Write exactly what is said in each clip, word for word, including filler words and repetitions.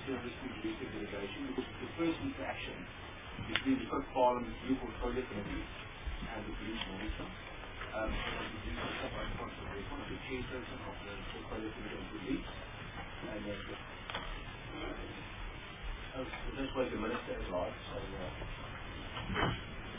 service to the delegation, because it's the first interaction between the Cook Parliament New Portfolio Committee and the police monitor. Um, so the police monitor by sponsor of the chairperson of the Portfolio Committee on Police. And then the, uh, so this way the minister is live. So, uh,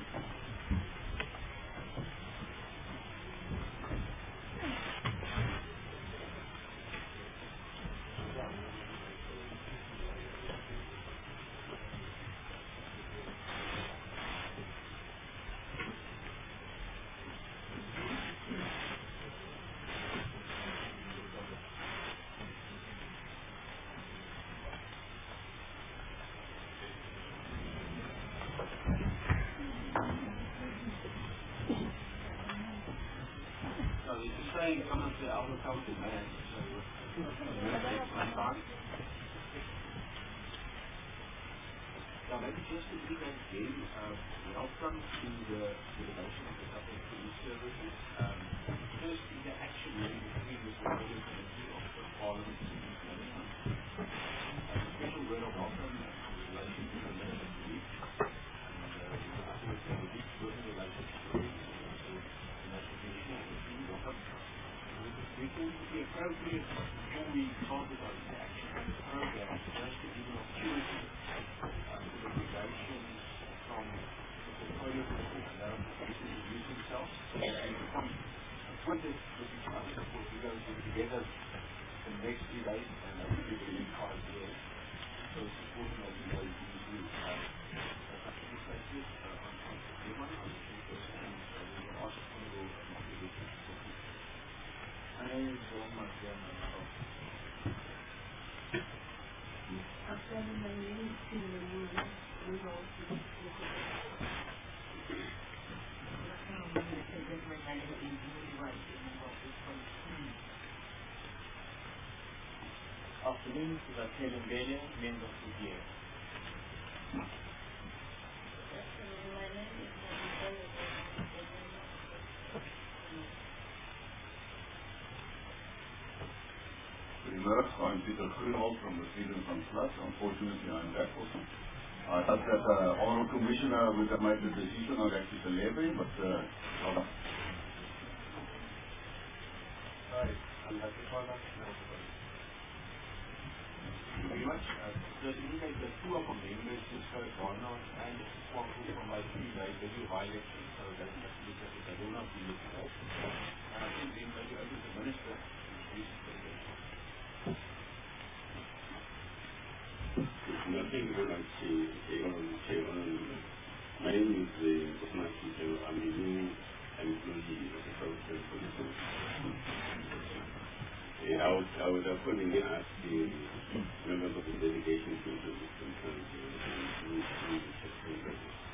saying some of the other council man, so my time. Now maybe just to do that again, uh, welcome to the delegation of the Southern Police Services. Um, first interaction really between the Portfolio Committee of the Parliament and the Minister. A special word of welcome and congratulations to the Minister of Police. And uh, I think it's a good working relationship with the National Commissioner and the team. Welcome. We thought it would be appropriate before we start with our interaction on the program just to give an opportunity uh, for the delegations from the Portfolio Committee and their officers to introduce themselves and become acquainted with each other. Of course, we're going to be together in the next few days and hopefully within five years. So it's important that we know these groups. Uh, as I can say this, uh, I'm from everyone, I'm a chief person, and uh, we will ask one of those to introduce themselves. My name is John Marciano. After my name is Tina Moore, we all speak to Afternoon, this is Kevin Bailey, member of the D A. my name is Goedemiddag, I'm Peter Groenhold from the Sweden from Plus. Unfortunately, I'm back also. I thought that the uh, Honourable Commissioner would have made the decision on actually the levy, but uh, well done. Hi, I'm Doctor Father. Thank you very much. Uh, so to indicate that two of our members, Mister Garner and Mister Swankle, from my three days video by-election, so that is actually that they will not be looking at. And I think then maybe over the Minister is Nothing would like to say on my name is Osman Kito. I'm the new employee of the Southern Police. I was I was accordingly asked the members of the delegation to introduce themselves to the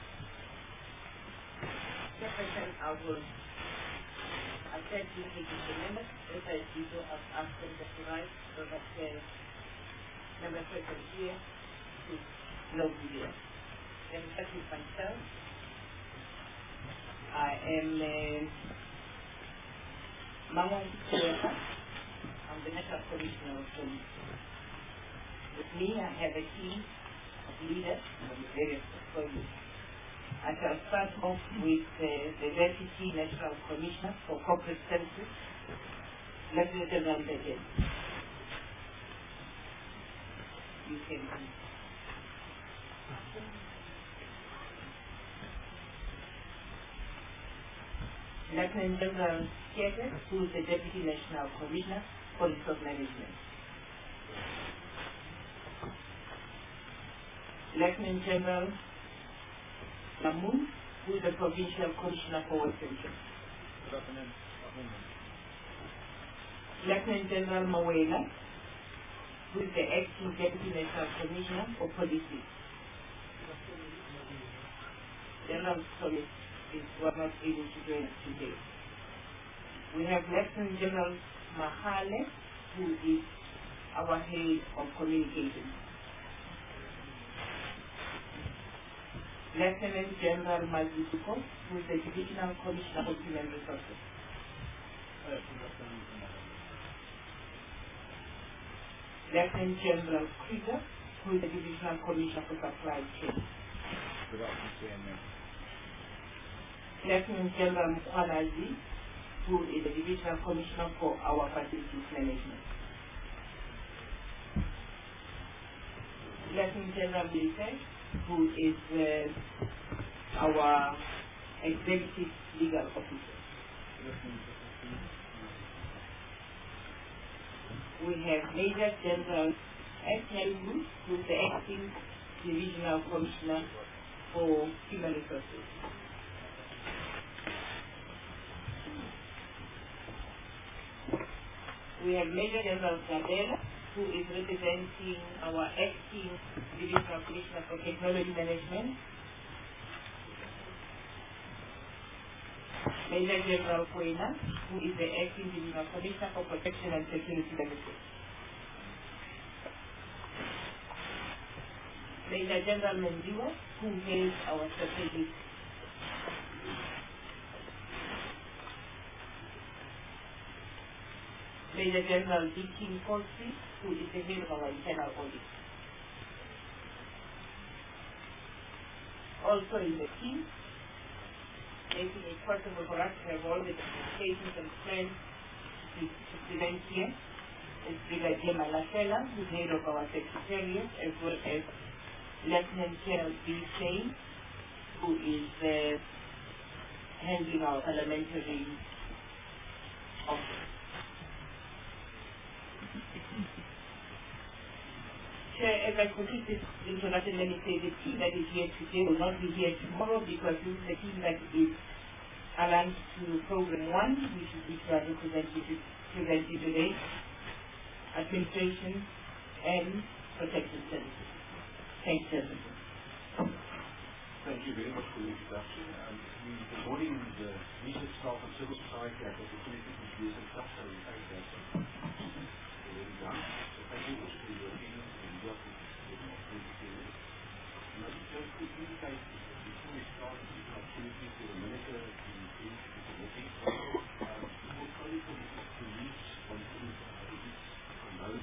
Secretary, I will attend to the members. If I do so, I've asked them to rise so that the member secretary here to know the year. Let me start with myself. I am uh, Mamon Kueha. I'm the National Commissioner of Police. With me, I have a team of leaders from the various portfolios. I shall start off with uh, the Deputy National Commissioner for Corporate Services, Lieutenant General Begin. You can see. Lieutenant General Kiete, who is the Deputy National Commissioner for Resource Management. Lieutenant General Lamun, who is the Provincial Commissioner for West Central. Lieutenant General Mawela, who is the Acting Deputy National Commissioner for Policy. General Solid is was not able to join us today. We have Lieutenant General Mahale, who is our head of communications. Lieutenant General Mazuko, who is the Divisional Commissioner of Human Resources. Lieutenant General Krieger, who is the Divisional Commissioner for Supply Chain. Good afternoon, Chairman. Lieutenant General Mukhwana Aziz, who is the Divisional Commissioner for our Facilities Management. Lieutenant General Militaire, who is uh, our Executive Legal Officer. We have Major General S. Helmut, who is the Acting Divisional Commissioner for Human Resources. We have Major General Gadela, who is representing our Acting Divisional Commissioner for Technology Management. Major General Koina, who is the Acting Divisional Commissioner for Protection and Security Services. Major General Mendiwa, who heads our strategic. Major General D. King Colsey, who is the head of our internal audit. Also in the team, making it possible for us to have all the communications and plans to, to present here is Brigadier Malasela, who is head of our secretariat, as well as Lieutenant General B. Shane, who is uh, handling our parliamentary office. Chair, as I complete this introduction, let me say the team that is here today will not be here tomorrow because this is the team that is aligned to program one, which is which we are represented presented today, administration and protective services. Thanks, gentlemen. Thank you very much for the introduction. Um, we, this morning, the research staff and civil society had the opportunity to introduce themselves, so we thank them for already done. So thank you also for your opinions and work with the opportunity. Just to indicate, before we start, this is an opportunity for the Minister to introduce the committee. Um, the portfolio committee to reach on on those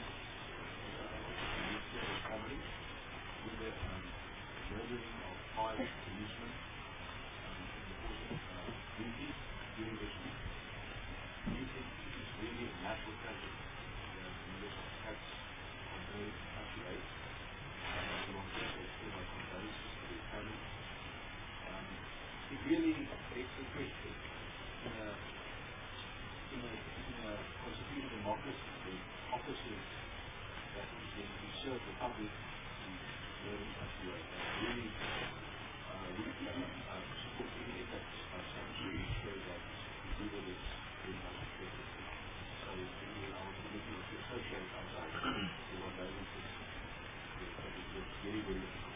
discoveries with the um, murdering of five policemen um, in the course of uh, duty during this week. We think it is really a national tragedy. The numbers of cats are very accurate. We want to extend our condolences to the family. Um, it really begs the question in a, in a, in a constitutional democracy, the officers that is going to serve the public very accurate and really uh, really uh, support any efforts by some to ensure that people is very much affected. So really our committee to associate ourselves with our condolences because it was very, very difficult.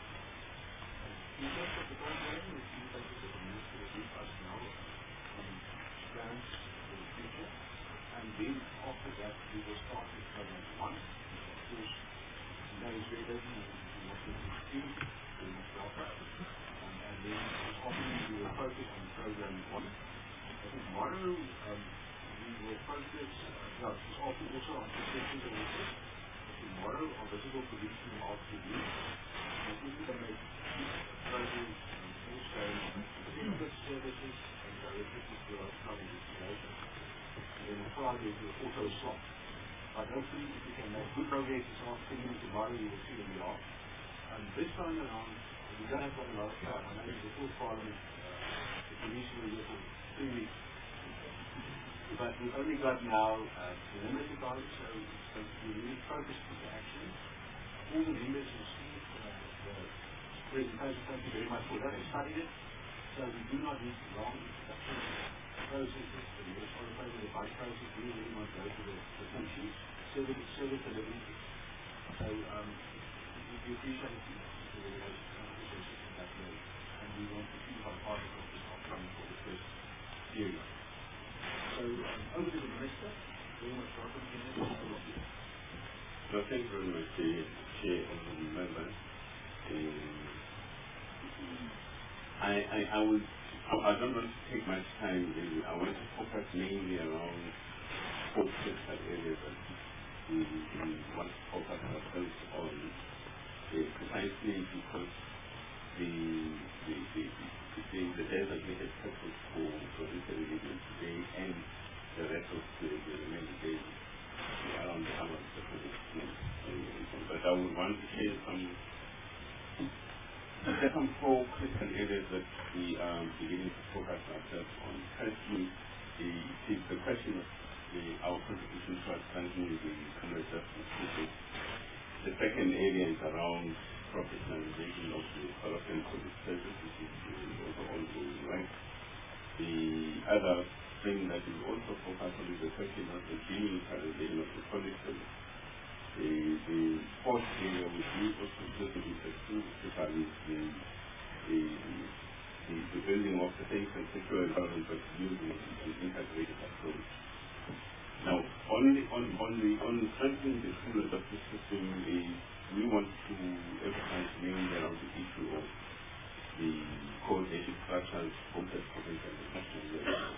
In terms of the program, we see that the Minister will give us now on plans for the future, and then after that we will start with program one, which of course that is very busy in what we do, very much welcome. Um, and then this afternoon we will focus on program one. I think tomorrow um, we will focus, uh, no, this afternoon also on perceptions and research. Tomorrow on visible policing after you. I think we can make programs and also secret services and directly to our current investigation. And then on Friday we will also slot. But hopefully if we can make good progress this afternoon, tomorrow you will see where we are. And this time around, we don't have got a lot of time. I know it's the full parliament, uh, the police were here for three weeks. But we've only got now uh, limited time, so it's going to be really focused on the action. All the members who see uh, the presentation, thank you very much for that. They studied it, so we do not need long introduction processes. The members follow over the budget process. We really want to go to the, the full sheets, service, service delivery. So um, we, we appreciate it for the conversation in that way, and we want to see how part of this outcome for the first period. So, um, over to the Minister. Very much welcome, Minister. Well, thank you very much, Chair and members. Um, I, I, I would, I, I don't want to take much time, really. I want to focus mainly around four critical areas that we, we want to focus ourselves on. uh, precisely because the the the the, the designated purpose for for this religion today and the rest of the, the remaining days around the hour of the project. But I would want to share some there are some four critical areas that we are beginning to focus ourselves on. Firstly, the, is the question of the, our contribution to strengthening the criminal justice system. The second area is around professionalization of the corruption police service, which is also ongoing, right? The other thing that we also focus on is the question of the demilitarization of the police service. The, the fourth area which we also just to be pursued is the, the, the, the building of the safe and secure environment, but using an integrated approach. Now, on the on on the on strengthening the criminal justice system, is we want to emphasize mainly around the issue of the coordination structures, complex provincial and national level,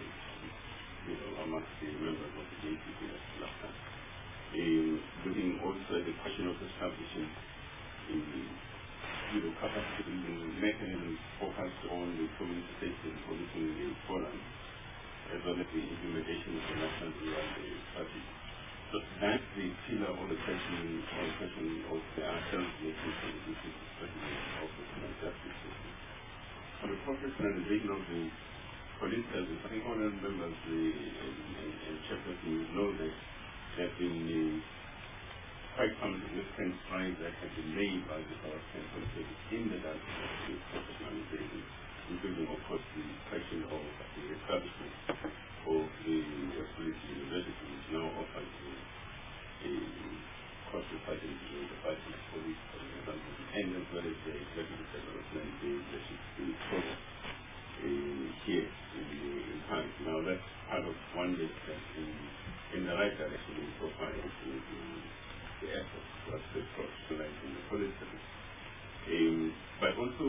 you know, amongst the members of the A C P last time. Uh, looking also at the question of establishing uh, you know, capacity building mechanisms focused on the community safety and policing in the forum, as well as the implementation of the national rural strategy. So that's the pillar of the question, or the question of the ourselves making contributions to strategy of the criminal justice system. For the professionalization of the police service, I think all the members the, and, and, and chairpersons know that there have been uh, quite some significant strides that have been made by the South African Police Service in the direction of the professionalization, including, of course, the question of the establishment of the uh, police university, which now offers a course facility in the fighting police, for example, and as well as the executive development, the leadership program uh, here in, in Paris. Now, that's part of one that in, in the right direction in profile of the, the, the efforts to actually professionalizing the police service. Um, but also,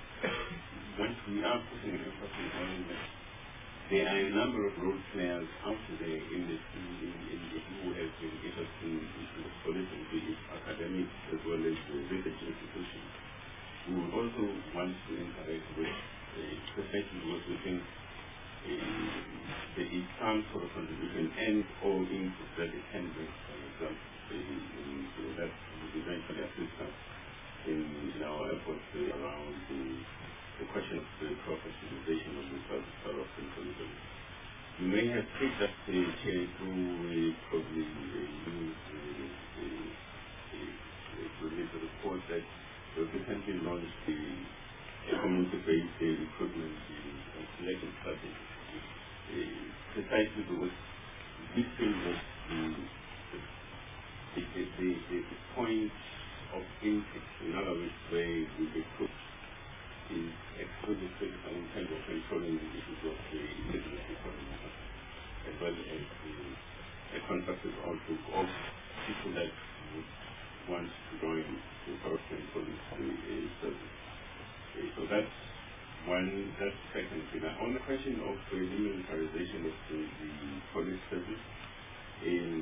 once we are putting an emphasis on that, there are a number of role players out there in the in, in, in who have been interested in issues of police, be it academics as well as the research institutions. We would also want to interact with uh, professionals who we think uh, there is some sort of contribution and or input that they can bring, for example, uh, in, so that would eventually assist us in, in our efforts uh, around the the question of the professionalization of the South African police service. You may have picked up the chair through uh, probably the news release a report that we recently launched the community-based uh, recruitment and selection strategy. Uh, precisely because this thing was the, the, the, the, the, the point of interest, in other words, where we recruit is extremely critical in terms of controlling the issues of the legitimacy economy, as well as the, the constructive outlook of people that would want to join the South African police service. So that's one, that's the second thing. On the question of the demilitarization of the, the police service, in,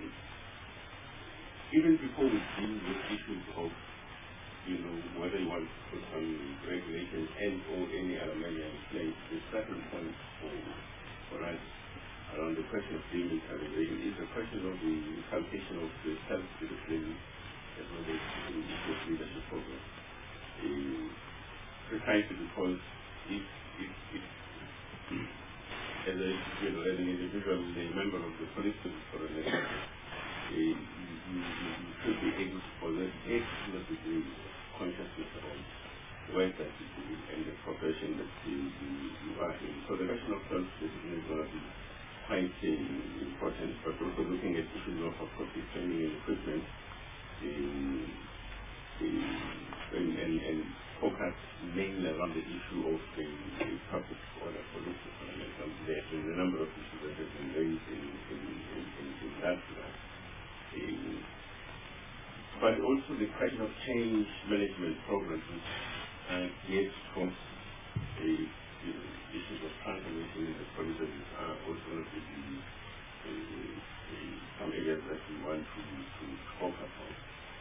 even before we deal with issues of you know, whether you want to put some regulations and or any other measure in place, the second point for, for us around the question of demilitarization is the question of the inculcation of the self-discipline as well as the issue of leadership program. Uh, precisely because if, if, if as, a, you know, as an individual, a member of the police service for an example, uh, you, you, you should be able to possess a particular degree consciousness about where that you do and the profession that you, you, you are in. So the question of self-discipline is going to be quite uh, important, but also looking at issues of appropriate training and equipment in, in, and, and, and focus mainly around the issue of the, the public order policy. There have been a number of issues that have been raised in, in, in, in, in that regard. Um, but also the question of change management programs, which uh, yet from the issues of transformation in the police service are also going to be uh, uh, some areas that we want to, to focus on. But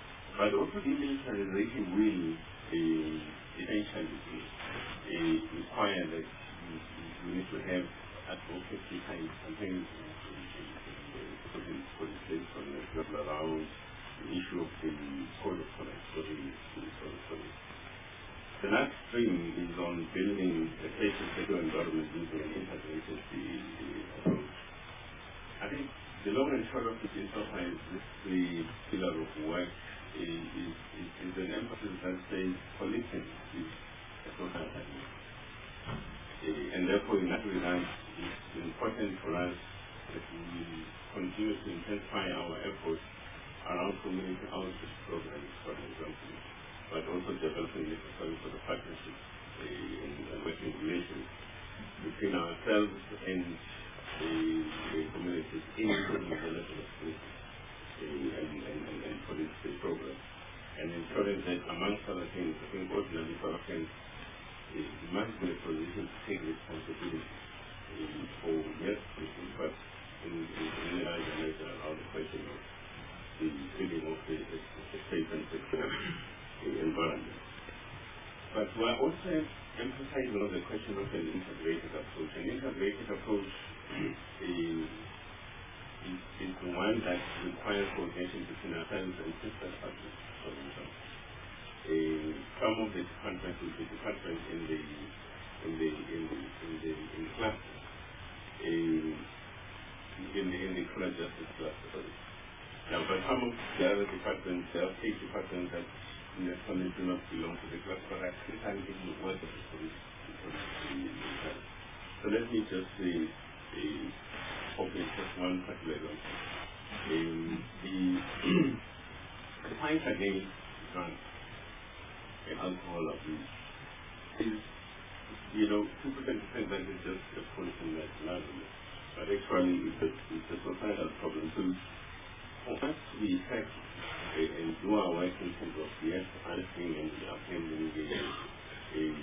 But also demilitarization will uh, essentially uh, require that we, we need to have advocacy kind of campaigns put in place on the level around the issue of the code of conduct for the code of conduct. The last stream is on building a safe and secure environment using an integrated approach. I think the long and short of it is sometimes this the pillar of work is, is, is, is an emphasis that says policing is a social technique. Uh, and therefore, in that regard, it's important for us that we continue to intensify our efforts around community outreach programs, for example, but also developing necessary for the partnership uh, and, and working relations between ourselves and the, the communities, including the level of police uh, and, and, and, and police programs, and ensuring that, amongst other things, I think ordinarily South Africans uh, must be in a position to take responsibility uh, for yes, but in, in, in the larger measure around the question of the feeling of the, the, the safe and secure environment. But we are also emphasizing on the question of an integrated approach. An integrated approach is, is, is the one that requires coordination between ourselves and sister partners, for example. Uh, some of the departments will be departments in the in the in the in the in the cluster, uh, in the in the criminal justice cluster. Sorry. Now, but some of the other departments, there are state departments that necessarily do not belong to the cluster, but actually can even work with the police. So let me just say, uh, open just one particular example. Um, the the fight against drugs and alcohol abuse is, you know, people tend to think that it's just a poison that's liable, but actually it's a, it's a societal problem. So for us to be effective and do our work in terms of yes, asking and apprehending the, uh,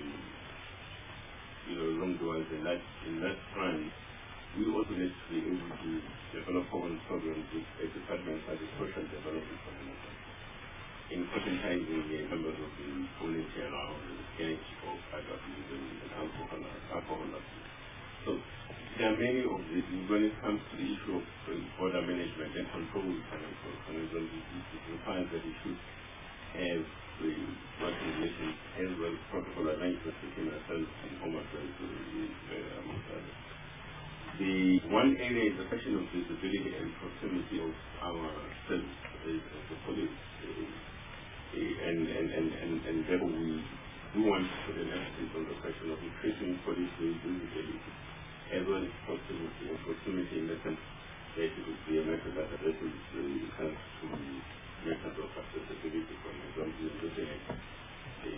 you know, wrongdoers in that in that crime, we also need to be able to develop our own programs with a department such as social development for the nation, in conscientizing the members of the community around the exchange of drug abuse and alcohol alcohol abuse. So there are many of these. When it comes to the issue of uh, border management and control, for example, it requires that we should have the working relations as well as protocol arrangements between ourselves and Home Affairs, uh, amongst others. The one area is the question of visibility and proximity of our service as, as the police, uh, and, and, and, and, and therefore we do want to put an emphasis on the question of increasing police visibility as well as proximity, and proximity in the sense that it would be a method that addresses the kind of methods of accessibility, for example, looking at the,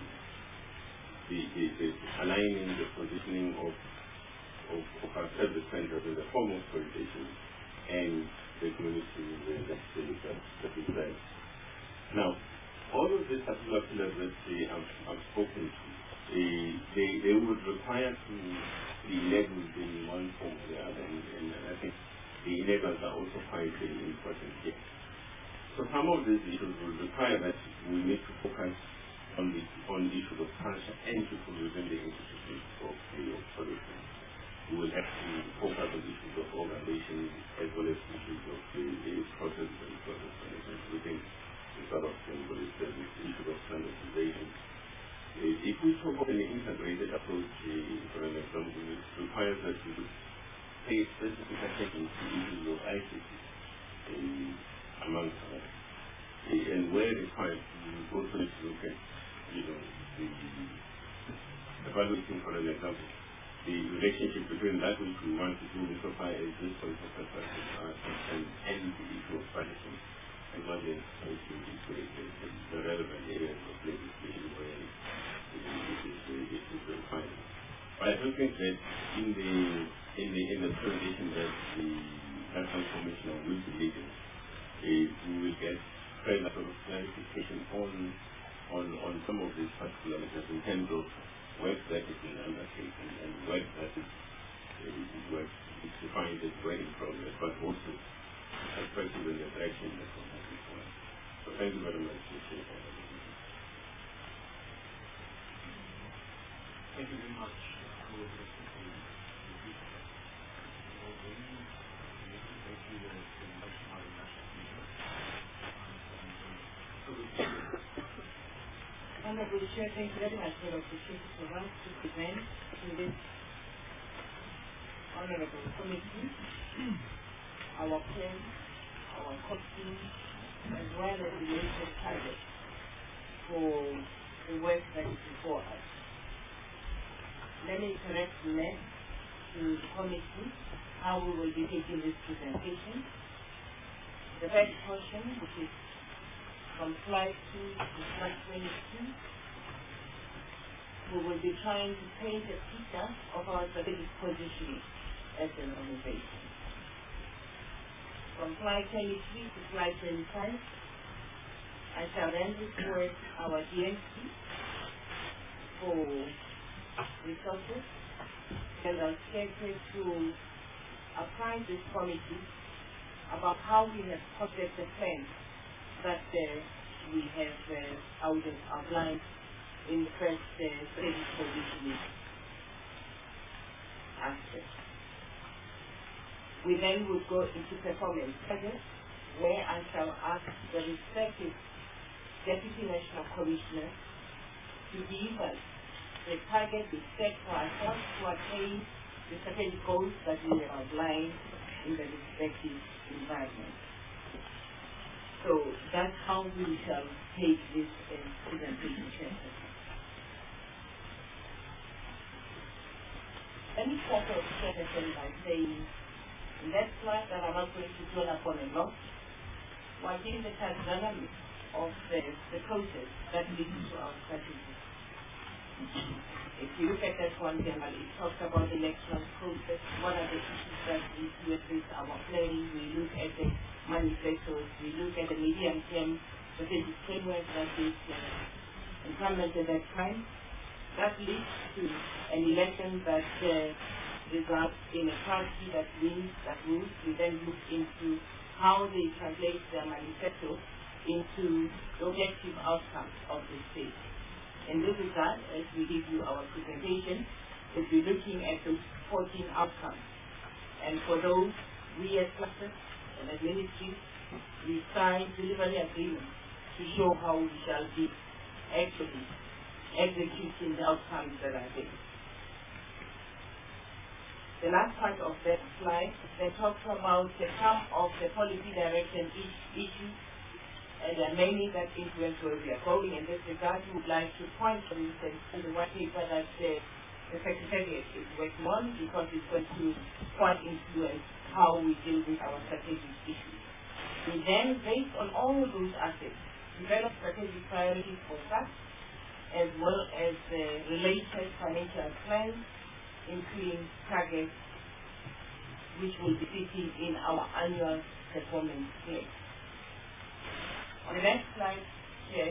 the, the, the aligning the positioning of, of, of our service centers in the form of orientation and the community that that we serve. Now, all of these particular pillars that I've, I've spoken to, uh, they, they would require to be enabled in one form or the other, and, and I think the enablers are also quite uh, important here. So some of these issues will require that we need to focus on the on the issues of culture and people within the institutions of the solution. We will have to focus on issues of organization as well as issues of the, the process and process management within the sort of symbol is the issue of standardization. If we talk about an integrated approach, uh, for an example, it requires that we pay specific attention to issues of I C T, uh, amongst others. Uh, and where required, we also need to look at, you know, the evaluating, for an example, the relationship between that which we want to do insofar as this point of perspective are concerned and the issue of punishment, as well as also the, the, the relevant areas of legislation where it is required. But I do think that in the in the in the presentation that the National Commissioner will be leading, uh, we will get further sort of clarification on on on some of these particular matters in terms of work that is being undertaken and work that is uh, work is defined as work in progress, but also perspective and the direction that one has required. So Thank you very much. Thank you very much for the presentation. Honorable Chair, thank you very much for the opportunity for us to present to this honorable committee our plan, our costing, as well as the latest target for the work that is before us. Let me correct next to the committee how we will be taking this presentation. The first portion, which is from slide two to slide twenty-two, we will be trying to paint a picture of our strategic positioning as an organization. From slide twenty-three to slide twenty-five, I shall then report our D N C for resources, and I'll take you to apprise this committee about how we have projected the plan that uh, we have uh, outlined in the first uh, strategic positioning aspect. We then would go into performance targets, where I shall ask the respective Deputy National Commissioners to give us the target we set for ourselves to attain the strategic goals that we have outlined in the respective environment. So that's how we shall take this uh, presentation chapter. Let me start off by saying, in that slide that I'm not going to dwell upon a lot, we're giving the taxonomy of the, the process that leads to our strategy. If you look at that one generally, it talks about the electoral process, what are the issues that we do with our planning, we look at the manifestos, we look at the medium-term strategic framework that is uh, implemented at that time. That leads to an election that uh, results in a party that wins, that rules. We then look into how they translate their manifesto into the objective outcomes of the state. In this regard, as we give you our presentation, we'll be looking at those fourteen outcomes. And for those, we as clusters and as ministries, we sign delivery agreements to show how we shall be actually executing the outcomes that are there. The last part of that slide, they talk about the sum of the policy direction issues, and there are many that influence where we are going. In this regard, we would like to point, for instance, to the white paper that uh, the Secretariat is working on, because it's going to quite influence how we deal with our strategic issues. We then, based on all those aspects, develop strategic priorities for S A C, as well as the related financial plans, including targets, which will be sitting in our annual performance plan. On the next slide here,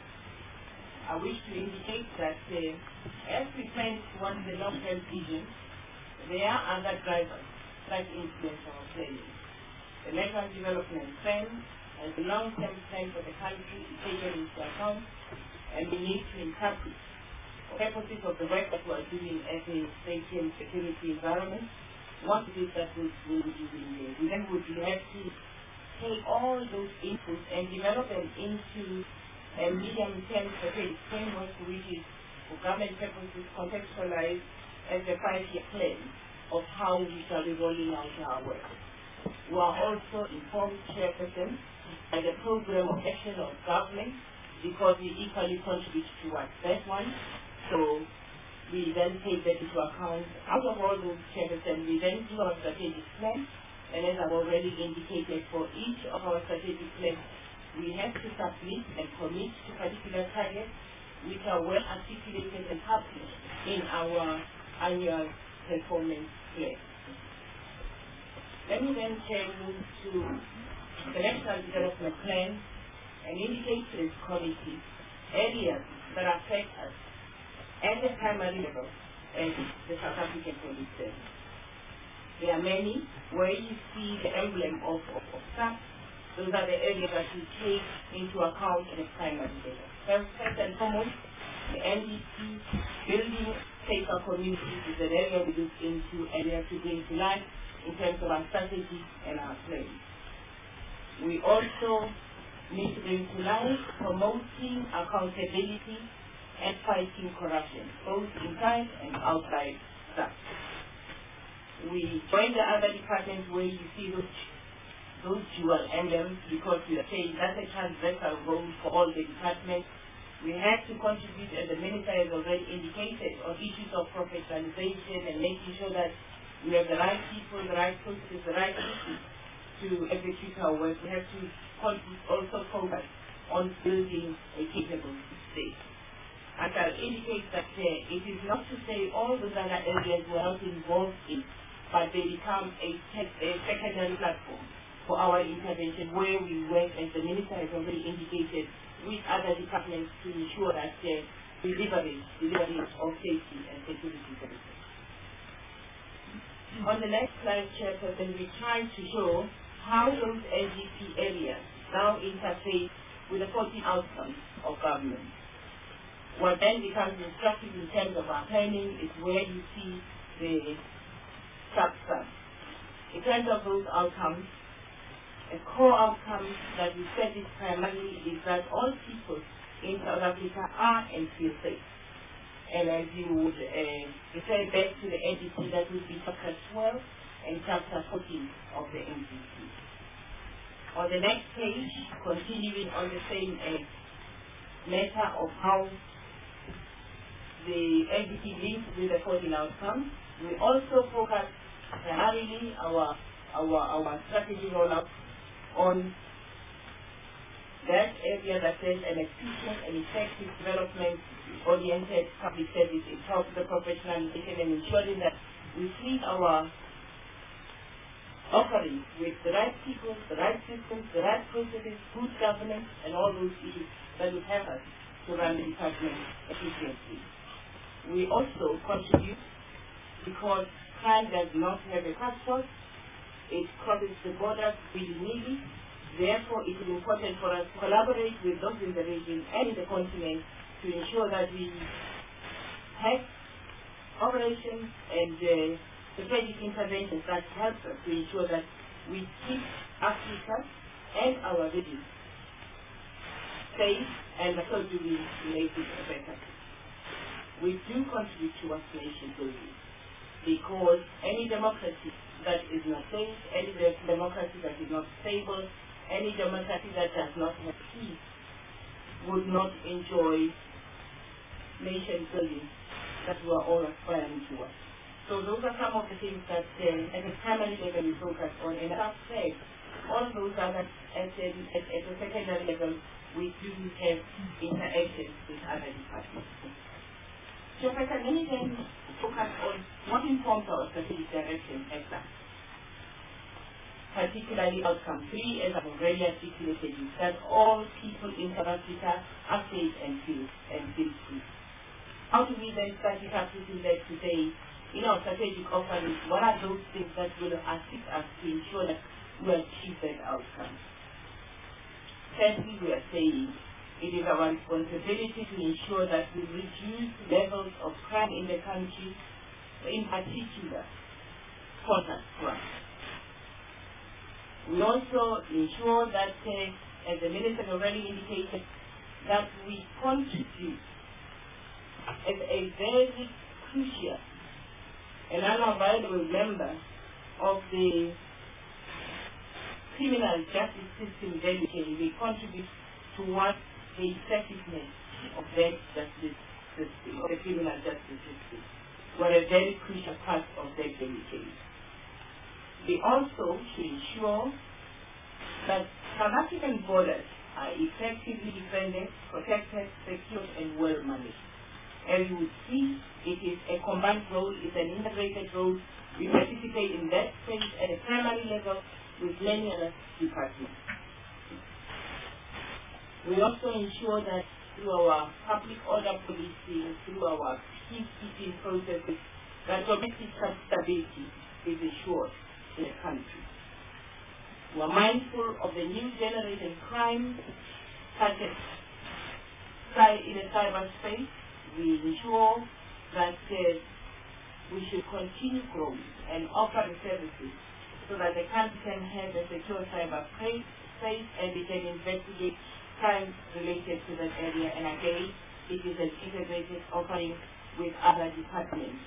I wish to indicate that uh, as we plan towards the long-term vision, there are other drivers that influence our planning. The national development plan and the long-term plan for the country is taken into account, and we need to interpret for purposes of the work that we are doing as a safety and security environment, what it is that we will be doing there. We then would have to take all those inputs and develop them into a medium-term strategic framework, which is for government purposes contextualized as a five-year plan of how we shall be rolling out our work. We are also informed, Chairperson, by the program of action of government, because we equally contribute towards that one. So we then take that into account. Out of all those, Chairperson, we then do our strategic plan. And as I've already indicated, for each of our strategic plans, we have to submit and commit to particular targets which are well articulated and published in our annual performance plan. Let me then turn to the National Development Plan and indicate to this committee areas that affect us at the primary level as the South African Police Service. There are many where you see the emblem of, of, of S A C, those are the areas that we take into account in the primary data. First, first and foremost, the N D C, building safer communities, is an area we look into and we have to bring to life in terms of our strategy and our plans. We also need to bring to life promoting accountability and fighting corruption, both inside and outside staff. We join the other departments where you see those, those dual emblems, because we are saying that's a transversal role for all the departments. We have to contribute, as the Minister has already indicated, on issues of professionalization and making sure that we have the right people, the right processes, the right issues to execute our work. We have to contribute, also focus on building a capable state. I shall indicate that uh, it is not to say all those other areas we're not involved in, but they become a, a secondary platform for our intervention, where we work, as the Minister has already indicated, with other departments to ensure that uh, delivery, delivery of safety and security services. On the next slide, Chairperson, we try to show how those N G P areas now interface with the fourteen outcomes of government. What then becomes instructive in terms of our planning is where you see the sub-sub. In terms of those outcomes, a core outcome that we set is primarily is that all people in South Africa are and feel safe. And as you would uh, refer back to the N D C, that would be chapter twelve and chapter fourteen of the N D C. On the next page, continuing on the same uh, matter of how the N D C links with the fourteen outcomes, we also focus primarily our, our, our strategy rollout on that area that says an efficient and effective development-oriented public service in terms of the professionalization and ensuring that we treat our offerings with the right people, the right systems, the right processes, good governance, and all those issues that will help us to run the department efficiently. We also contribute because crime does not have a passport. It crosses the borders willy-nilly. Therefore, it is important for us to collaborate with those in the region and in the continent to ensure that we have operations and uh, strategic interventions that help us to ensure that we keep Africa and our region safe, and so do we make it better. We do contribute towards nation building, because any democracy that is not safe, any democracy that is not stable, any democracy that does not have peace would not enjoy nation building that we are all aspiring towards. So those are some of the things that uh, at a primary level we focus on, and as I've said, all those other at, at, at a secondary level we do have interactions with other departments. So Professor, let me then focus on what informs our strategic direction as that. Particularly outcome three, as I've already articulated, is that all people in South Africa are safe and feel and feel free. How do we then start it up to that today in our strategic offerings? What are those things that will assist us to ensure that we achieve that outcome? Firstly, we are saying it is our responsibility to ensure that we reduce levels of crime in the country, in particular, contact crime. We also ensure that, uh, as the Minister already indicated, that we contribute as a very crucial and unavoidable member of the criminal justice system value chain. We contribute towards the effectiveness of that justice system, of the criminal justice system. We're a very crucial part of that value chain. We also should ensure that South African borders are effectively defended, protected, secured, and well managed. As you would see, it is a combined role, it's an integrated role. We participate in that space at a primary level with many other departments. We also ensure that through our public order policing, through our peacekeeping processes, that domestic stability is ensured in the country. We're mindful of the new generation crimes, such as in the cyberspace. We ensure that uh, we should continue growing and offer the services so that the country can have a secure cyberspace and we can investigate crimes related to that area. And again, it is an integrated offering with other departments.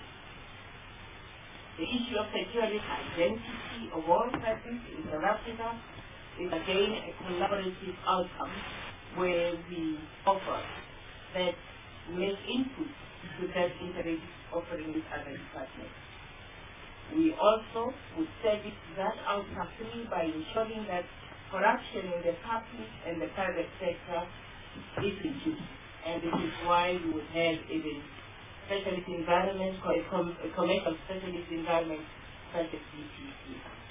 The issue of securing identity of all persons in South Africa is again a collaborative outcome where we offer that make input to that integrated offering with other departments. We also would service that outcome by ensuring that corruption in the public and the private sector is reduced. And this is why we would have even specialist environments, commercial specialist environments such as D P C.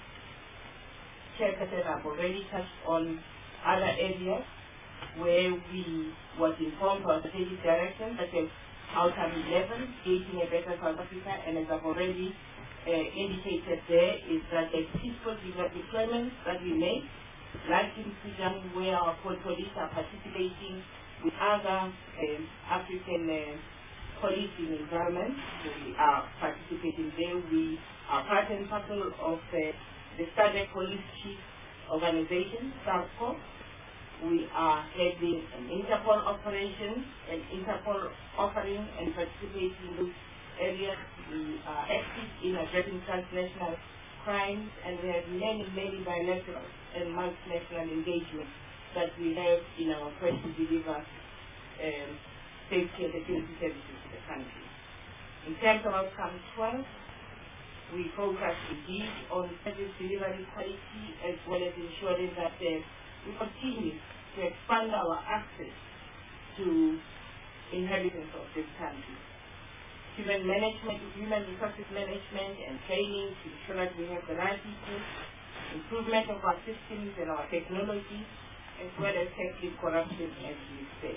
Chairperson, I've already touched on other areas where we was informed by strategic direction, such as outcome eleven, creating a better South Africa, and as I've already uh, indicated there, is that the peaceful deployments that we make, like in Sudan, where our police are participating with other um, African uh, policing environments. So we are participating there. We are part and parcel of uh, the SADC Police Chief Organization, SADC. We are heading an Interpol operation, an Interpol offering, and participating in those areas. We are active in addressing transnational crimes, and we have many, many bilateral and multinational engagements that we have in our quest to deliver um, safety and security services to the country. In terms of outcome twelve, we focus indeed on service delivery quality as well as ensuring that uh, we continue to expand our access to inhabitants of this country. Human management, human resources management and training to ensure that we have the right people, improvement of our systems and our technology, as well as tackling corruption, as we say.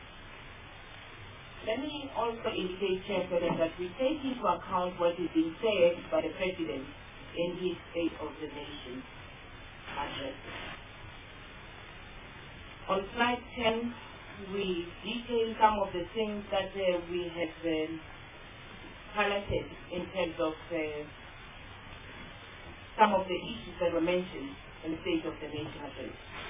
Let me also indicate, Chairperson, that we take into account what is being said by the President in his State of the Nation address. On slide ten, we detail some of the things that uh, we have um, highlighted in terms of uh, some of the issues that were mentioned in the State of the Nation address.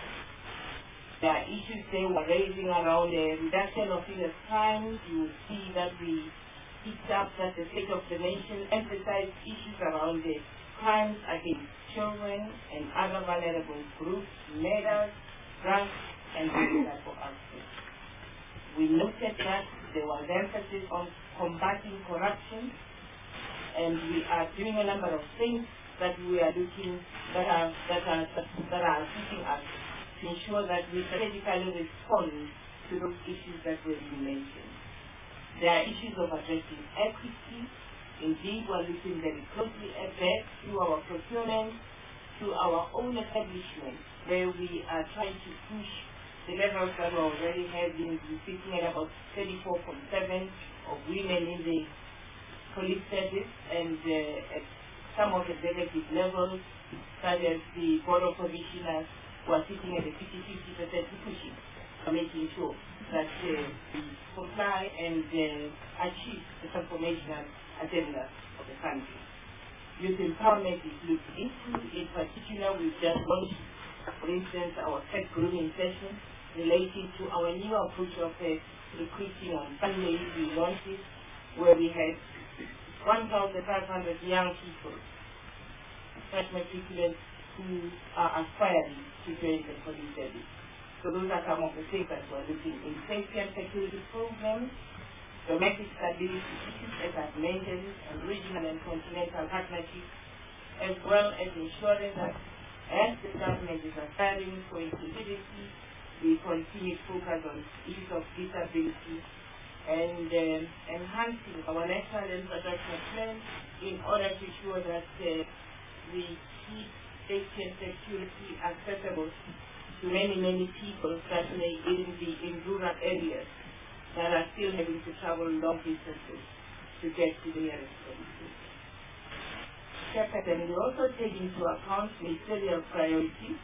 There are issues they were raising around the reduction of serious crimes. You will see that we picked up that the State of the Nation emphasized issues around the crimes against children and other vulnerable groups, murders, drugs, and those type of aspects. We noted that there was emphasis on combating corruption, and we are doing a number of things that we are looking that are that are that are assisting us to ensure that we strategically respond to those issues that were mentioned. There are issues of addressing equity. Indeed, we are looking very closely at that through our procurement, through our own establishment, where we are trying to push the levels that we already have been speaking at about thirty-four point seven of women in the police service, and uh, at some of the executive levels, such as the Board of Commissioners, who are sitting at the fifty fifty percent pushing, for making sure that uh, we comply and uh, achieve the transformational agenda of the country. Youth empowerment is looked into. In particular, we've just launched, for instance, our tech grooming session relating to our new approach of uh, recruiting on Sundays. We launched it where we had one thousand five hundred young people, fresh matriculants, who are aspiring to join the police service. So those are some of the things that we're looking in. Safety and security programs, domestic stability issues, as I've mentioned, and regional and continental partnerships, as well as ensuring that as the government is aspiring for inclusivity, we continue to focus on issues of disability and um, enhancing our national infrastructure plan in order to ensure that uh, we keep safety and security accessible to many, many people that may even be in rural areas that are still having to travel long distances to get to the nearest police. Chairperson, we also take into account ministerial priorities.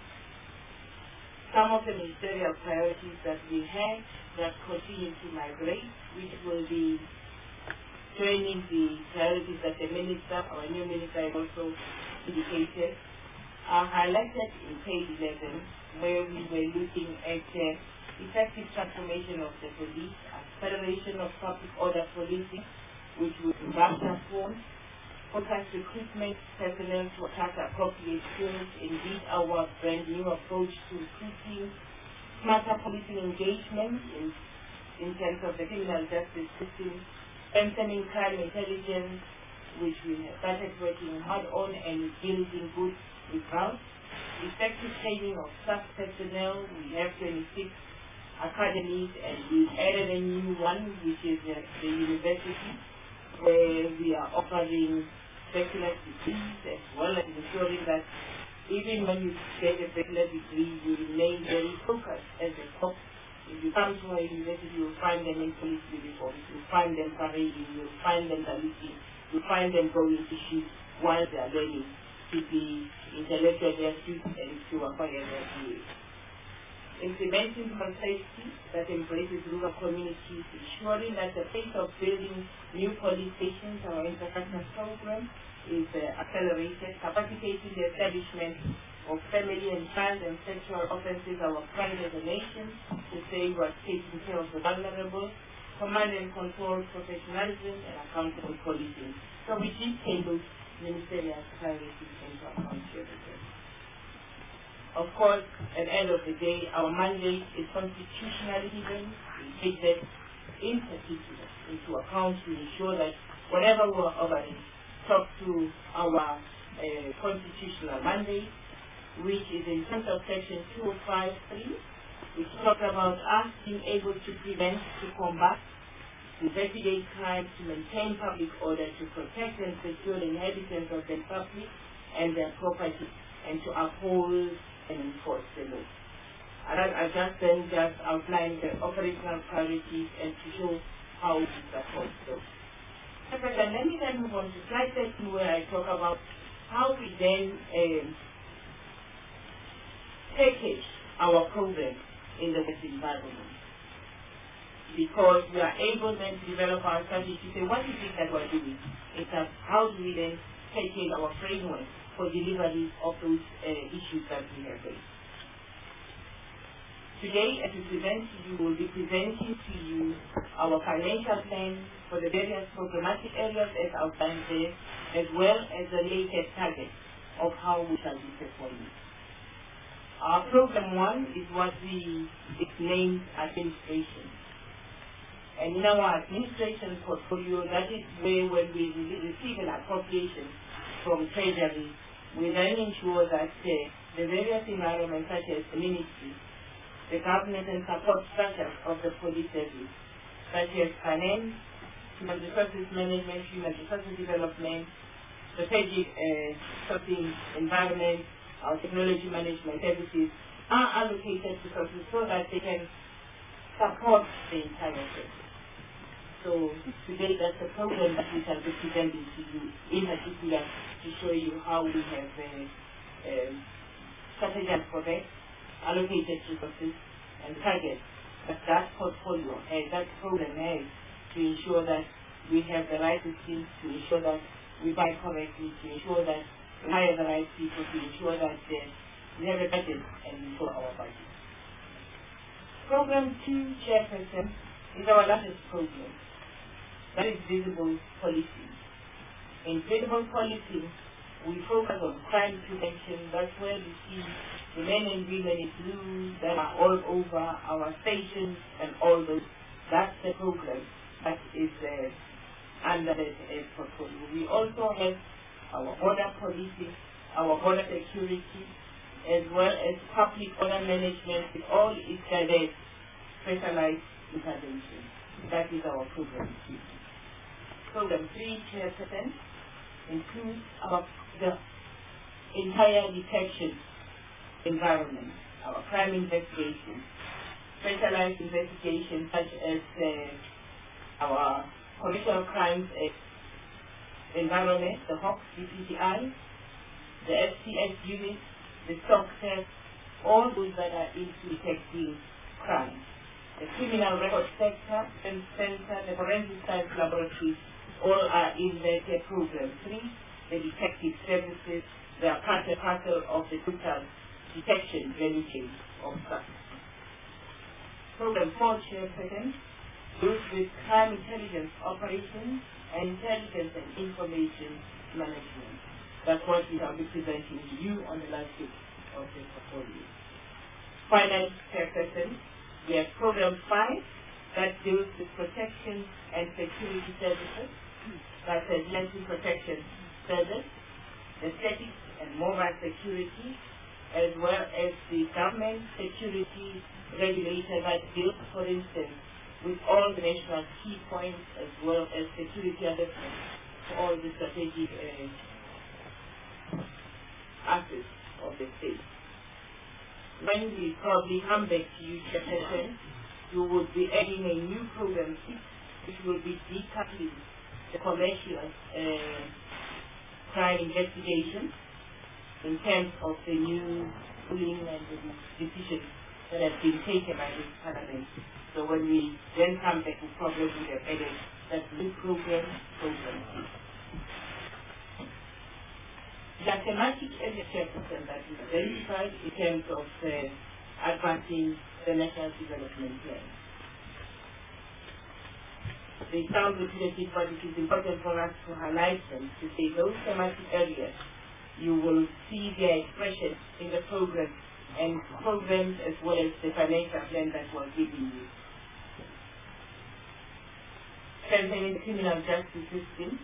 Some of the ministerial priorities that we have that continue to migrate, which will be joining the priorities that the minister, our new minister, has also indicated, are highlighted in page eleven, where we were looking at uh, effective transformation of the police, acceleration of public order policing, which will be platform, focus recruitment personnel to attract appropriate skills, indeed our brand new approach to recruiting, smarter policing engagement in, in terms of the criminal justice system, strengthening crime intelligence, which we have started working hard on and building good results, effective training of staff personnel. We have twenty-six academies and we've added a new one, which is uh, the university, where we are offering bachelor's degrees as well as ensuring that even when you get a bachelor degree, you remain very focused as a top. If you come to a university, you'll find them in police uniforms, you'll find them parading, you'll find them saluting, you'll find them going to shoot while they are learning to be intellectually astute and to acquire their B A. Implementing health safety that embraces rural communities, ensuring that the pace of building new police stations, our infrastructure program, is uh, accelerated, capacitating the establishment of family and child and sexual offences, our pride as a nation, to say we're taking care of the vulnerable, command and control, professionalism, and accountable policing. So we did take those ministerial priorities into account here. Of course, at the end of the day, our mandate is constitutionally given. We take that in particular into account to ensure that whatever we're offering talk to our uh, constitutional mandate, which is in terms of section two oh five three, which talks about us being able to prevent, to combat, to investigate crime, to maintain public order, to protect and secure the inhabitants of the public and their property, and to uphold and enforce the law. And I, I just then just outlined the operational priorities and to show how we support those. And let me then move on to slide thirteen, where I talk about how we then um, package our program in the West environment. Because we are able then to develop our strategy to say what is it that we're doing. It's that how do we then package our framework for delivery of those uh, issues that we have faced. Today, as we present to you, we'll be presenting to you our financial plan for the various programmatic areas as outlined there, as well as the latest target of how we shall be performing. Our program one is what we it's named administration. And in our administration portfolio, that is where when we receive an appropriation from Treasury, we then ensure that uh, the various environments such as the ministry, the governance and support structures of the police service, such as finance, human resources management, human resources development, strategic uh, sourcing, environment, our technology management services, are allocated resources so that they can support the entire service. So today that's the program that we shall be presenting to you in particular to show you how we have uh, uh, strategized for that, allocated resources and targets that that portfolio and that program has to ensure that we have the right systems, to ensure that we buy correctly, to ensure that we hire the right people, to ensure that uh, we have a budget and we follow our budget. Program two, Chairperson, is our latest program. That is visible policing. In visible policing, we focus on crime prevention. That's where we see the men and women in blue that are all over our stations and all those. That's the program that is uh, under the uh, portfolio. We also have our border policing, our border security, as well as public order management with all its diverse specialized interventions. That is our program two. Program three, Chairperson, includes our, the entire detection environment, our crime investigation, specialized investigations such as uh, our Commission of Crimes Act, environment, the Hawks, the P T I, the F C S unit, the stock test, all those that are into detecting crime. The criminal record sector, and center, the forensic science laboratories, all are in the program three. The detective services, they are part and parcel of the total detection value chain of such. Program four, Chairperson, deals with crime intelligence operations and intelligence and information management. That's what we will be presenting to you on the last week of the portfolio. Finance, Chairperson, we have Program five that deals with protection and security services. That's the Atlantic Protection Service, the static and mobile security, as well as the government security regulator that deals, for instance, with all the national key points as well as security assessment for all the strategic uh, assets of the state. When we probably come back to you, Chairperson, you will be adding a new program six, which will be decoupling the commercial uh, crime investigation in terms of the new ruling and the decisions that have been taken by this Parliament. So when we then come back, we probably would have added that new program, program six. The thematic area, Chairperson, that is identified in terms of uh, advancing the National Development Plan. They sound repetitive, but it is important for us to highlight them, to say those thematic areas, you will see their expression in the program and programs as well as the financial plan that was given you. Strengthening the criminal justice system,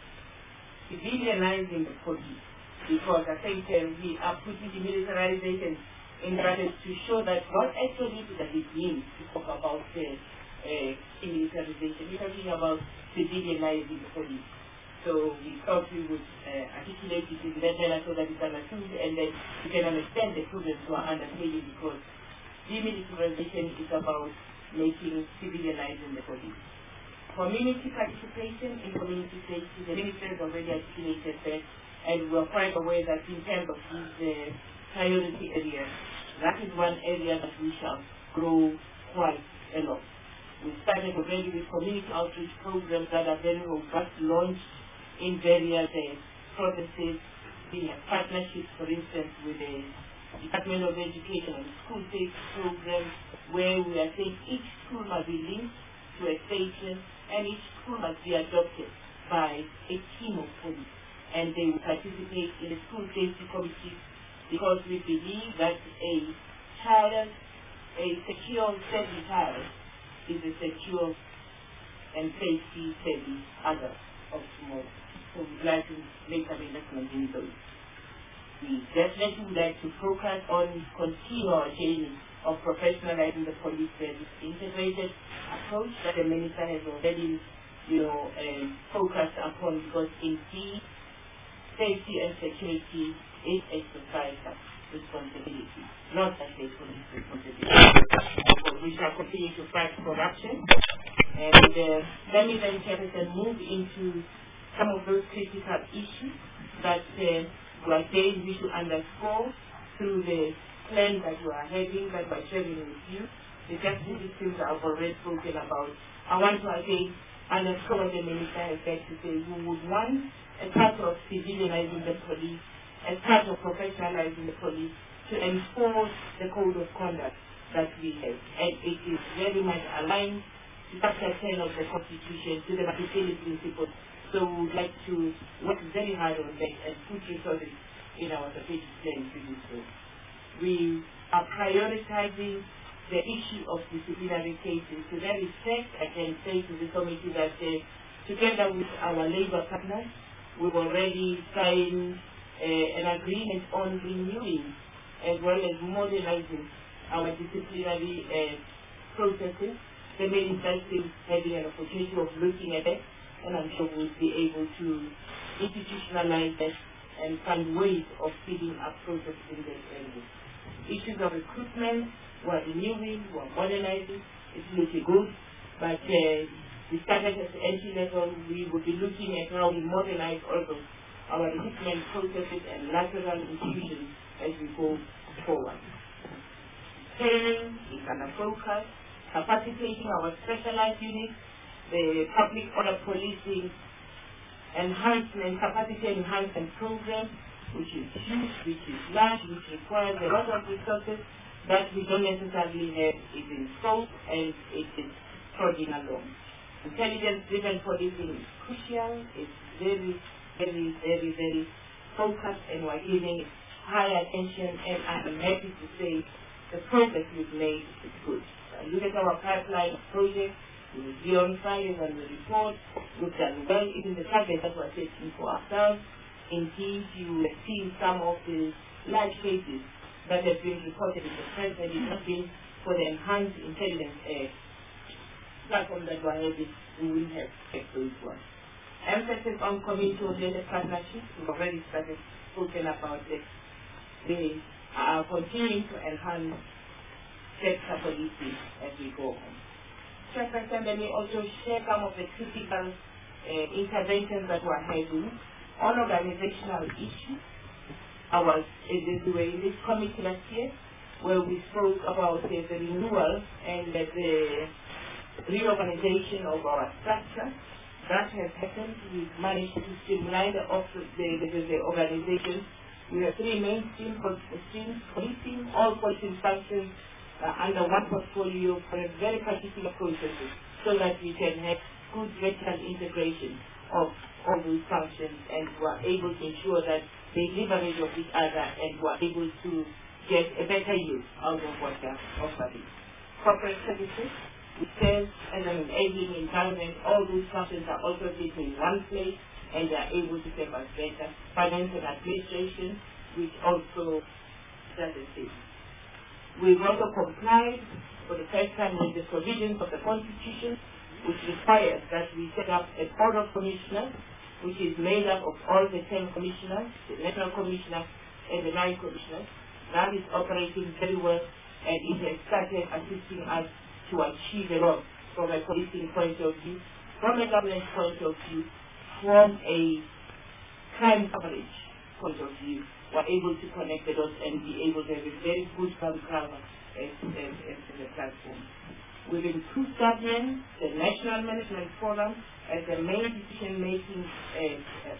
civilianizing the police, because I think uh, we are putting demilitarization in brackets to show that what actually does it mean to talk about uh, uh, demilitarization. We're talking about civilianizing the police. So we thought we would uh, articulate it in that manner so that it's understood and then you can understand the programs who are undertaking, because demilitarization is about making civilianizing the police. Community participation in community safety, the minister has already articulated that, and we're quite aware that in terms of these uh, priority areas, that is one area that we shall grow quite a lot. We started already with community outreach programs that are very robust, launched in various uh, provinces. We have partnerships, for instance, with the Department of Education and School Safety Program, where we are saying each school must be linked to a station and each school must be adopted by a team of police. And they will participate in the school safety committees, because we believe that a child, a secure, savvy child is a secure and safety savvy adult of tomorrow. So we'd like to make some investment in those. We definitely would like to focus on continue our journey of professionalizing the police service, integrated approach that the minister has already, you know, um, focused upon, because indeed safety and security is a societal responsibility, not a state police responsibility. So we shall continue to fight corruption. And uh, let me then, Chairperson, move into some of those critical issues that uh, we are saying we should underscore through the plan that we are having, that we are sharing with you. The justice systems I've already spoken about. I want to again underscore what the minister has said, to say we would want, as part of civilianizing the police, as part of professionalizing the police, to enforce the code of conduct that we have. And it is very much aligned to Chapter ten of the Constitution, to the Machiavelli principles. So we would like to work very hard on that and put resources in our strategic plan to do so. We are prioritizing the issue of disciplinary cases. To that effect, I can say to the committee that uh, together with our labor partners, we've already signed uh, an agreement on renewing as well as modernizing our disciplinary uh, processes. The minister is having an opportunity of looking at it, and I'm sure we'll be able to institutionalize that and find ways of speeding up processes in this area. Issues of recruitment, we're renewing, we're modernizing, it's looking good, but uh, We started at the entry level. We will be looking at how we modernize also our recruitment processes and lateral infusions as we go forward. Training is under focus, capacitating our specialized units, the public order policing enhancement, capacity enhancement program, which is huge, which is large, which requires a lot of resources that we don't necessarily have, is in scope and it is trudging along. Intelligence-driven policing is crucial, it's very, very, very, very focused, and we're giving high attention, and I'm happy to say the progress we've made is good. I look at our pipeline of projects, we will be on Friday when we report, we've done well, even the targets that we're setting for ourselves. Indeed, you have seen some of the large cases that have been reported in the press, and it has been for the enhanced intelligence uh, platform that we're having, we will have those ones. Emphasis on community-oriented partnerships, we've already started talking about it. They are continuing to enhance sector policing as we go on. Chairperson, let me also share some of the critical uh, interventions that we're having on organizational issues. I was we were in this committee last year where we spoke about uh, the renewal and uh, the reorganization of our structure. That has happened. We've managed to streamline the, the, the, the organization. We have three main streams, streams policing, all policing functions uh, under one portfolio for a very particular processes so that we can have good vertical integration of all those functions, and we're able to ensure that they leverage of each other and we're able to get a better use out of what they're offering. Corporate services, sales and an enabling environment, all those functions are also sitting in one place and they are able to serve us better. Finance and administration, which also does the same. We've also complied for the first time with the provisions of the Constitution, which requires that we set up a board of commissioners, which is made up of all the ten commissioners, the national commissioner and the nine commissioners. That is operating very well, and it has started assisting us to achieve a lot from a policing point of view, from a governance point of view, from a crime coverage point of view. We're able to connect the dots and be able to have a very good crime cover as, as, as a platform. We've improved governance, the National Management Forum as the main decision-making uh, uh,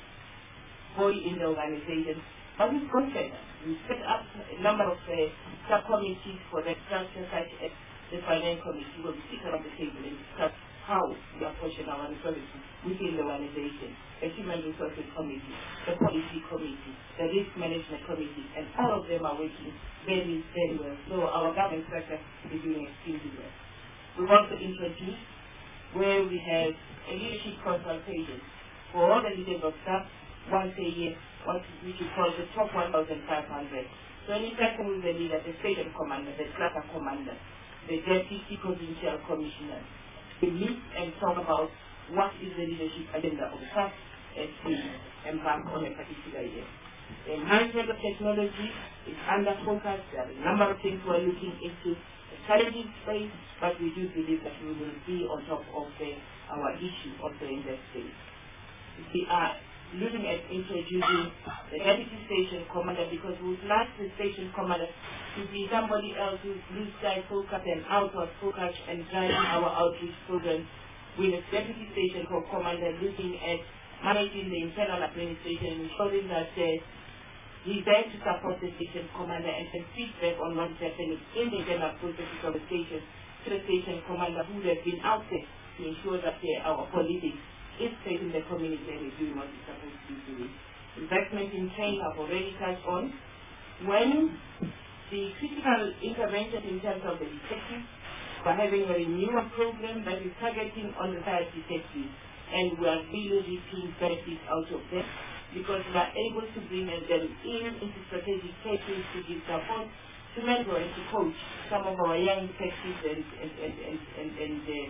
body in the organization. But we've gone further. We've set up a number of uh, subcommittees for the structure, such as the Finance Committee, where we sit around the table and discuss how we apportion our resources within the organization, the Human Resources Committee, the Policy Committee, the Risk Management Committee, and all of them are working very, very well. So our government structure is doing extremely well. We've also introduced where we have a leadership consultation for all the leaders of staff once a year, what we should call the top one thousand five hundred. So any person with the leader, the station commander, the cluster commander, the deputy provincial commissioner, we meet and talk about what is the leadership agenda of the staff as we embark on a particular year. The enhancement of technology is under focus. There are a number of things we're looking into. A challenging space, but we do believe that we will be on top of the, our issue also in that space. We are looking at introducing the deputy station commander, because we would like the station commander to be somebody else who's blue sky focused and outward focused and driving our outreach programs, with a deputy station commander looking at managing the internal administration, ensuring that uh, he's there to support the station commander and can feedback on what's happening in the internal processes of the station to the station commander who have been out there to ensure that uh, our policing is safe in the community and is doing what it's supposed to be doing. Investment in training I've already touched on. When the critical intervention in terms of the detectives, we're having a renewal program that is targeting on the fire detectives, and we are really reaping benefits out of them because we are able to bring them in into strategic cases to give support, to mentor and to coach some of our young detectives and, and, and, and, and, and uh,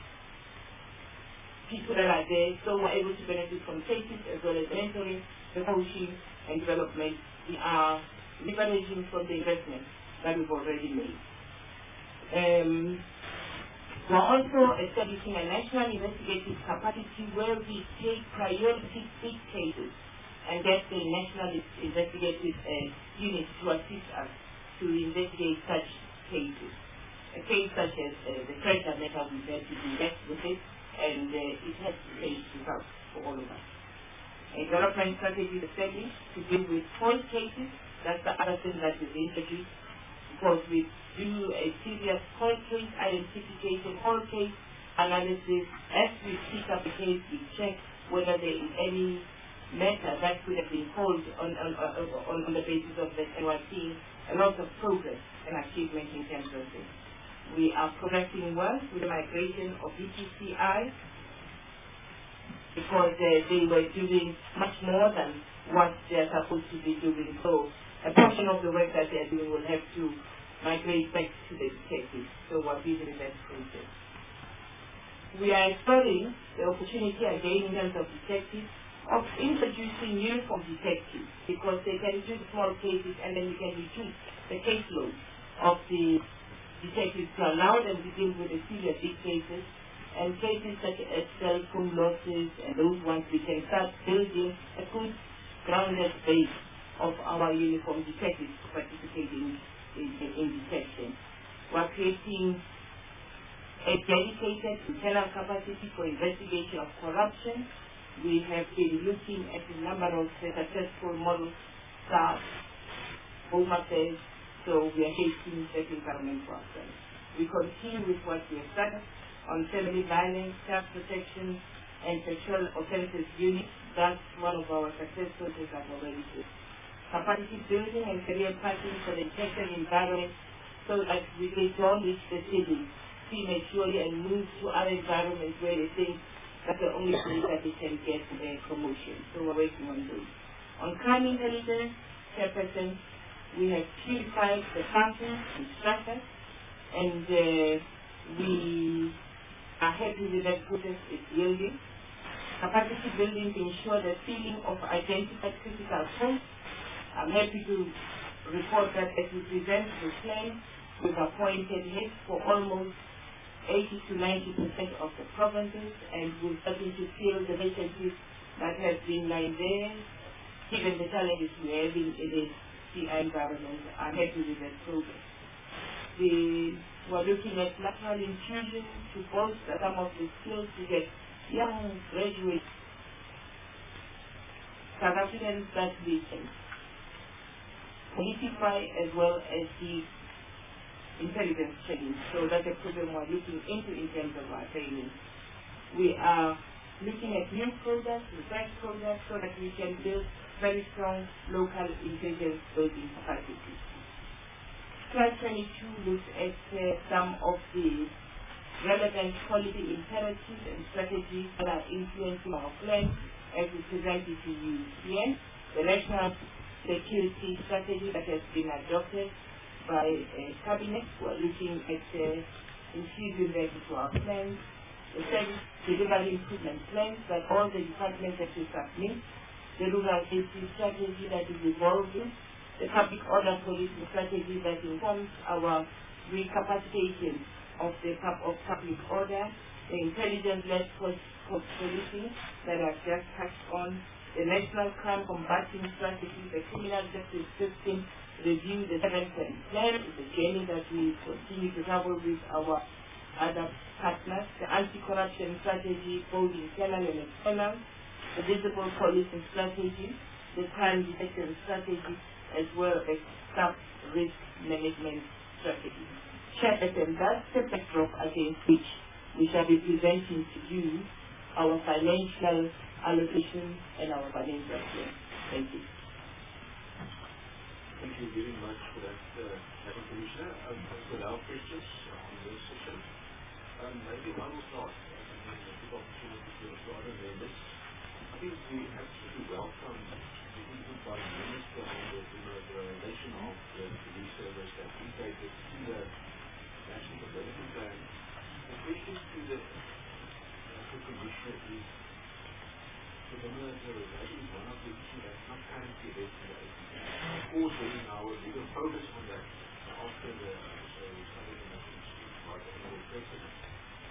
people that are there, so we're able to benefit from cases as well as mentoring, the coaching and development. We are leveraging from the investment that we've already made. Um, We are also establishing a national investigative capacity where we take priority big cases and get the national investigative uh, unit to assist us to investigate such cases. A case such as uh, the treasure matter, we had to invest with it, and uh, it has to take results for all of us. A development strategy is established to deal with false cases. That's the other thing that we've introduced, because we do a serious whole case identification, whole case analysis. As we pick up a case, we check whether there is any matter that could have been called on, on, on, on the basis of this, and we're seeing a lot of progress and achievement in terms of this. We are progressing well with the migration of D T C I, because uh, they were doing much more than what they're supposed to be doing. So a portion of the work that they're doing will have to migrate back to the detectives. So we're busy with that process. We are exploring the opportunity again in terms of detectives of introducing uniform detectives, because they can do small cases and then you can reduce the caseload of the detectives to allow them to deal with the serious big cases, and cases such as cell phone losses and those ones. We can start building a good grounded base of our uniform detectives to participate in, in, in detection. We're creating a dedicated internal capacity for investigation of corruption. We have been looking at a number of successful model staff, home affairs, so we are facing that environment for ourselves. We continue with what we have started on family violence, child protection, and sexual offences unit. That's one of our success stories I've already said. Capacity building and career pathing for the detection environment, so that we don't reach the city prematurely and move to other environments where they think that's the only place that they can get a promotion. So we're working on those. On crime intelligence, Chairperson, we have purified the functions and structures, and uh, we are happy with that process it's yielding. Capacity building to ensure the filling of identified critical points. I'm happy to report that as we present the plan, we've appointed heads for almost eighty to ninety percent of the provinces, and we're starting to fill the vacancies that have been lying there. Given the challenges we're having in the C I environment, I'm happy with that progress. We were looking at lateral infusion to bolster some of the skills to get young graduates, South Africans that we can politify as well as the intelligence training. So that's a program we're looking into in terms of our training. We are looking at new products, research products, so that we can build very strong local intelligence building capacity. Slide twenty-two looks at uh, some of the relevant policy imperatives and strategies that are influencing our plan as we presented to you here. The national security strategy that has been adopted by uh, Cabinet. We're looking at uh, infusing that into our plans. The service delivery improvement plans that all the departments that we submit. The rural safety strategy that is evolving. The public order policy strategy that informs our recapacitation of the pub of public order. The intelligence-led policing that I've just touched on. The national crime combating strategy, the criminal justice system review, the seven-point plan is a journey that we continue to travel with our other partners. The anti-corruption strategy, both internal and external. The visible policing strategy, the crime detection strategy, as well as staff risk management strategy. Chairperson, that's the backdrop against which we shall be presenting to you our financial allocation and our financial plan. Thank you. Thank you very much for that, uh, Madam Commissioner. Um, for our questions on this session, um, maybe I will start and then give opportunity to other members. I think we absolutely welcome the input by the Minister on the demobilization of the police service that integrated to the National Development Plan. The question to the uh, Commissioner is, the demobilization is one of the issues that's not currently regulated. Of course, there is now a bigger focus on that after the uh, so started in the by the president.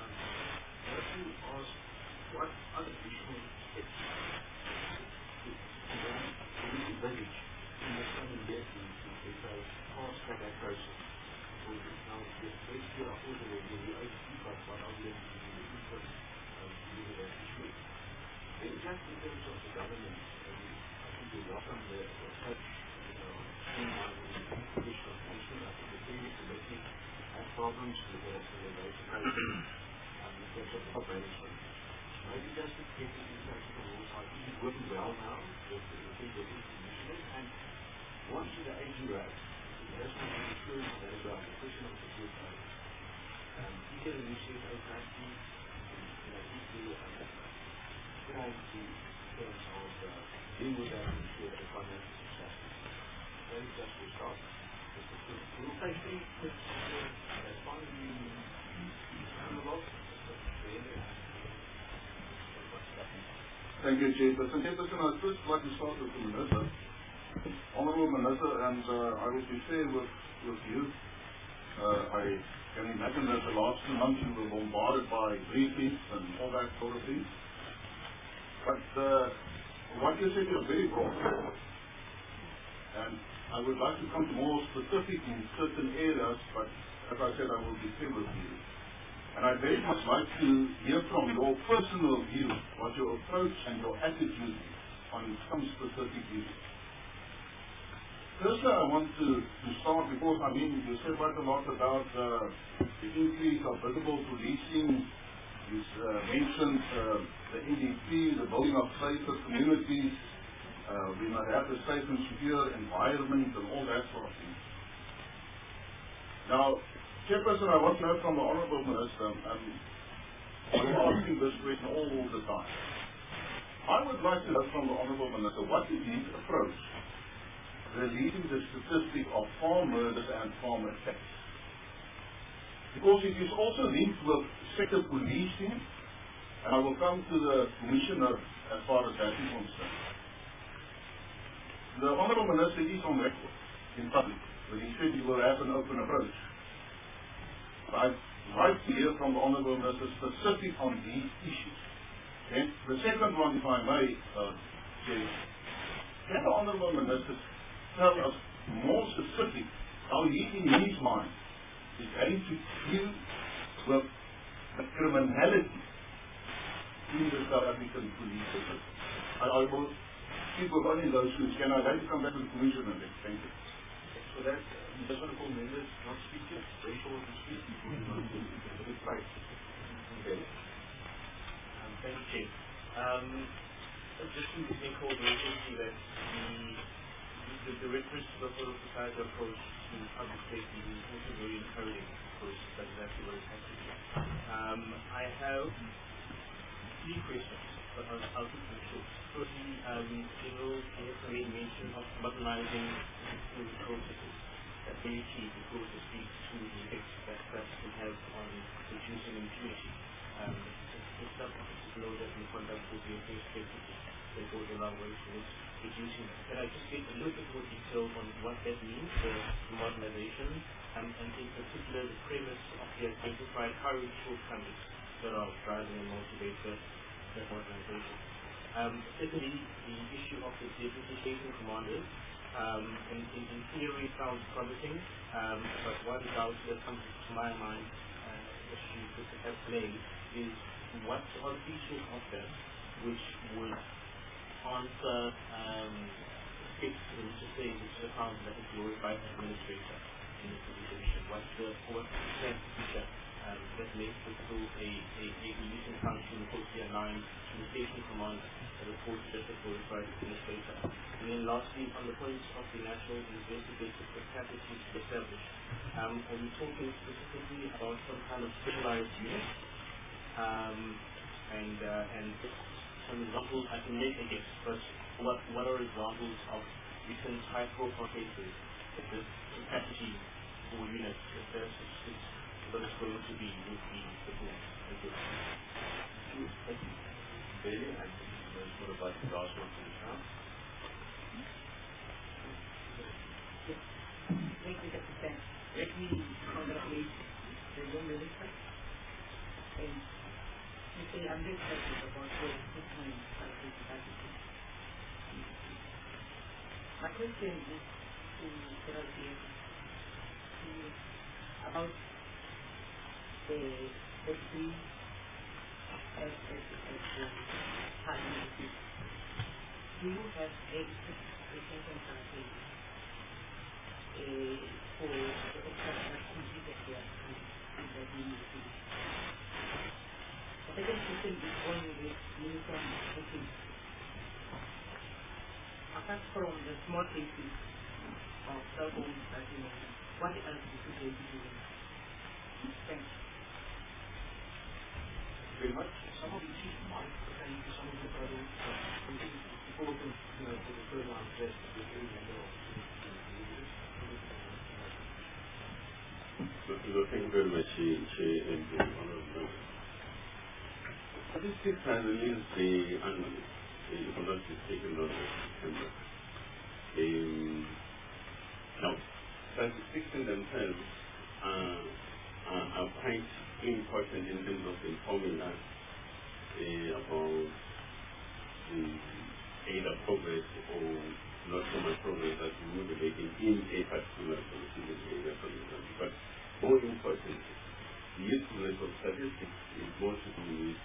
Um, I'd like to ask what other additional steps do you envisage in the coming years to fast track that process? Because now the first year of order will be overseen by what I'll be able to do in the input to do with that issue. Then just in terms of the government, um, I think we welcome the approach, you know, streamlining the traditional commission. I think the previous committee had problems with the basic process um, in terms of top management. Maybe just to get the insight to the rules, I think it's working well now with the previous commissioners, and once the A G rate, that's what the insurance of that as well, the question of the group rate. Um, you get an issue of capacity, you know, if you try to in terms of uh, deal with that and ensure that the financial success. That is just for start. We'll take three quick that's finally analog. Thank you, Chairperson. Chairperson, I'd first like to start with the Minister. Honourable Minister, and uh, I will be fair with, with you. Uh, I can imagine that the last two months you were bombarded by briefings and all that sort of thing. But uh, what you said is very broad. And I would like to come more specific in certain areas, but as I said, I will be fair with you. And I'd very much like to hear from your personal view, what your approach and your attitude on some specific issues. Firstly, I want to, to start because, I mean, you said quite a lot about uh, the increase of visible policing. You uh, mentioned uh, the N D P, the building of safer communities. Uh, we must have a safe and secure environment and all that sort of thing. Now, Chairperson, I want to know from the Honourable Minister, and I'm asking this question all the time. I would like to know from the Honourable Minister, what is his approach releasing the statistic of farm murders and farm attacks? Because it is also linked with sector policing, and I will come to the Commissioner as far as that is concerned. The Honourable Minister is on record in public when he said he will have an open approach. I'd like to hear from the Honourable Minister specific on these issues. Okay? The second one, if I may, uh, say, can the Honourable Minister tell us more specific how he, in his mind, is going to deal with the criminality in the South African police service? I, I will speak with only those who can. I'd like to come back to the Commissioner next. Thank you. So that, just want to call members, not speakers, very short to speak. It's right. Okay. Um, thank you, Chief. Um, just to make all very quickly that the, the, the reference to the whole society approach to public safety is also very encouraging, because that's exactly what it has to be. Um, I have three questions, but I'll, I'll keep them short. Firstly, um, General F M A mentioned of modernizing the processes. That's very key because it speaks to the effects that that can have on reducing impunity. Um, it's not to know that the conduct will be a very specific that goes a long way towards reducing that. Can I just get a little bit more detail on what that means, the, the modernization, and, and in particular the premise of the identified current shortcomings that are driving and motivate that, that modernization? Um, secondly, the issue of the deputy station commanders. Um, in, in, in theory, sounds promising, um, but one doubt that comes to my mind, uh, that you could have made, is what are the features of that which would answer um, fix, let's just say, which is a found that is glorified administrator in the position. What's the what's the feature um, that makes it so a a a policing function closely aligned to the station command as opposed to just a glorified administrator? And then lastly, on the point of the national investigative capacity to be established, um, are we talking specifically about some kind of specialized unit? Um, and uh, and some examples I can make, I guess, but what what are examples of recent high-profile cases that this capacity for units, if there's what it's going to be, would be looking at? Thank you. Thank you. Very, I think there's more about the last one from the town. Thank you, Doctor Let me congratulate the young minister And you say I'm very excited about your system and capacity. My question is to Gerald here about the the three as as as the partnership. Do you have a retention campaign uh, for the extra activities that they are doing in the community? The second question is on with uniform booking. Apart from the small cases of cell phones that you mentioned, what else is it going to do? Thank you. Very much. Some of the chief might pertain to some of the problems that it's important, you know, for the third line test to be able to know. So thank you very much, Chair, and the Honourable Member. Statistics has released the annual, if I'm not mistaken, on September. Um, now, statistics in themselves are, are, are quite important in terms of informing us uh, about the either progress or not so much progress that we will be making in a particular policy area, for example. But more importantly, the usefulness of statistics is more to do with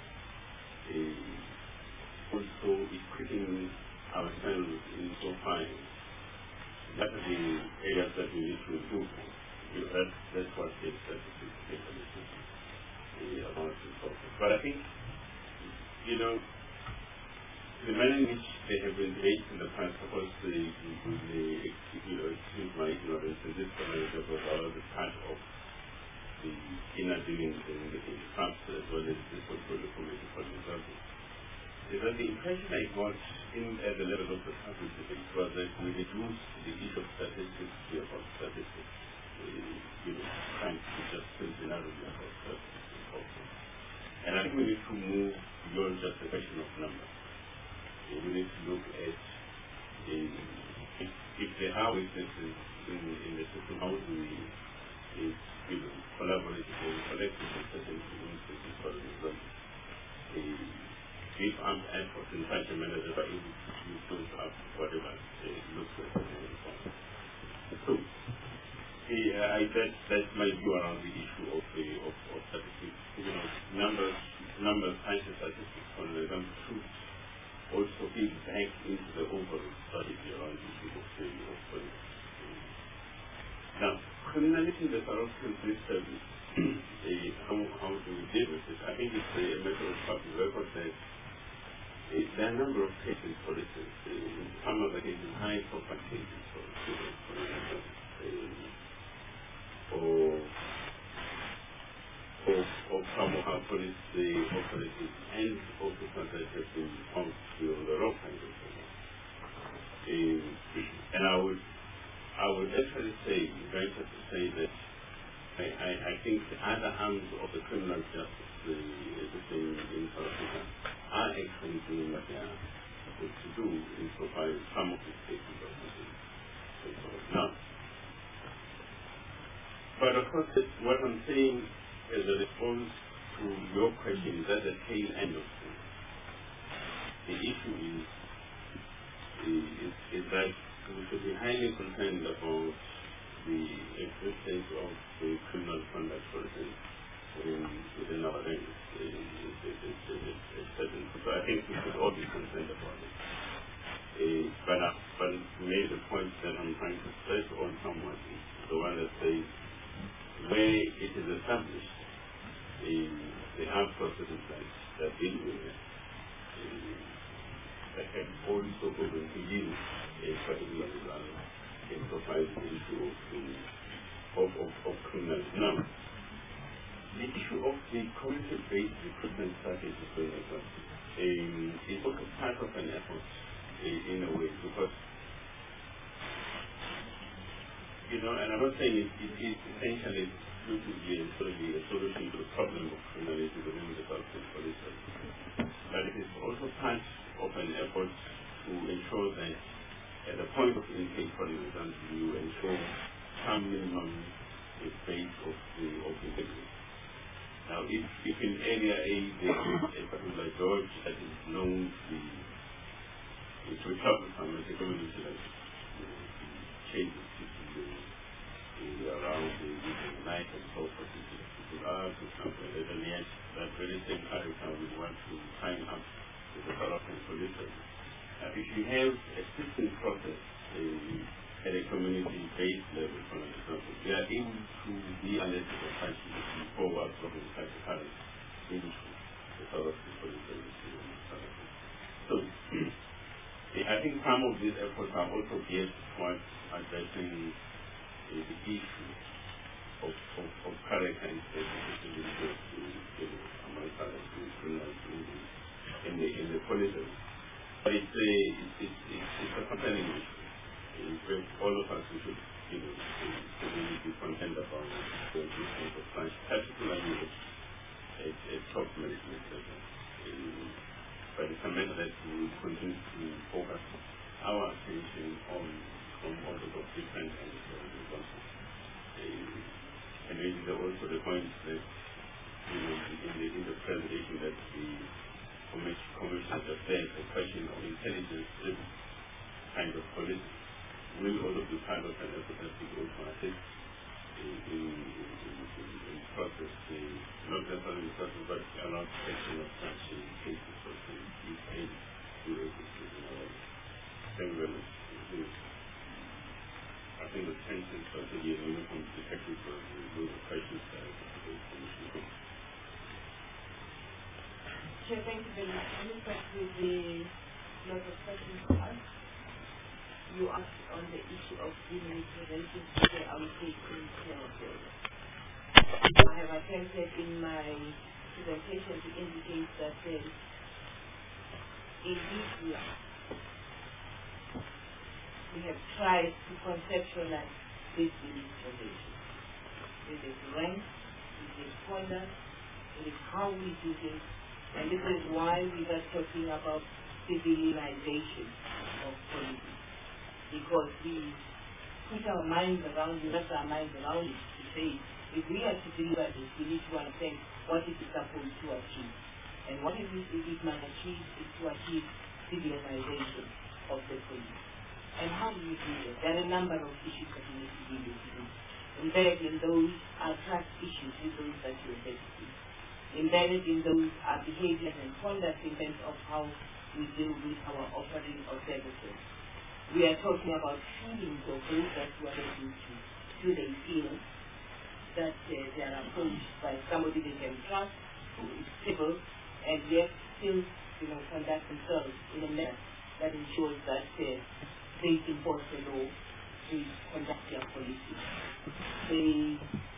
uh, also equipping ourselves in so far that are the areas that we need to improve. You know, that's, that's what the statistics basically is about to talk about. But I think, you know, the manner in which they have been raised in the past, of course, the, the, the you know, excuse my ignorance, in this community was all the part of the inner dealings in the past as well as this portfolio committee, for example. Is that the impression I got in at the level of the publicity was that we reduced the issue of statistics to about statistics. Uh, you know, trying to just simply narrow the about statistics also. And I think we need to move beyond just the question of numbers. Uh, we need to look at uh, if, if there are weaknesses in, in the system, how do we uh, you know, collaborate and collectively certain instances, for example. Uh, If I'm effort in such a manner that I able to use those up whatever it looks like. So, yeah, I, that, that's my view around the issue of the of, of statistics. You know, numbers, numbers, science and statistics, for example, should also be back into the overall strategy around the issue of the of the. Now, criminality in the South African police service, how how do we deal with it? I think it's a matter of public record that. It, there are a number of cases, for instance, uh, some of the cases, high profile cases, for instance, for example, uh, or, or, or some of our police uh, operatives and officers that have been found to be on the wrong kind of thing. Uh, and I would, I would actually say, venture to say that I, I, I think the other arms of the criminal justice uh, in, in South Africa are actually doing what they are supposed to do in providing some of these cases of the now. But of course, what I'm saying as a response to your question is at the tail end of things. The issue is, is, is that we should be highly concerned about the existence of the criminal conduct, for example, in, within our ranks. So I think we should all be concerned about it. Uh, but, uh, but maybe the point that I'm trying to stress on somewhat is the one that says where it is established, uh, there are processes that, that deal with it, uh, that can also go into use a particular result in providing the issue of, of, of, of criminality. Now, the issue of the community-based recruitment strategy, for example, um, is also part of an effort uh, in a way, because, you know, and I'm not saying it, it is essentially exclusively and solely a solution to the problem of criminality within the South African police service, but it is also part of an effort to ensure that at the point of intake, for example, you ensure some minimum base of the of integrity. Now, if, if in area A there is a particular George that is known to be to travel from the community like you know, changes to around the, the night and so forth, people are, for example, and yet that very same character we want to sign up with the South African Police Service. Uh, if you have a system process uh, at a community-based level, for example, we are able to be alerted of such to forward from such a current into the South African Police Service. So, I think some of these efforts are also geared towards addressing uh, the issue of, of, of character and safety amongst others criminals in the in the police. But it's a it's, it's, it's a compelling issue. It's very, all of us we should you know to really be concerned about the existence of such, particularly at, at, at top management level. But it's a matter that we will continue to focus our attention on on all sorts of different angles. And maybe there are also the point that you know in the in the presentation that the commission has said the question of intelligence-driven kind of policy will also be part of an effort that we also assist in in in in process, not necessarily in process, but around protection of such cases for the youth to Thank you very much. I think the tensions are to be a uniform detective for the questions that the commission. Chair, thank you very much. I look at with the lot of questions to us. You asked on the issue of demilitarization, so I will take in care of it. I have attempted in my presentation to indicate that uh, in this year we have tried to conceptualize this demilitarization. It is rank, it is conduct, it is how we do things, and this is why we are talking about civilization of policy. Because we put our minds around, we wrap our minds around it to say, if we are to deliver this, we need to understand what it is supposed to achieve. And what it is it must achieve is to achieve civilization of the police. And how do you do that? There are a number of issues that we need to deal with. Embedded in those are trust issues with those that you are facing. Embedded in those are behaviors and conduct in terms of how we deal with our offering of services. We are talking about feelings of those that we are looking to. Do they feel that uh, they are approached by somebody they can trust, who is civil, and yet still you know, conduct themselves in a manner that ensures that uh, they enforce the law to conduct their policy. They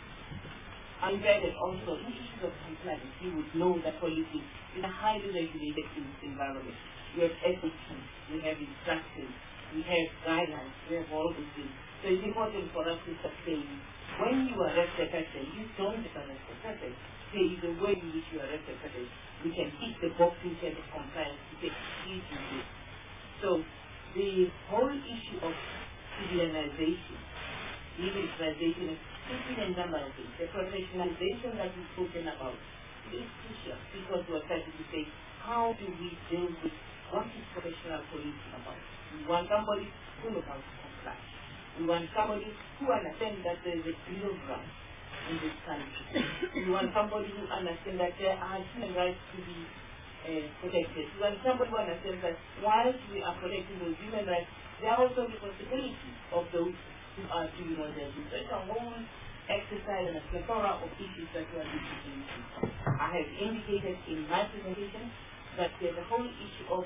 are embedded also in issues of compliance. You would know that policy is a highly regulated environment. We have ethics, we have instructions, we have guidelines, we have all these things. So it's important for us to say, when you arrest a person, you don't arrest a person. There is a way in which you arrest a person. We can tick the box in terms of compliance to say, please do this. So the whole issue of civilization, militarization, is taking a number of things. The professionalization that we've spoken about is crucial because we're trying to say, how do we deal with what is professional policing about? We want somebody who knows how to comply. We want somebody who understands that there is a bill of rights in this country. We want somebody who understands that there are human rights to be uh, protected. We want somebody who understands that while we are protecting those human rights, there are also responsibilities of those who are doing all their duties. So it's a whole exercise and a plethora of issues that we are looking into. I have indicated in my presentation that there's a whole issue of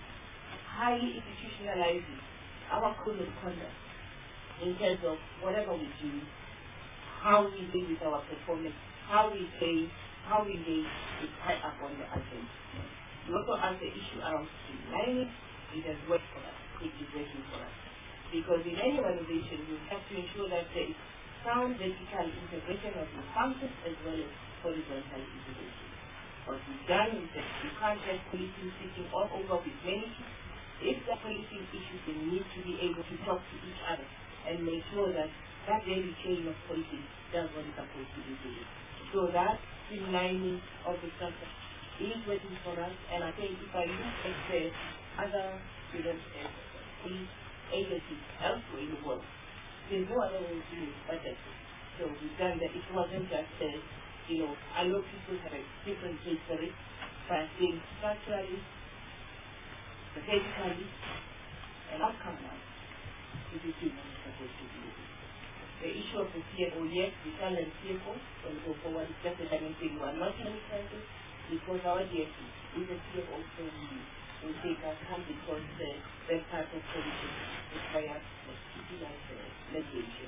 highly institutionalizing our code of conduct in terms of whatever we do, how we deal with our performance, how we pay, how we engage is high up on the agenda. We also ask the issue around streamlining. It has worked for us. It is working for us. Because in any organization, you have to ensure that there is sound vertical integration of the functions as well as horizontal integration. What we've done is that you can't have policing sitting all over with many issues. If the policing issues, they need to be able to talk to each other and make sure that that very chain of policies does what it's supposed to be doing. So that streamlining of the structure is working for us, and I think if I look at the other you know, uh, police agencies elsewhere in the world, there's no other way to do it but that. So we've done that. It wasn't just, uh, you know, I know people have a different history, but I think structurally, strategically, and outcome-wise, this is what we're supposed to do. The issue of the C F O, yes, we tell them C F O, when we go forward, it's just that I mean, we are not in any crisis, because our D S C is a C F O, so we will take our time because uh, that type of solution requires like, uh, litigation.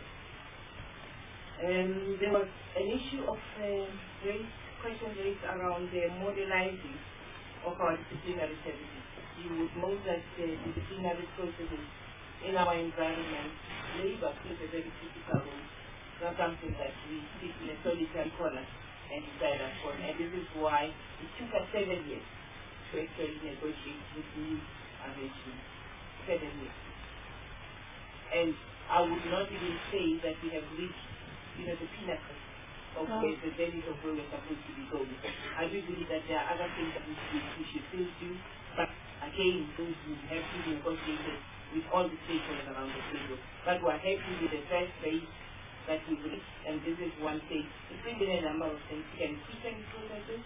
Um, there was an issue of uh, raised, question raised around the modelizing of our disciplinary services. You would know that the uh, disciplinary processes in our environment, labor plays a very critical role. It's not something that we sit in a solitary corner and decide upon. And this is why it took us seven years to actually negotiate with new arrangements. Seven years. And I would not even say that we have reached, you know, the pinnacle of no. the values of where we're supposed to be going. I do believe that there are other things that we should, we should still do, but again, those will have to be negotiated with all the stakeholders around the table. But we're happy with the first phase that we've reached, and this is one phase. It's really a number of things. We can we can processes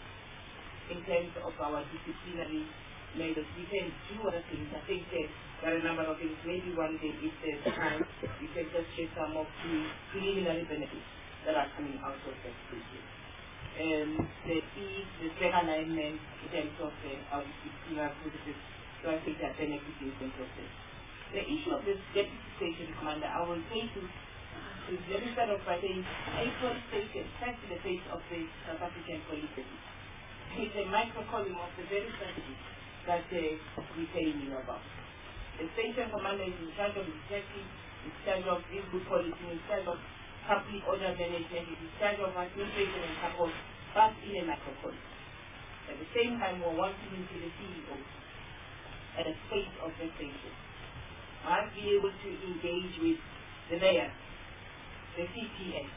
in terms of our disciplinary measures. We can do other things. I think that there are a number of things. Maybe one day, if there's time, we can just share some of the preliminary benefits that are coming out of that process. Um, the key, the strength alignment in terms of uh, our disciplinary processes. So I think that benefits in terms of this. The issue of this deputy station commander, I will say to, to let me start off by saying April station stands in the face of the South African police. It's a microcosm of the very strategy that uh, we're telling you about. The station commander is in charge of detecting, in charge of good policy, in charge of public order management, is in charge of administration and support, but in a microcosm. At the same time, we're working into the C E O at the space of the station. Must be able to engage with the mayor, the C P S,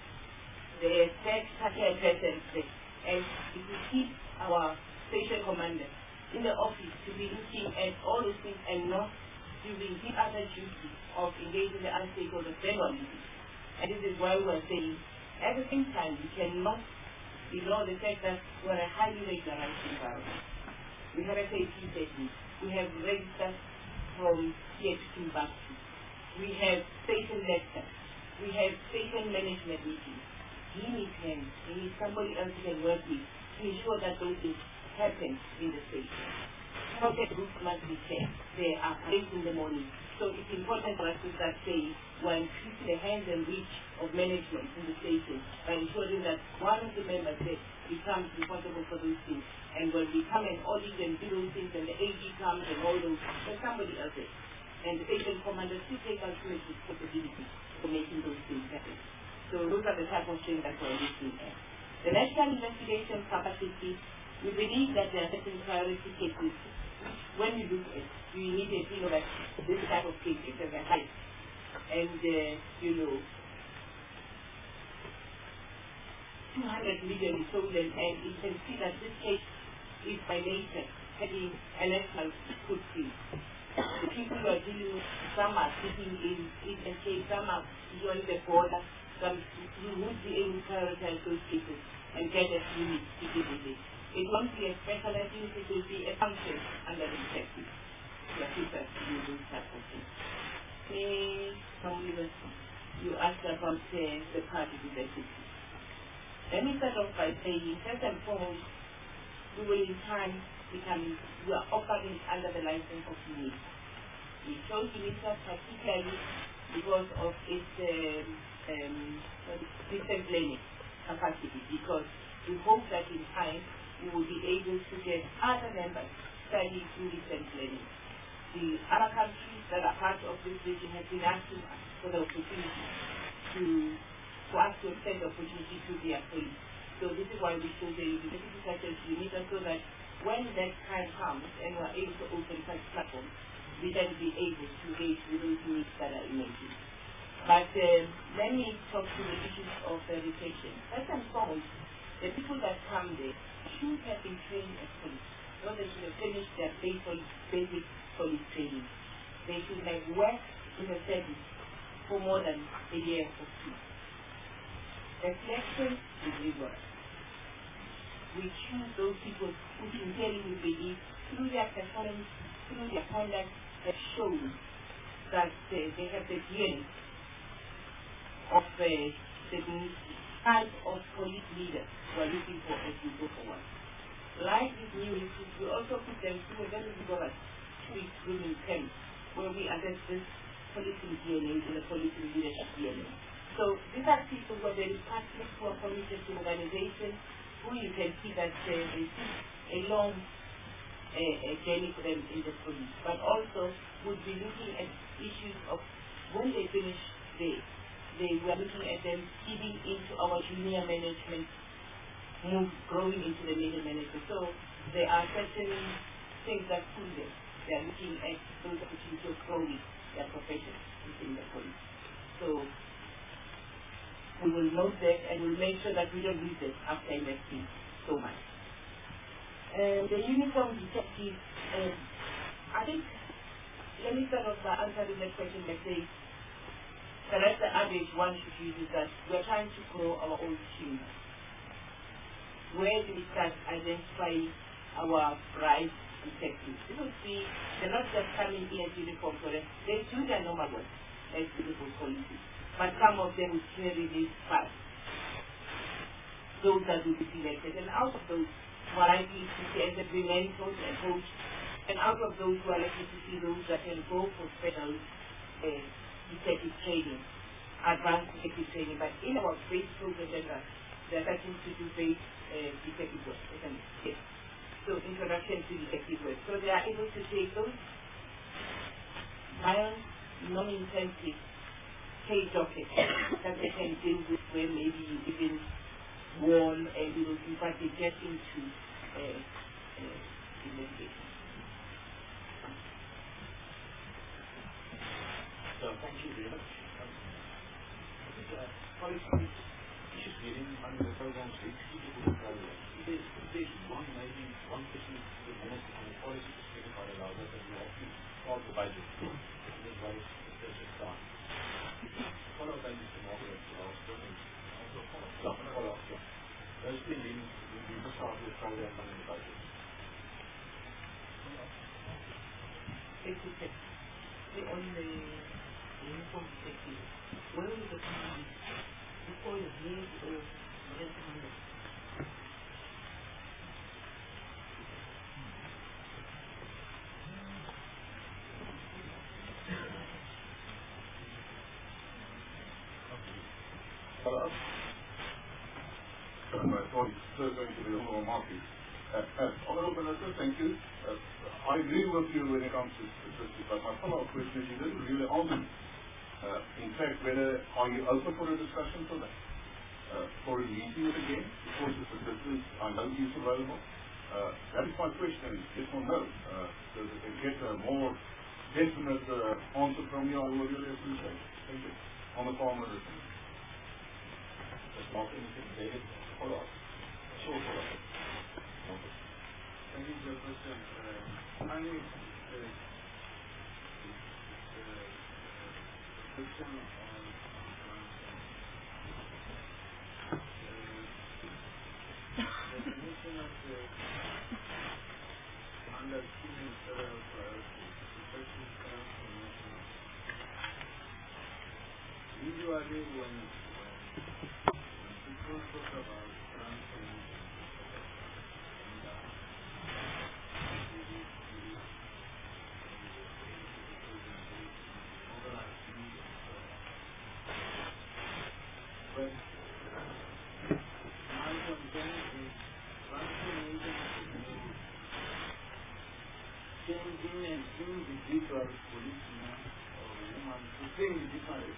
the state secretary president, and if we keep our station commander in the office to be looking at all those things and not doing the other duty of engaging the other stakeholders, then we're losing. And this is why we're saying, at the same time, we cannot ignore the fact that we're a highly regularized environment. We have a safety setting. We have registered from here to Bapti. We have station lectures. We have station management meetings. He needs him. He needs somebody else he can work with to ensure that those things happen in the station. Project groups must be checked. They are late in the morning. So it's important for us to start saying we're increasing the hands and reach of management in the station by ensuring that one of the members there becomes responsible for those things. And when we come and audit and do those things and the A G comes and all those, there's somebody else there. And the station commander still takes ultimate responsibility for making those things happen. So those are the type of things that we're looking at. The national investigation capacity, we believe that there are certain priority cases. When you look at, you immediately know that this type of case is a height. And, uh, you know, two hundred million is stolen, and you can see that this case is by nature having a national footprint. The people who are dealing with, some are sitting in in a case, some are beyond the border, some you would be able to prioritize those cases and get a unit to deal with it. It won't be a specialized unit, it will be a function under the detective to assist us to do those type of things. Okay, you asked about uh, the party diversity. Let me start off by saying, first and foremost, we will in time become, we are offering under the license of UNITA. We chose UNITA particularly because of its um, um, distance learning capacity, because we hope that in time we will be able to get other members studying through distance learning. The other countries that are part of this region have been asking us for the opportunity to for us to extend the opportunity to their police. So this is why we chose the university such as UNITA, so that when that time comes and we're able to open such platforms, we then be able to engage with those needs that are emerging. But um, let me talk to the issues of the retention. First and foremost, the people that come there should have been trained as police. Not they should have finished their basic, basic police training. They should have worked in the service for more than a year or two. The selection is rigorous. We choose those people who sincerely we believe through their performance, through their conduct, that shows that uh, they have the D N A of uh, the type of police leaders we are looking for as we go forward. Like these new recruits, we also put them through a very rigorous two-week grooming camp where we assess this policing D N A and the policing leadership D N A. So these are people who are very passionate, who are committed to organization, who you can see that uh, they see a long uh, a journey for them in the police, but also would be looking at issues of when they finish there, they were looking at them feeding into our junior management, move growing into the middle management. So there are certain things that pull them. They are looking at those opportunities of growing their profession within the police. So we will note that and we'll make sure that we don't lose it after investing so much. Uh, the uniform detective, uh, I think, let me start off by answering that question by saying that that's the average one should use is that we're trying to grow our own team. Where do we start identifying our bright detectives? You will see they're not just coming in as uniform for them, they do their normal work as uniform police. But some of them will carry this fast. Those that will be selected. And out of those, what I need to see as a mentors and coach, and out of those who are likely to see those that can go for special uh, detective training, advanced detective training. But in our base program, they're starting to do base uh, detective work. Yes. So introduction to detective work. So they are able to take those mild, non-intensive case dockets that they can deal with where maybe you even warn and you know, in fact they get into uh, uh, investigation. So thank you very much. Um, I think uh, policy issues getting under the program six people to cover it. If there's, if there's one, maybe one person who would benefit from the policy perspective, I allow that, and we have to start the budget. As well as the first time. Follow up basis to market as well. Also follow up. Follow up, yeah. Those two means we will start with the program and the budget. If we check on the uniform detective, where will the command before you leave or where the command? Hello? So my thought is still going to be a little market. Uh, uh, Honorable Minister, thank you. Uh, I agree with you when it comes to statistics, but my follow-up question is you didn't really answer. Uh, in fact, whether are you open for a discussion for that? Uh, for releasing it again, because the statistics are no use available? Uh, that is my question, yes or no? Uh, so that I get a more definite uh, answer from you, I will really appreciate it. Thank you. On the farmer return. Just not anything there. Follow up. Sure, follow up. Thank you for the question. Uh, I need uh, uh, question on the definition of the under key federal priorities, especially transformation. Usually when, when, when people talk about transformation, but my concern is transformation is changing an individual policeman or woman to think differently,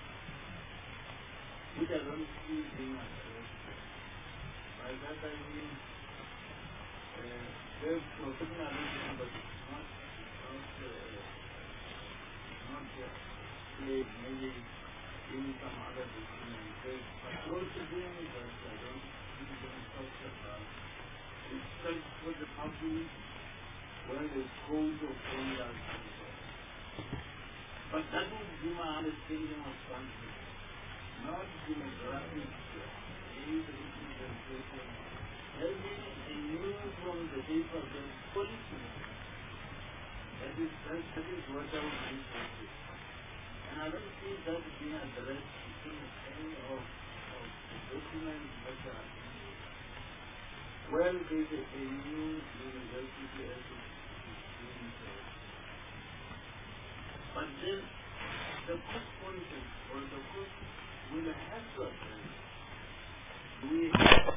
which I don't see being addressed. By that I mean uh, their professionalism, but not not uh, not uh, maybe in some other documents. There's patrol doing it, but I don't think it's talk about. It's just for the public when the code of conduct is on. But that would be my understanding of something. Not demographic, age representation. Having a new from the paper that policy. That is, that, that is what I would be interested. And I don't see that being addressed in any of, of the documents that are well, there's a, a new university as being said. But then the cost policy or the cost will have to address. We have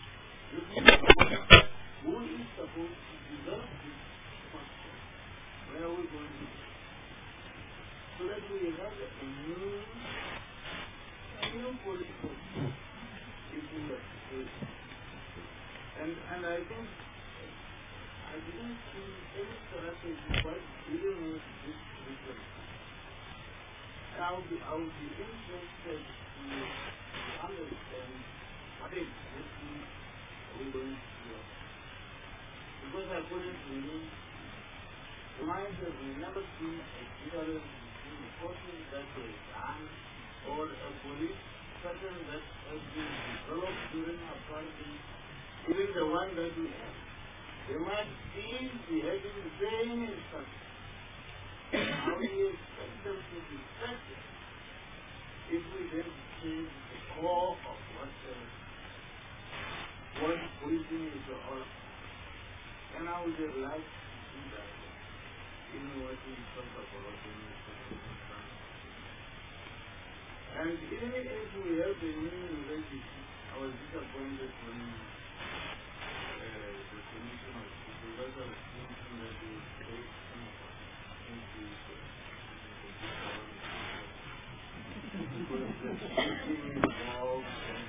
who is supposed to develop this question? Where are we going to go? So that we have a new, a new political issue that is. And, and I think, I didn't see any strategy quite dealing with this issue. And I would be, I would be interested to understand what exactly are we going to do. Because according to me, the mind has never seen a difference between the forces that were done or a police pattern that has been developed during apartheid, even the one that we have. They might still be having the same instructions. How do you expect them to be effective if we then change the core of what the what policing is all about? And I would have liked to see that in what we talk about in the second. And even if we have the new university, I was disappointed when uh, the commission was because I was thinking that they would take some into because the teaching involved and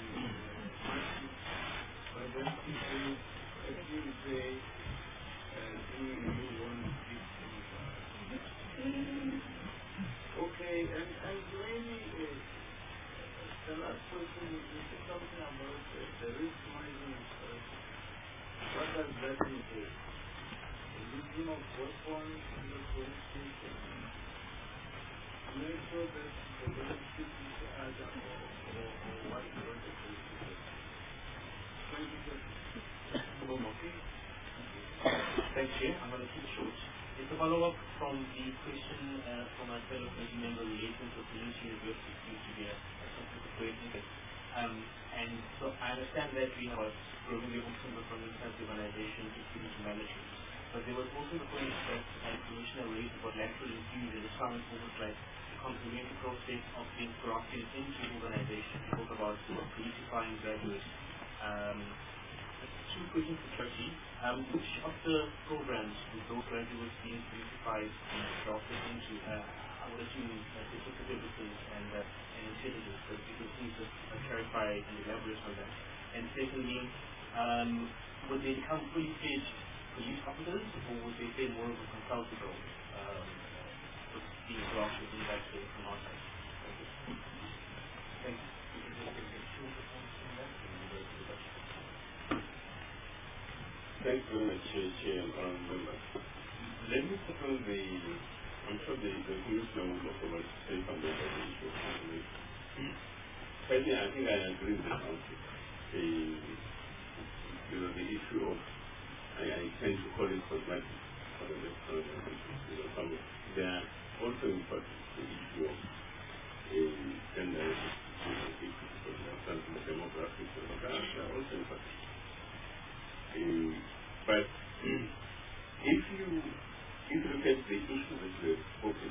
but then people actually say okay, and, and maybe uh, the last question is something about uh, the risk management. Uh, what does that entail? The using of weapons in the police station, make sure that the police station is either or, or, or what is the police station. Thank you, sir. Okay. Thank you. I'm going to keep short. It's a follow-up from the question uh, from my fellow committee member relating to Police University seems to be a topic of great interest. Um, and so I understand that we have growing the options from incentive organization to security management. But there was also the point that the Commissioner raised about lateral infusion. It sounds almost like the complementary process of being corrupted into organization. We talk about politicifying graduates. Um, Two questions for Turkey. Um, which of the programs would those graduates being certified and drafted into? Uh, I would assume uh, digital services and, uh, and intelligence, but you can please just uh, clarify and elaborate on that. And secondly, um, would they become fully fledged police officers, or would they play more of a consultative role, um, uh, being drafted in that case from our side? Thank you. Thanks very much, Chair and Honourable Members. Let me start on the, I'm sure the, the Commissioner will also want to say something about the issue of confirmation. Personally, I think I agree with the Council. The, you know, the issue of, I, I tend to call it cosmetic, for the rest of the country. You know, some, they are also important, the issue of a gender equity, for example, the demographics, they are also important. Um, but if you if you look at the issue that we have spoken,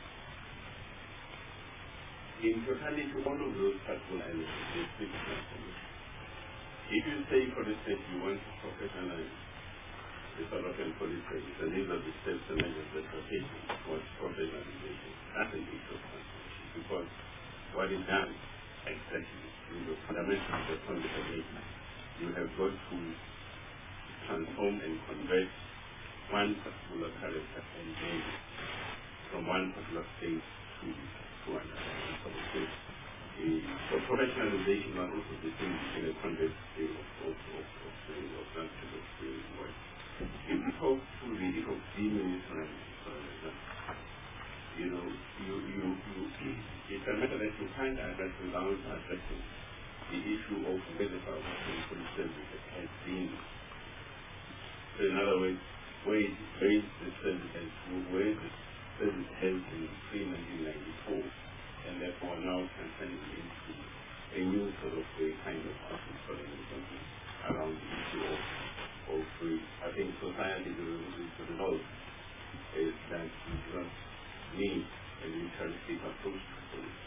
in totality, all of those practical elements, they speak transformation. If you say, for instance, you want to professionalize the South African police service, and these are the steps and measures that are taken towards professionalization, that's an issue of transformation, because what it does, exactly, in the fundamentals of the point that you're making, you have got to transform and convert one particular character and then from one particular state to one and sort of thing. So professionalization are also the thing in the context of, of, of, of, the, of that sort of work. If you talk to the of female Israel, you know, you, you, you, it's a matter that you can't address without addressing the issue of whether our police service has been. So in other words, where is, where is the service has, where the service held in pre nineteen ninety-four, and therefore now transcending into a new sort of a kind of article around the issue of, of uh, I think society, the, the result is that we do not need a militaristic approach to police.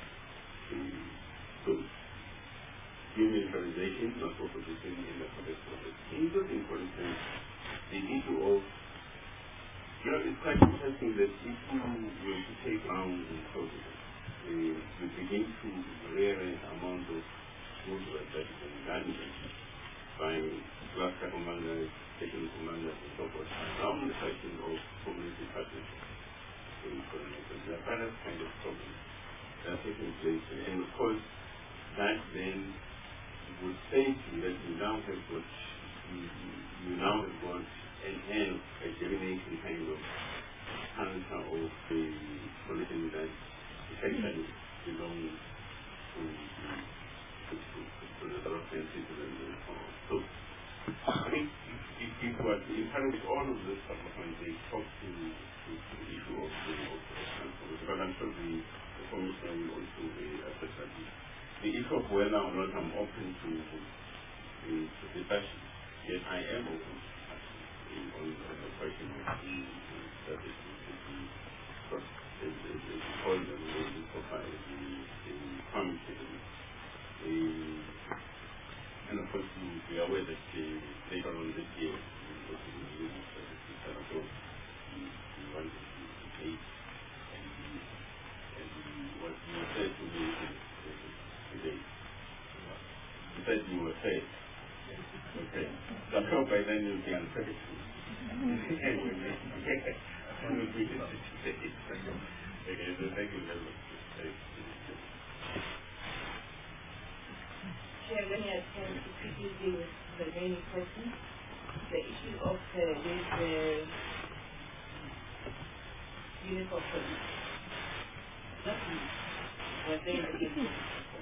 So, demilitarization not also the same in the context of it. Including, for instance, the issue of, you know, it's quite interesting that if you were to take round in Kosovo, uh, you begin to realize the amount of food that is in Ghana by cluster commanders, station commanders, and so forth, around the question of community partnership. There are various kind of problems that are taking place, and of course, that then would say to you that you now have got, you, you now have got an end, a germination kind of answer of the solution that essentially belongs to, to, to, to the European citizens and so on. So, I think if, if you were to encourage all of this stuff when they talk to, to, to the issue of the transport, because I'm sure the, the Commissioner will also be assess that. The issue of whether or not I'm open to the discussion, yes, I am open actually on, on the question of the service, the employment, the profile, the community, and of course you be aware that later on this year, we will be using services that are both we want to take and what you said to me today. You said you were safe. Okay. So I hope by then you'll be unpredictable. Anyway, okay. Okay, so thank you very much. Chair, let me attempt to quickly deal with the remaining questions. The issue of uh, this uh, uniform police. Nothing was very against it.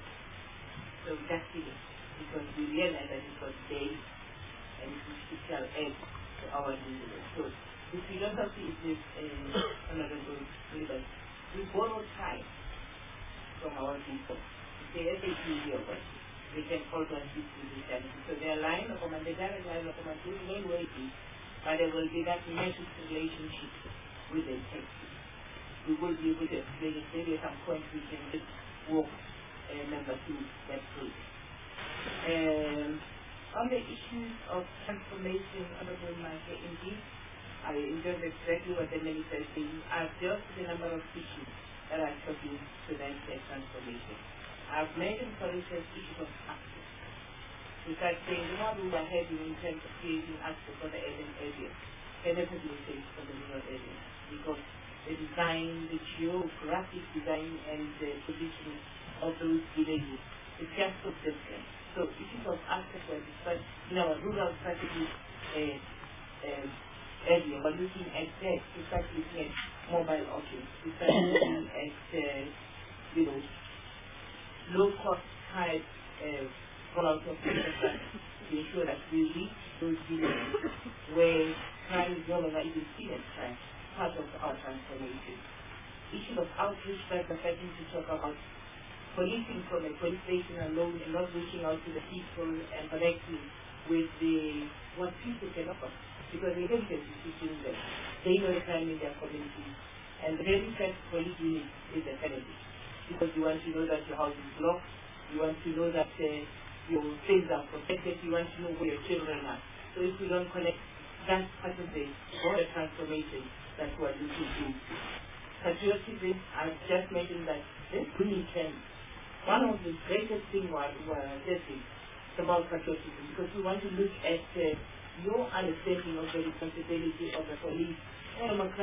So that's it. Because we realize that it was day and it shall end to our need. So the philosophy is this, uh, honorable leaders. We borrow time from our people. They say, every year of us. They can also assist with this challenge. So their line of command, the direct line of command will remain waiting, but there will be that message relationship with the text. We will be able to explain it. Maybe at some point we can just walk uh, member to that group. Um, on the issues of transformation, Honorable Michael, indeed, I enjoyed exactly what the minister is saying. I've just the number of issues that are talking to that transformation. I've mentioned, for instance, issues of access. We start saying the more we are heading in terms of creating access for the urban areas, definitely safe for the rural areas, because the design, the geographic design and the position of those villages is just so different. So issues of access were discussed in our rural strategy uh, uh, area. We're looking at that. We start looking at mobile options. We start looking at, uh, you know, low-cost type uh, rollout of infrastructure to ensure that we reach those villages where crime is no longer even seen as crime, part of our transformation. Issue of outreach that we're starting to talk about policing from a police station alone and not reaching out to the people and connecting with the what people can offer. Because the evidence is teaching them. They know the crime in their communities. And the very first police unit is the family. Because you want to know that your house is locked, you want to know that uh, your things are protected, you want to know where your children are. So if we don't connect, that's part of the broader transformation that we are looking into. Patriotism, I've just mentioned that this really can. One of the greatest things we're assessing is about patriotism, because we want to look at uh, your understanding of the responsibility of the police, democratic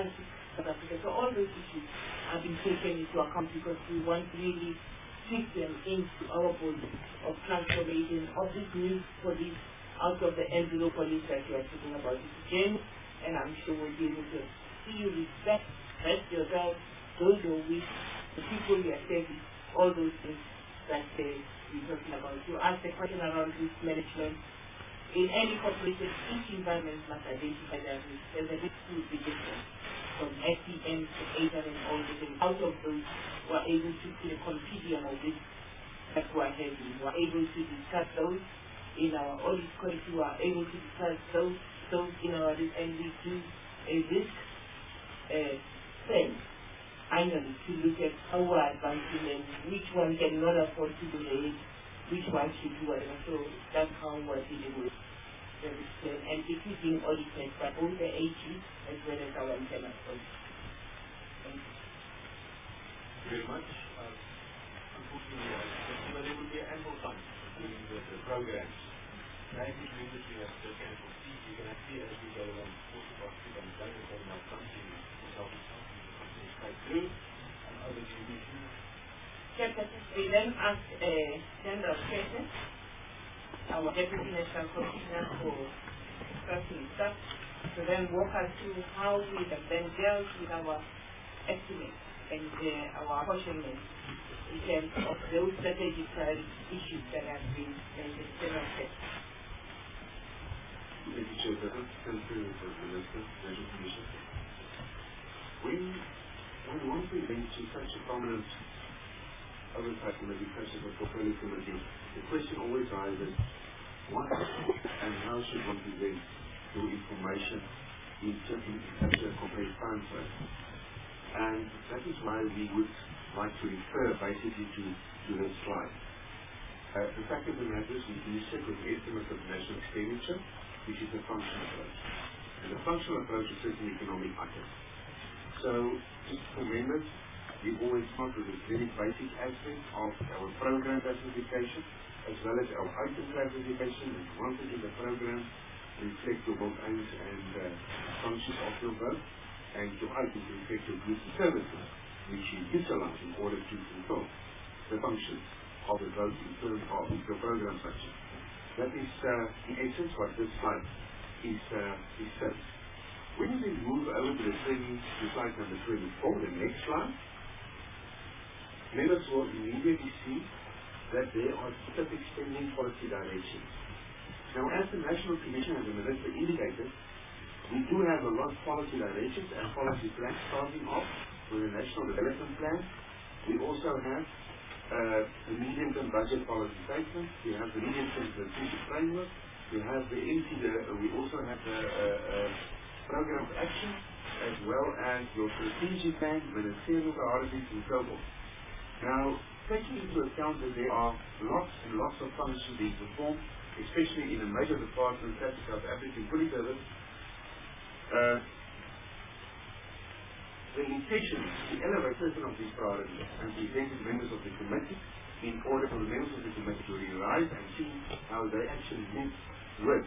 South Africa. So all those issues have been taken into account because we want to really fit them into our policy of transformation of this new police out of the envelope police that you are talking about. It's a journey, and I'm sure we'll be able to see you respect, rest yourself, those your wish, the people you are serving, all those things that uh, we're talking about. You asked the question around risk management. In any corporation, each environment must identify their risk. There's a risk to be different from S D M to A D A and all the things. Out of those, we're able to see a compendium of risk that we're having. We're able to discuss those in our audit committee. We're able to discuss those, those in our risk, and we do a risk uh, plan annually to look at how we're advancing and which one cannot afford to do it, which one should do whatever. So that's how we're dealing with the risk plan. And it is being audited by both the A G as well as our internal audit. Thank you. Thank you very much. Uh, unfortunately, uh, there will be ample time during the, the programs. I think we need to have the kind of see you can see as we go along, talk about it and done it on our country, yourself and self, and the country is quite through, and over to you. We then asked a general question, our Deputy National Commissioner for Personal Staff, to then walk us through how we have then dealt with our estimates and uh, our apportionment in terms of those strategic issues that have been in the general sector. Thank you, Chair. Thank you, Minister, National Commission. When, when one presents to such a prominent oversight committee, such as the portfolio committee, the question always arises, what and how should one present your information in such a complex time frame? And that is why we would like to refer basically to, to this slide. Uh, the fact of the matter is we do sit with estimates of national expenditure, which is a functional approach. And the functional approach is certainly economic item. So, just for members, we always start with a very basic aspect of our program classification, as well as our item classification, and once again the program reflect your both aims and uh, functions of your vote, and your items reflect your goods and services, which you utilize in order to fulfill the functions of the vote in terms of your program structure. That is, uh, in essence, what this slide is, uh, is saying. When we move over to the twenty, to slide number twenty-four, the next slide, members will immediately see that there are specific spending policy directions. Now, as the National Commission and the Minister indicated, we do have a lot of policy directions and policy plans, starting off with the National Development Plan. We also have Uh, the medium-term budget policy statement, we have the medium-term strategic framework, we have the M T, the, uh, we also have the uh, uh, program of action, as well as your strategic plan, ministerial priorities, and so on. Now, taking into account that there are lots and lots of functions being performed, especially in a major department such as South African Police Service, uh, the intention is to elevate certain of these priorities and present to members of the committee in order for the members of the committee to realize and see how they actually link with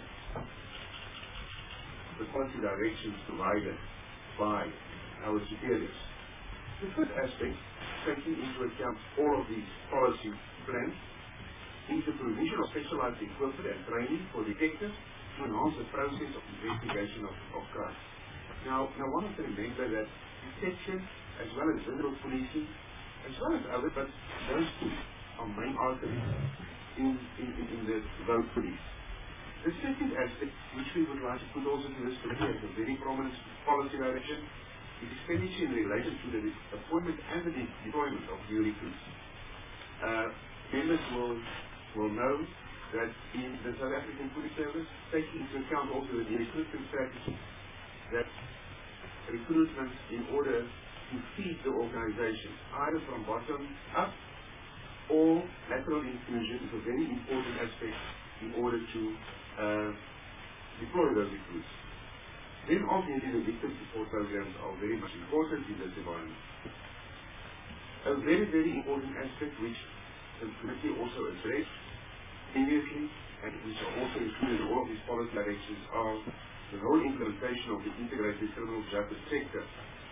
the policy directions provided by our superiors. The first aspect, taking into account all of these policy plans, is the provision of specialized equipment and training for detectives to enhance the process of investigation of, of crime. Now, now one has to remember that detection, as well as visual policing, as well as other, but those two are main arteries in, in, in, in the road police. The second aspect, which we would like to put also to this committee as a very prominent policy direction, is expenditure in relation to the appointment and the de deployment of new recruits. Uh, members will, will know that in the South African Police Service, taking into account also the recruitment strategy, that recruitment in order to feed the organization, either from bottom up or lateral inclusion, is a very important aspect in order to uh, deploy those recruits. Then obviously the victim support programs are very much important in this environment. A very, very important aspect which the committee also addressed previously, and which are also included in all of these policy directions, are the whole implementation of the integrated criminal justice sector,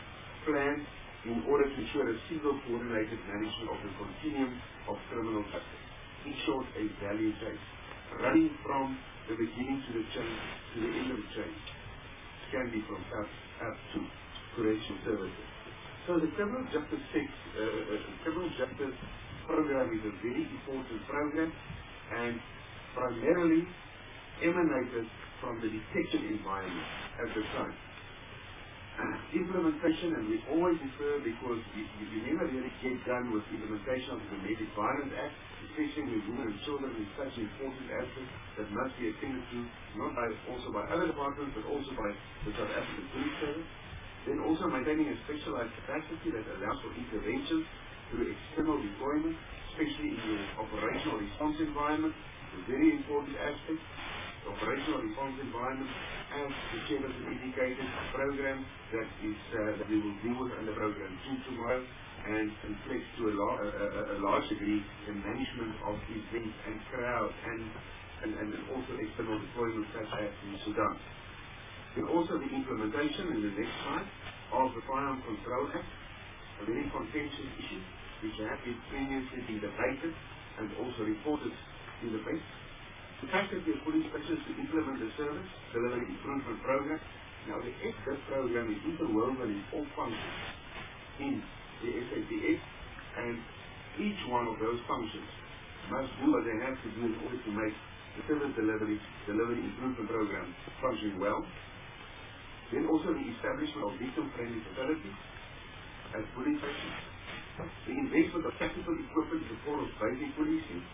plan in order to ensure a single coordinated management of the continuum of criminal justice. In short, a value chain, running from the beginning to the chain, to the end of the chain, can be from up, up to correctional services. So the criminal justice sex, uh, uh, criminal justice program is a very important program and primarily emanated from the detection environment at the time. Implementation, and we always refer because we, we never really get done with implementation of the Domestic Violence Act, especially with women and children, is such an important aspect that must be attended to, not by, also by other departments, but also by the South African Police Service. Then also maintaining a specialized capacity that allows for interventions through external deployment, especially in the operational response environment, a very important aspect. The operational response environment, as the chairman indicated, a program that is uh, that we will deal with under program two tomorrow, and reflects to a, lar- a, a, a large degree the management of events and crowds and, and, and also external deployment such as in Sudan. And also the implementation in the next slide of the Firearm Control Act, a very contentious issue which has been previously been debated and also reported in the press. The fact that we are putting specialists to implement the service delivery improvement program. Now the S D I P program is interwoven in all functions in the S A P S, and each one of those functions must do what they have to do in order to make the service delivery delivery improvement program function well. Then also the establishment of victim-friendly facilities as police stations. The investment of tactical equipment in support of basic policing.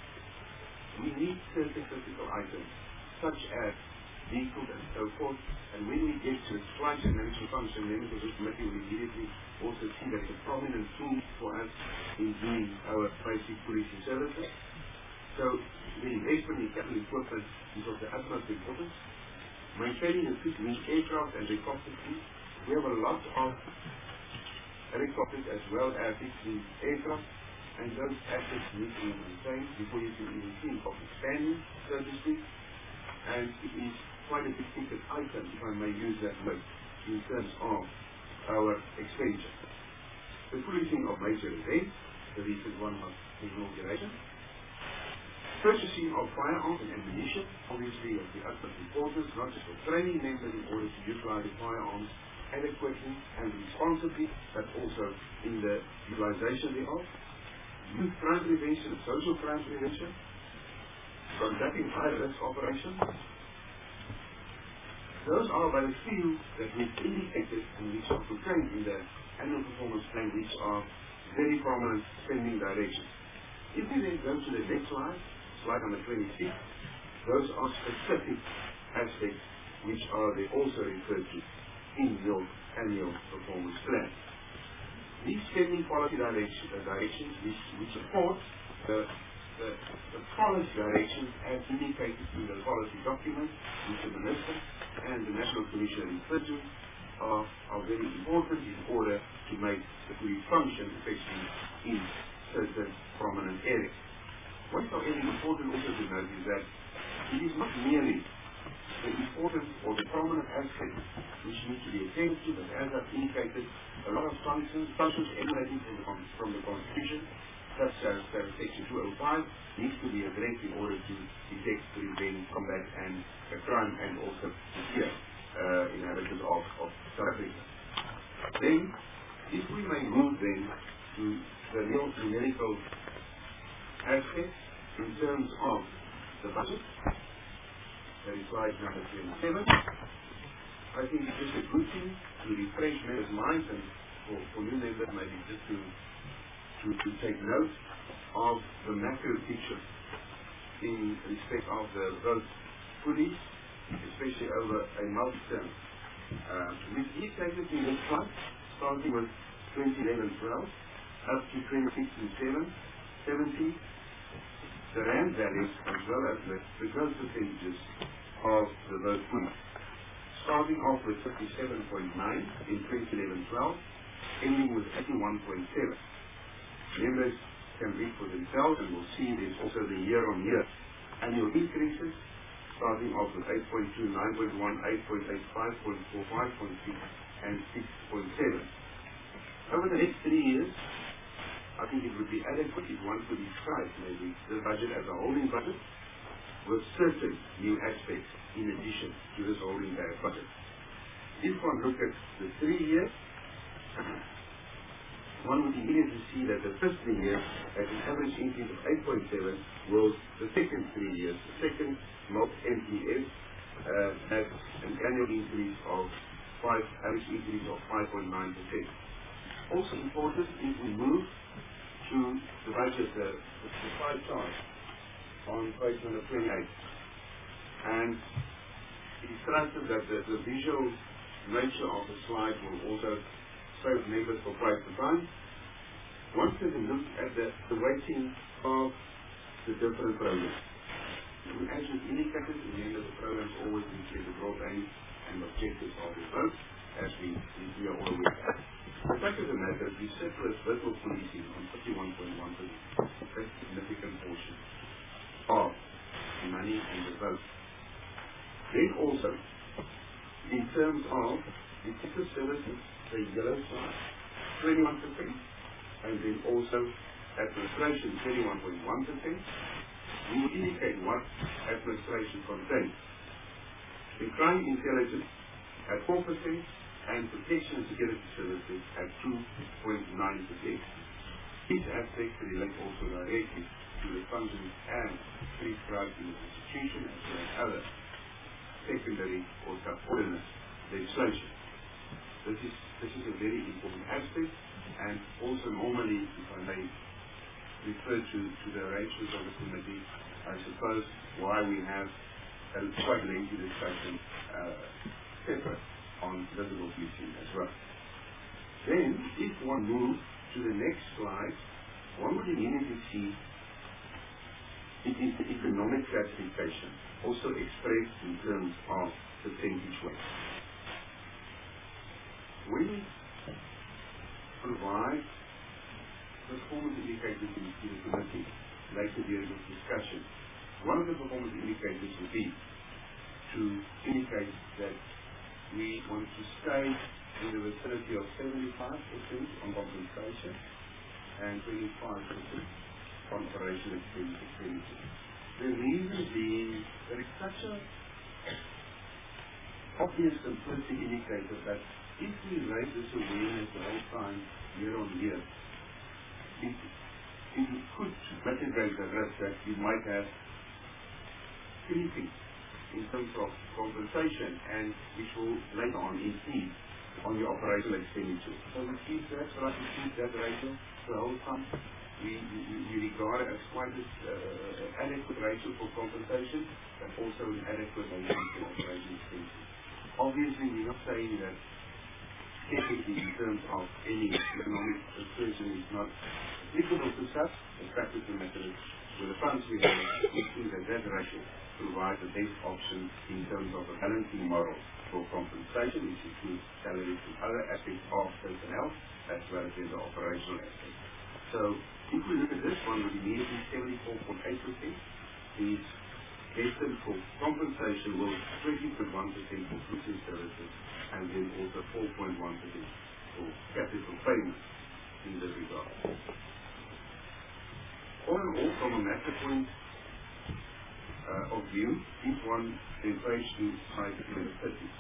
We need certain critical items, such as vehicles and so forth, and when we get to the supply chain management function, then the committee will immediately also see that it's a prominent tool for us in doing our basic policing services. So the investment in capital equipment is of the utmost importance. Maintaining a fixed-wing aircraft and helicopter fleet. We have a lot of helicopters as well as fixed-wing aircraft, and those assets need to be maintained before you can even think of expanding, so to speak. And it is quite a big ticket item, if I may use that word, in terms of our expenditure. The policing of major events, the recent one was the inauguration. Purchasing of firearms and ammunition, obviously of the utmost importance, not just for training members in order to utilize the firearms adequately and responsibly, but also in the utilization thereof. Youth crime prevention and social crime prevention, conducting high-risk operations. Those are but a few that we've indicated and which are contained in the annual performance plan, which are very prominent spending directions. If we then go to the next slide, slide number twenty-six, those are specific aspects which are they also referred to in your annual performance plan. These spending policy direction, uh, directions which, which support the, the, the policy directions as indicated in the policy document which the Minister and the National Commission refer to are, are very important in order to make the police function effectively in certain prominent areas. What's however important also to note is that it is not merely the important or the prominent aspects which need to be attended to, but as I've indicated, a lot of functions, functions emanating from the, from the Constitution, such as uh, Section two oh five, needs to be addressed in order to detect, prevent, combat, and uh, crime, and also secure uh, inhabitants of, of South Africa. Then, if we may move then to the real numerical aspects in terms of the budget. That is slide number twenty-seven. I think it's just a good thing to refresh members' minds and for, for new members maybe just to, to, to take note of the macro picture in respect of the both police, especially over a multi-term. Uh, with these taken in this slide, starting with twenty eleven twelve up to twenty sixteen seventeen, the rand values as well as the, the growth percentages of the both police. Starting off with fifty-seven point nine in twenty eleven twelve, ending with eighty-one point seven. Members can read for themselves and will see there's also the year-on-year annual increases, starting off with eight point two, nine point one, eight point eight, five point four, five point six, and six point seven. Over the next three years, I think it would be adequate if one could describe maybe the budget as a holding budget with certain new aspects in addition to this holding budget. If one look at the three years, one would immediately see that the first three years had an average increase of eight point seven, while the second three years, the second not N P S, uh, had an annual increase of five, average increase of five point nine percent. Also important if we move to the budget, the, the, the pie chart on page number twenty-eight, and it is trusted that the, the visual nature of the slide will also serve members for quite some time. One can look at the, the weighting of the different programs. As with indicated, in the end of the programs always include the broad aim and objectives of the vote, as we, we are all aware. The fact of the matter is we surplus virtual policing on fifty-one point one percent, a very significant portion of the money and the vote. Then also, in terms of the sector services, the yellow side, twenty-one percent, and then also administration, thirty-one point one percent. We will indicate what administration contains. The crime intelligence at four percent, and protection and security services at two point nine percent. These aspects relate also directly to the functions and prescribed in the Constitution as well as other secondary or subordinate legislation. This is, this is a very important aspect, and also normally, if I may refer to, to the arrangements of the committee, I suppose why we have a quite lengthy discussion uh, separate on visible policing as well. Then, if one moves to the next slide, one would immediately see it is the economic classification, also expressed in terms of percentage weight. When we provide performance indicators in the committee later during this discussion, one of the performance indicators would be to indicate that we want to stay in the vicinity of seventy-five percent on compensation and twenty-five percent on operational expenditure. The reason being there is such a obvious simplistic indicator that if we raise this awareness the whole time, year on year, it, it could mitigate the risk that we might have anything in terms of compensation, and which will later on impede on your operational expenditure. So we keep that, so we keep that ratio the whole time. We, we, we regard it as quite an uh, adequate ratio for compensation, but also an adequate ratio for operational expenditure. Obviously, we're not saying that technically in terms of any economic assertion is not applicable to such. The fact of the matter is, with the funds we have, we think that that ratio provides the best option in terms of a balancing model for compensation, which includes salaries and other aspects of personnel, as well as in the operational aspect. So, if we look at this one, with immediately seventy-four point eight percent is destined for compensation, will twenty point one percent for goods and services, and then also four point one percent for capital payments in this regard. All in all, from a matter point uh, of view, if one then page to slide number thirty,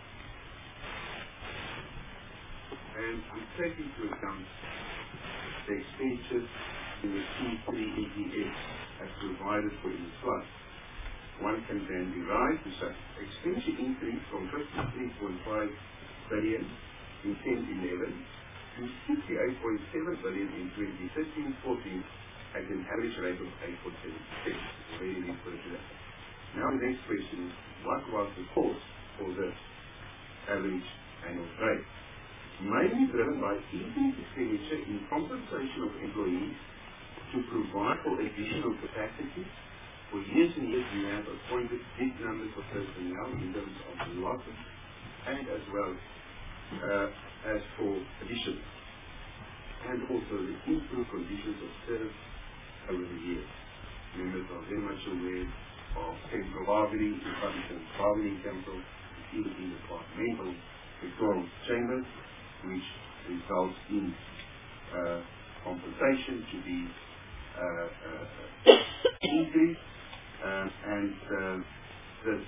and we take into account the expenditures in the T three E P S as provided for in the slide, one can then derive the such expenditure increase from fifty-three point five billion in twenty eleven to sixty-eight point seven billion in twenty thirteen fourteen at an average rate of eight point seven percent. Already referred to that. Now the next question is, what was the cause for this average annual rate? Mainly driven by increased expenditure in compensation of employees to provide for additional capacity. For years and years we have appointed big numbers of personnel in terms of losses and as well uh, as for additions, and also the improved conditions of service over the years. Members are very much aware of central bargaining, Republican bargaining council, even in departmental reform chambers, which results in uh, compensation to be uh, uh, increased, uh, and uh, this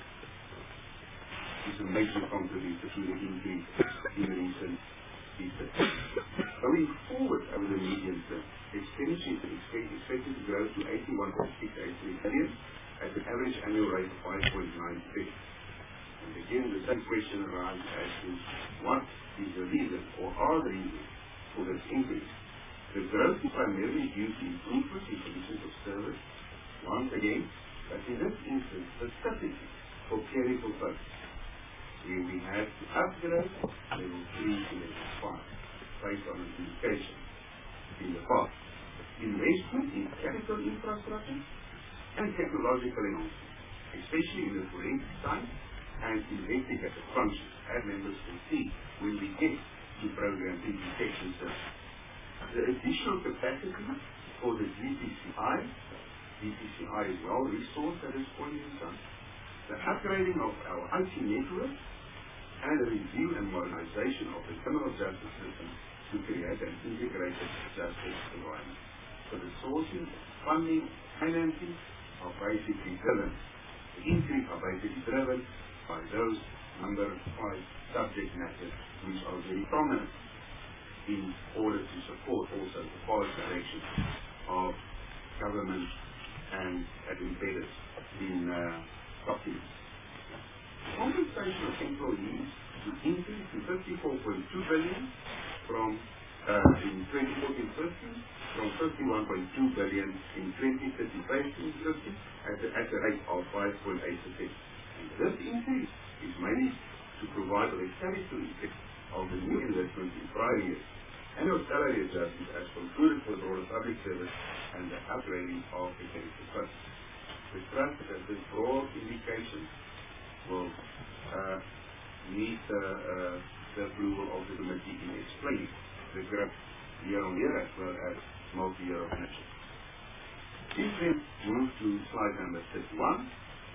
is a major contributor to the increase in the recent years. Going forward over the medium term, expenditure is expected to grow to eighty-one point six eight three billion at an average annual rate of five point nine six. And again, the same question arises as to what is the reason, or are the reasons, for this increase. The growth is primarily due to improvements in conditions of service, once again, but in this instance, specifically for clerical posts, where we had to upgrade level three to level five, based on an indication in the past. Investment in capital infrastructure and technological enhancement, especially in the forensic science and investigative functions, as members will see when we get to program detection service. The additional capacity for the D P C I, D P C I is well resourced at this point in time, the upgrading of our I T network, and a review and modernization of the criminal justice system to create an integrated justice environment. So the sourcing, funding, financing are basically driven, the increase are basically driven by those number five subject matters which are very prominent in order to support also the policy direction of government and as embedded in uh, documents. Compensation of employees will increase to fifty-four point two billion from uh, in twenty fourteen fifteen, from fifty-one point two billion in twenty thirteen fifteen at a, at a rate of five point eight percent. And this increase is mainly to provide the statutory effect of the new investments in prior years, annual salary adjustments as concluded for the broader public service, and the upgrading of the clerical posts. We trust that this broad indication will uh, meet uh, uh, the approval of the committee in explaining the graph year-on-year as well as multi-year financials. If we move to slide number thirty-one,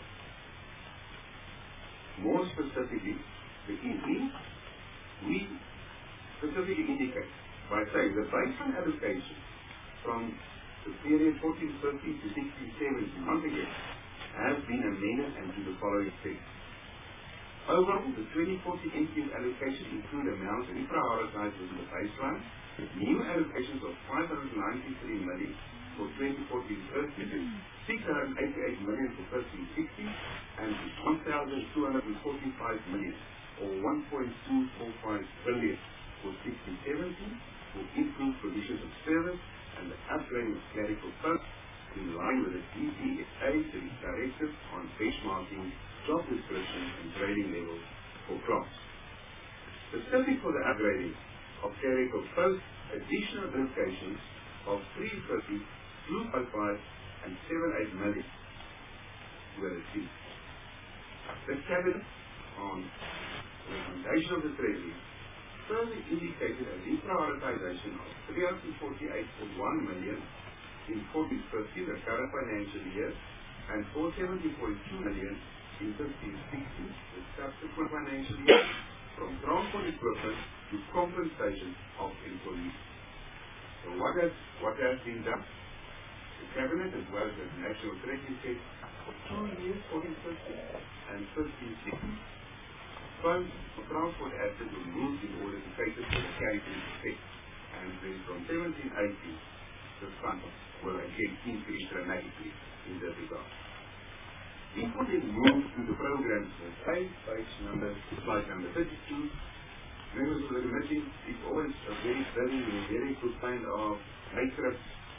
more specifically, the E E, we specifically indicate by saying the baseline allocation from the period fourteen fifteen to sixteen seventeen, once again, has been amended and to the following extent. Overall, the twenty fourteen N Q allocation include amounts reprioritized within the baseline, new allocations of five hundred ninety-three million for twenty fourteen fifteen, six hundred eighty-eight million for fifteen sixteen, and one thousand two hundred forty-five million, or one point two four five billion for sixteen seventeen, for improved conditions of service and the upgrading of clerical posts in line with the D P S A directive on benchmarking, job description and grading levels for clerks. Specific for the upgrading of clerical posts, additional allocations of three hundred fifty, two hundred five, and seventy-eight million were received. The Cabinet, on recommendation of the Treasury, further indicated a reprioritization of three hundred forty-eight point one million in fourteen fifteen, the current financial year, and four hundred seventy point two million in fifteen sixteen, the subsequent financial year, from transport equipment to compensation of employees. So what has, what has been done? The Cabinet, as well as the National Treasury, said for two years, fourteen fifteen and fifteen sixteen, funds for transport assets were moved in order to cater for the carrying effect. And then from seventeen eighteen, the funds will again increase dramatically in that regard. Before they move to the program page, page number, slide number thirty-two, members of the committee, it's always a very very, very good kind of matrix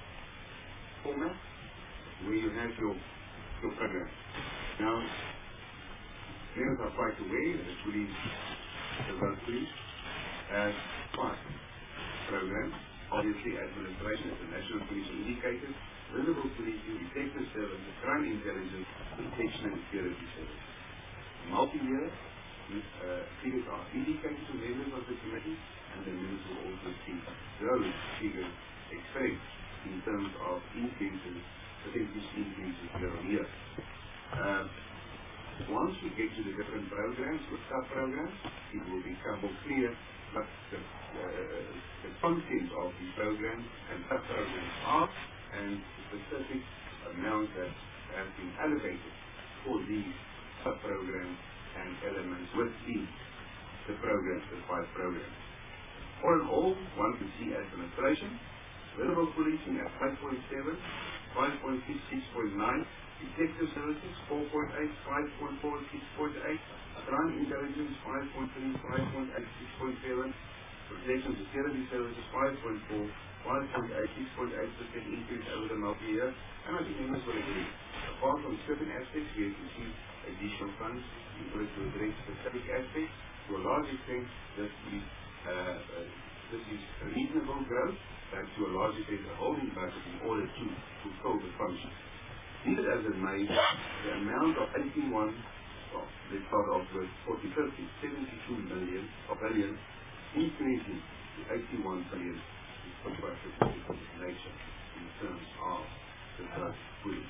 format where you have your, your program. Now, members are quite aware that the police, the world police, has five programs. Obviously, administration, as the National Police indicated, visible policing, detective services, crime intelligence, detection and security services. Multi-year uh, figures are indicated to members of the committee, and the members will also see those figures expressed in terms of increases, percentage increases year on year. Uh, Once we get to the different programs or sub-programs, it will become more clear what the, uh, the content of the programs and sub-programs are and the specific amount that has been allocated for these sub-programs and elements within the programs, the five programs. All in all, one can see administration, verbal policing at five point seven, five point six, six point nine, detective services four point eight, five point four, six point eight, crime intelligence five point three, five point eight, six point seven, protection security services five point four, five point eight, six point eight percent increase over the multi-year, and I think members will agree. Apart from certain aspects, we have received additional funds in order to address specific aspects. To a large extent, this is, uh, uh, this is reasonable growth, and to a large extent, a holding budget in order to fulfill the functions. Needed as it may, the amount of eighty-one, well, let's start off with forty, fifty, seventy-two million, or billion, increasing to eighty-one billion is contracted to nature in terms of the first pool.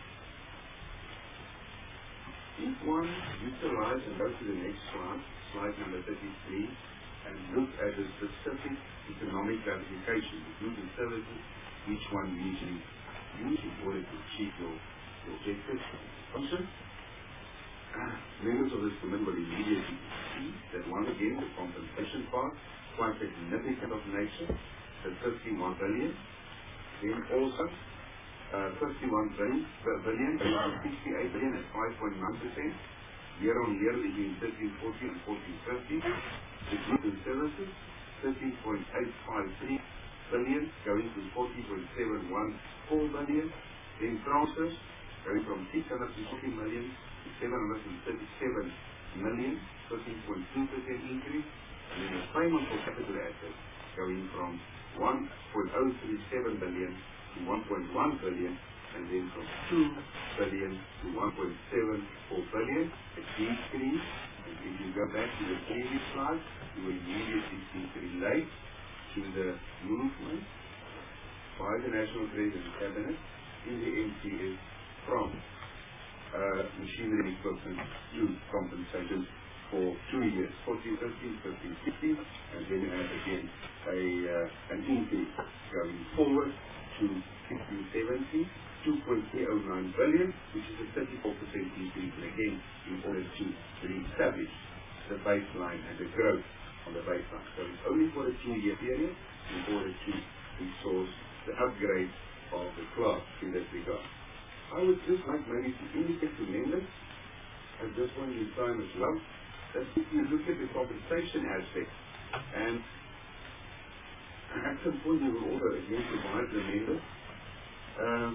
If one utilize and go to the next slide, slide number thirty-three, and look at the specific economic classification, the goods and services, which one usually use in order to achieve your the objectives function. Uh, members of this committee will immediately see that once again the compensation part quite significant of nature, the fifty-one billion, then also uh, fifty-one billion, billion sixty-eight billion at five point nine percent, year on year between thirteen forty and fourteen fifty, the goods and services thirteen point eight five three billion going to forty point seven one four billion, then transfers going from six hundred forty million to seven hundred thirty-seven million, thirteen point two percent increase, and then the payment for capital assets going from one point zero three seven billion to one point one billion, and then from two billion to one point seven four billion, a decrease. And if you go back to the previous slide, you will immediately see it relate to the movement by the National Treasury Cabinet in the N C S from uh, machinery and equipment to compensation for two years, fourteen, fifteen, fifteen, sixteen, and then uh, again a, uh, an increase going forward to sixteen, seventeen, two point three zero nine billion, which is a thirty-four percent increase, and again in order to re-establish the baseline and the growth on the baseline. So it's only for a two-year period in order to resource the upgrade of the class in that regard. I would just like maybe to indicate to members at this point in time as well that if you look at the compensation aspect, and at some point you will also again provide the members, uh,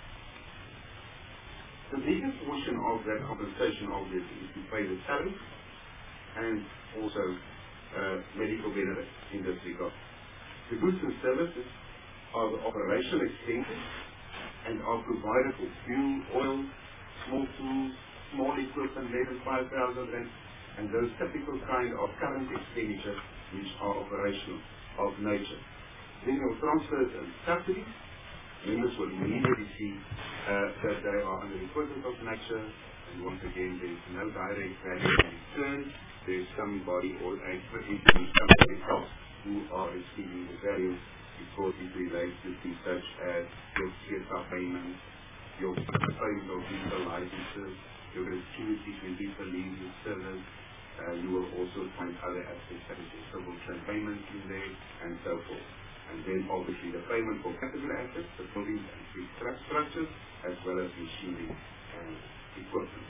the biggest portion of that compensation obviously is to pay the salary and also uh, medical benefits in this regard. The goods and services are the operational expenses and are provided for fuel, oil, small tools, small equipment, less than five thousand rand, and those typical kind of current expenditure which are operational of nature. Then your transfers and subsidies, members will immediately see uh, that they are under equipment of nature, and once again there is no direct value in return. There is somebody or a particular somebody else who are receiving the value, because it relates to things such as your C S R payments, your payment of vehicle licenses, your gratuities when people leave the service. Uh, you will also find other aspects such as your civil train payments in there, and so forth. And then obviously the payment for capital assets, the buildings and fixed structures, as well as machinery and equipment.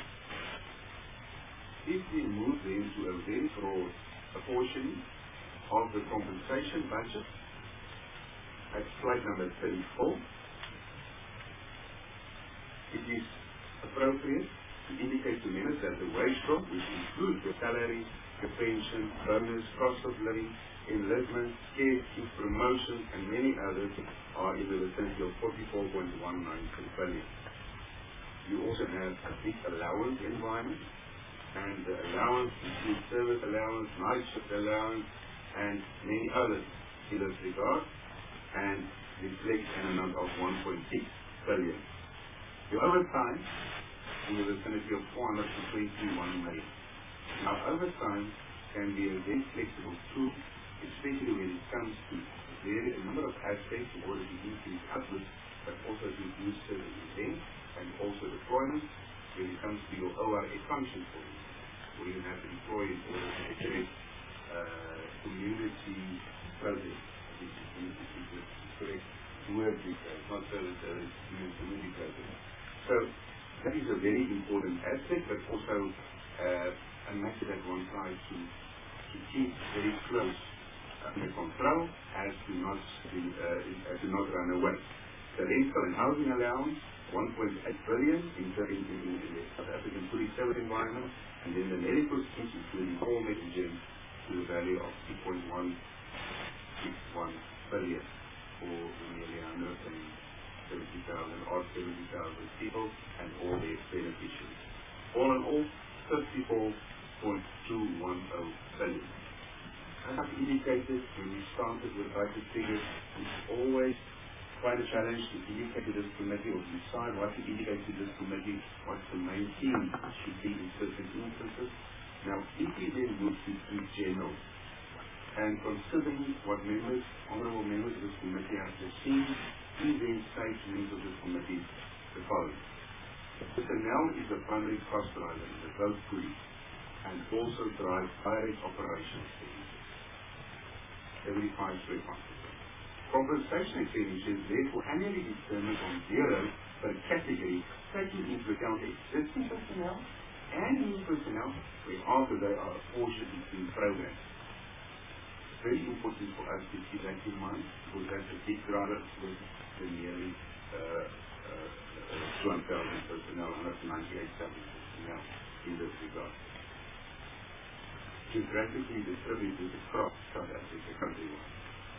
If we move then to a very broad apportioning of the compensation budget, at slide number thirty-four, it is appropriate to indicate to members that the wage drop, which includes the salary, the pension, bonus, cost of living, enlistment, care, promotions, and many others, are in the vicinity of forty-four point one nine billion. You also have a big allowance environment, and the allowance includes service allowance, night shift allowance, and many others in this regard, and reflects an amount of one point six billion. The overtime in the vicinity of four hundred twenty-one million. Now, overtime can be a very flexible tool, especially when it comes to very, a number of aspects in order to increase output, but also to boost service events and also deployment when it comes to your O R A function, for you, where you have to deploy in order to address uh, community projects. I think community is the correct word these days, not service, service, community projects. So that is a very important aspect, but also uh, a matter that one tries to, to keep very close under control as to not be, uh, as to not run away. The rental and housing allowance, one point eight billion in, in, in, in the South African fully service environment, and then the medical schemes, including all messaging, to the value of two point one six one billion for nearly one hundred seventy thousand or seventy thousand people and all their beneficiaries. All in all, fifty-four point two one zero billion. As I've indicated when we started with budget figures, it's always quite a challenge to indicate to this committee or decide what to indicate to this committee, what the main theme should be in certain instances. Now, if we then move to, to general, and considering what members, honorable members of this committee have just seen, we then say to members of this committee the following. Personnel is the primary cost driver in the both police and also drives direct operational expenses, seventy-five point one percent. Compensation expenditures therefore annually determined on zero per category, taking into account existing personnel and new personnel, where after they are apportioned between programs. Very important for us to keep that in mind, because that's a big driver with the nearly uh, uh, two hundred thousand personnel, one hundred ninety-eight thousand personnel in this regard. Geographically distributed across South Africa countrywide.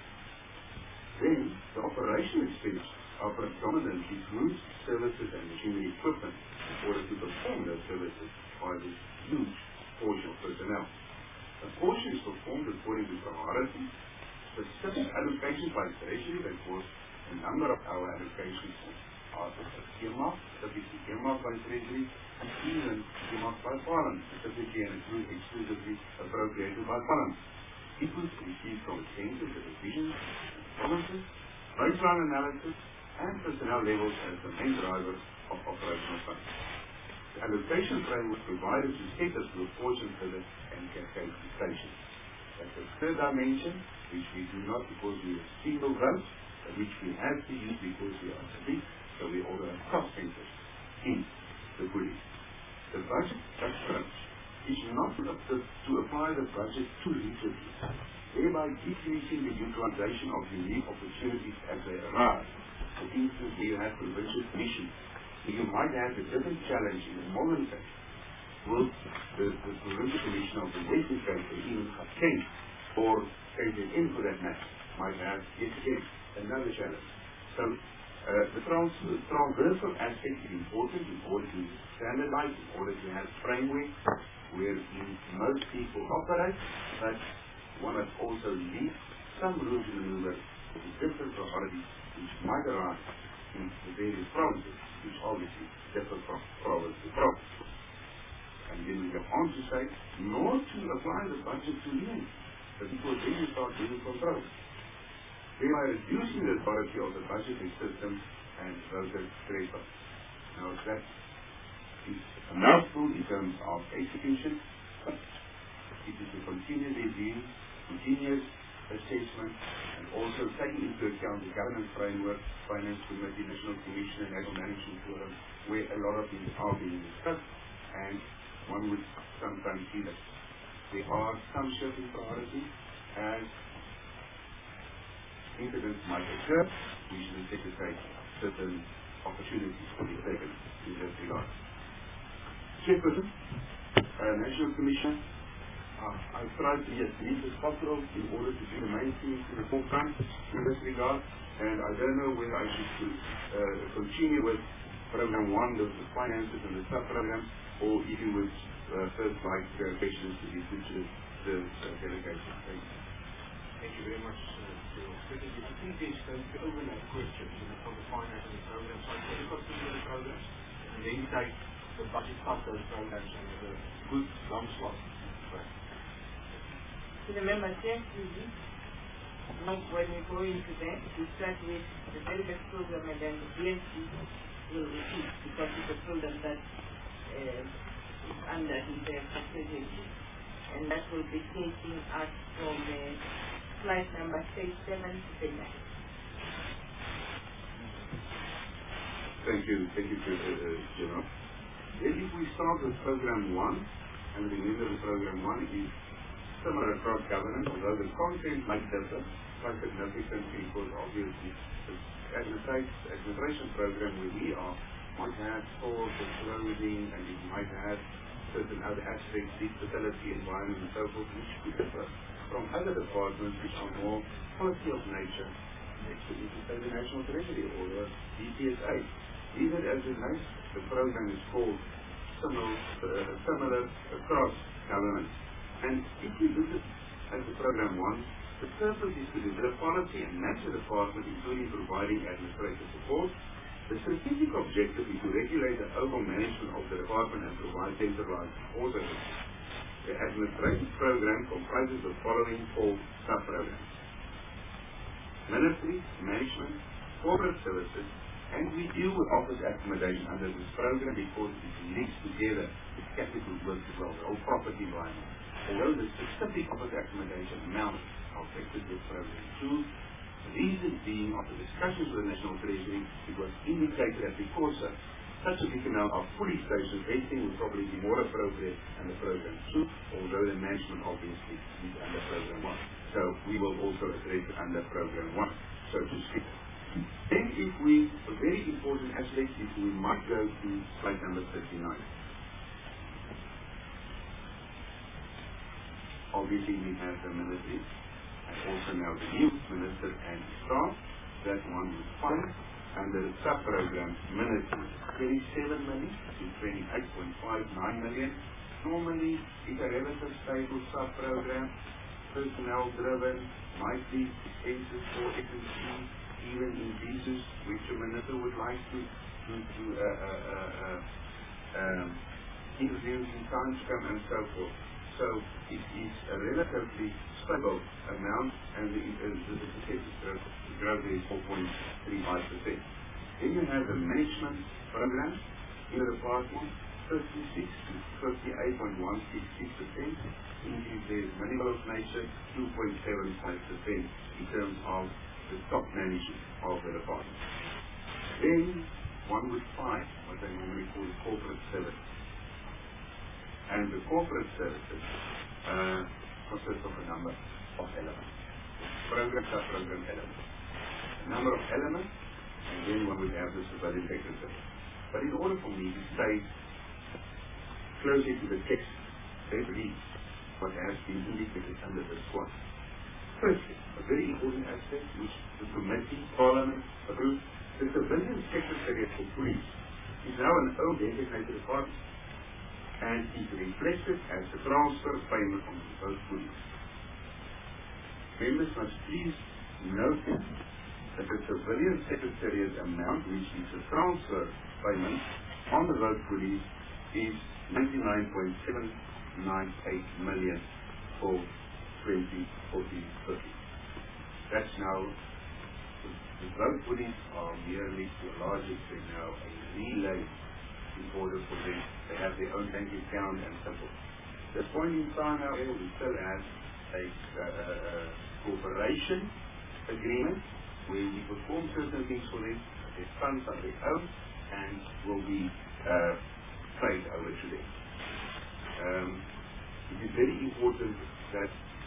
Then, the operational expenses are predominantly goods, services, and machinery equipment in order to perform those services by this huge portion of personnel. A portion is performed according to priority, specific allocations by treasury, that was a number of our allocations are earmarked, typically earmarked by treasury, and even earmarked by Parliament, specifically and exclusively appropriated by Parliament. Inputs received from expenses, the divisions, provinces, baseline analysis, and personnel levels as the main driver of operational funds. The allocation framework provided to set us to apportion further and calculation. That's the third dimension, which we do not because we are single vote, but which we have to use because we are big, so we order a cost centers in the police. The budget approach is not to, to apply the budget too rigidly, thereby decreasing the utilization of unique opportunities as they arise. For instance, you have provincial commissions. You might have a different challenge in the modern case with the, the provincial commission of the Western Cape or even Gauteng or K Z N for that matter might have yet again another challenge. So uh, the trans transversal aspect is important in order to standardize, in order to have framework where most people operate, but one must also leave some room to maneuver for the different priorities which might arise in the various provinces, which obviously differ from province to province. And then we go on to say, not to apply the budget to limit, but because then you start doing control. Thereby reducing the authority of the budgeting system and voter threshold. Now that is a mouthful in terms of execution, but it is a continuous review, continuous assessment, and also taking into account the governance framework, finance committee, national commission, and national management forum, where a lot of things are being discussed, and one would sometimes see that there are some shifting priorities as incidents might occur, we should anticipate certain opportunities to be taken in this regard. Chairperson, uh, National Commission, uh, I've tried to be as brief as possible in order to bring the main themes to the forefront in this regard, and I don't know whether I should uh, continue with program one, the, the finances and the sub-programs, or if you would uh, first like uh, questions to be put to the uh, delegation. Thank you. Thank you very much, uh, Secretary. I think there's going to be overlap questions, you know, from the finance and the program side. So we've got some of the programs, and then take the budget fund those programs and the good long slot. To the members, yes, really. Now, when we go into that, we start with the very best program and then the B N C will repeat because it's a program that uh, is under his facility. And that will be taking us from uh, slide number stage seven to page nine. Thank you, thank you, uh, General. Then if we start with program one, and remember the program one is similar across governance, although the content might differ quite significantly because obviously the administration program where we are might have stores and clothing and it might have certain other aspects, the facility, environment and so forth, which could differ from other departments which are more policy of nature, next to the National Treasury or the D P S A. Even as it nice, the program is called similar, uh, similar across government. And if we look at, at the program one, the purpose is to develop policy and match the department, including providing administrative support. The strategic objective is to regulate the overall management of the department and provide centralized support services. The administrative program comprises the following four sub-programs: Ministry, Management, Corporate Services, and we deal with office accommodation under this program because it links together with capital work as well, the whole property environment. Although the specific office accommodation amounts are affected with program two, the reason being, after discussions with the National Treasury, it was indicated that because uh, such a big amount of police stations, vesting would probably be more appropriate under program two, although the management obviously is under program one. So we will also address it under program one, so to speak. Then if we, a very important aspect is we might go to slide number thirty-nine. Obviously we have the military and also now the new minister and staff. That one was funded under the sub-program military, twenty-seven million to twenty-eight point five nine million. Normally it's a relative stable sub-program, personnel driven, might be expenses for F and C, even increases which the minister would like to, to, to uh, uh, uh, uh, um, introduce in time to come and so forth. So it is a relatively stable amount and the, uh, the, the percentage growth, growth is four point three five percent. Then you have the management program in the department, fifty-six to fifty-eight point one six six percent. Increase there is minimal of nature, two point seven five percent in terms of the top management of the department. Then one would find what they normally call corporate service. And the corporate services uh, consist of a number of elements. Program, sub-program elements. A number of elements, and then one would have the civilian secretary. But in order for me to stay closer to the text, they read what has been indicated under this one. Firstly, a very important aspect which the committee, parliament, approved, the civilian secretariat for police is now an own designated department and is reflected as a transfer payment on both police. Members must please note that the civilian secretariat amount, which is a transfer payment on the road police, is ninety-nine point seven nine eight million for twenty fourteen fifteen. That's now, the, the road police are merely to a large extent now a relay in order for them to have their own bank account and so forth. At this point in time, however, we still have a uh, uh, cooperation agreement where we perform certain things for them, their funds are their own and will be uh, paid over to them. Um, it is very important that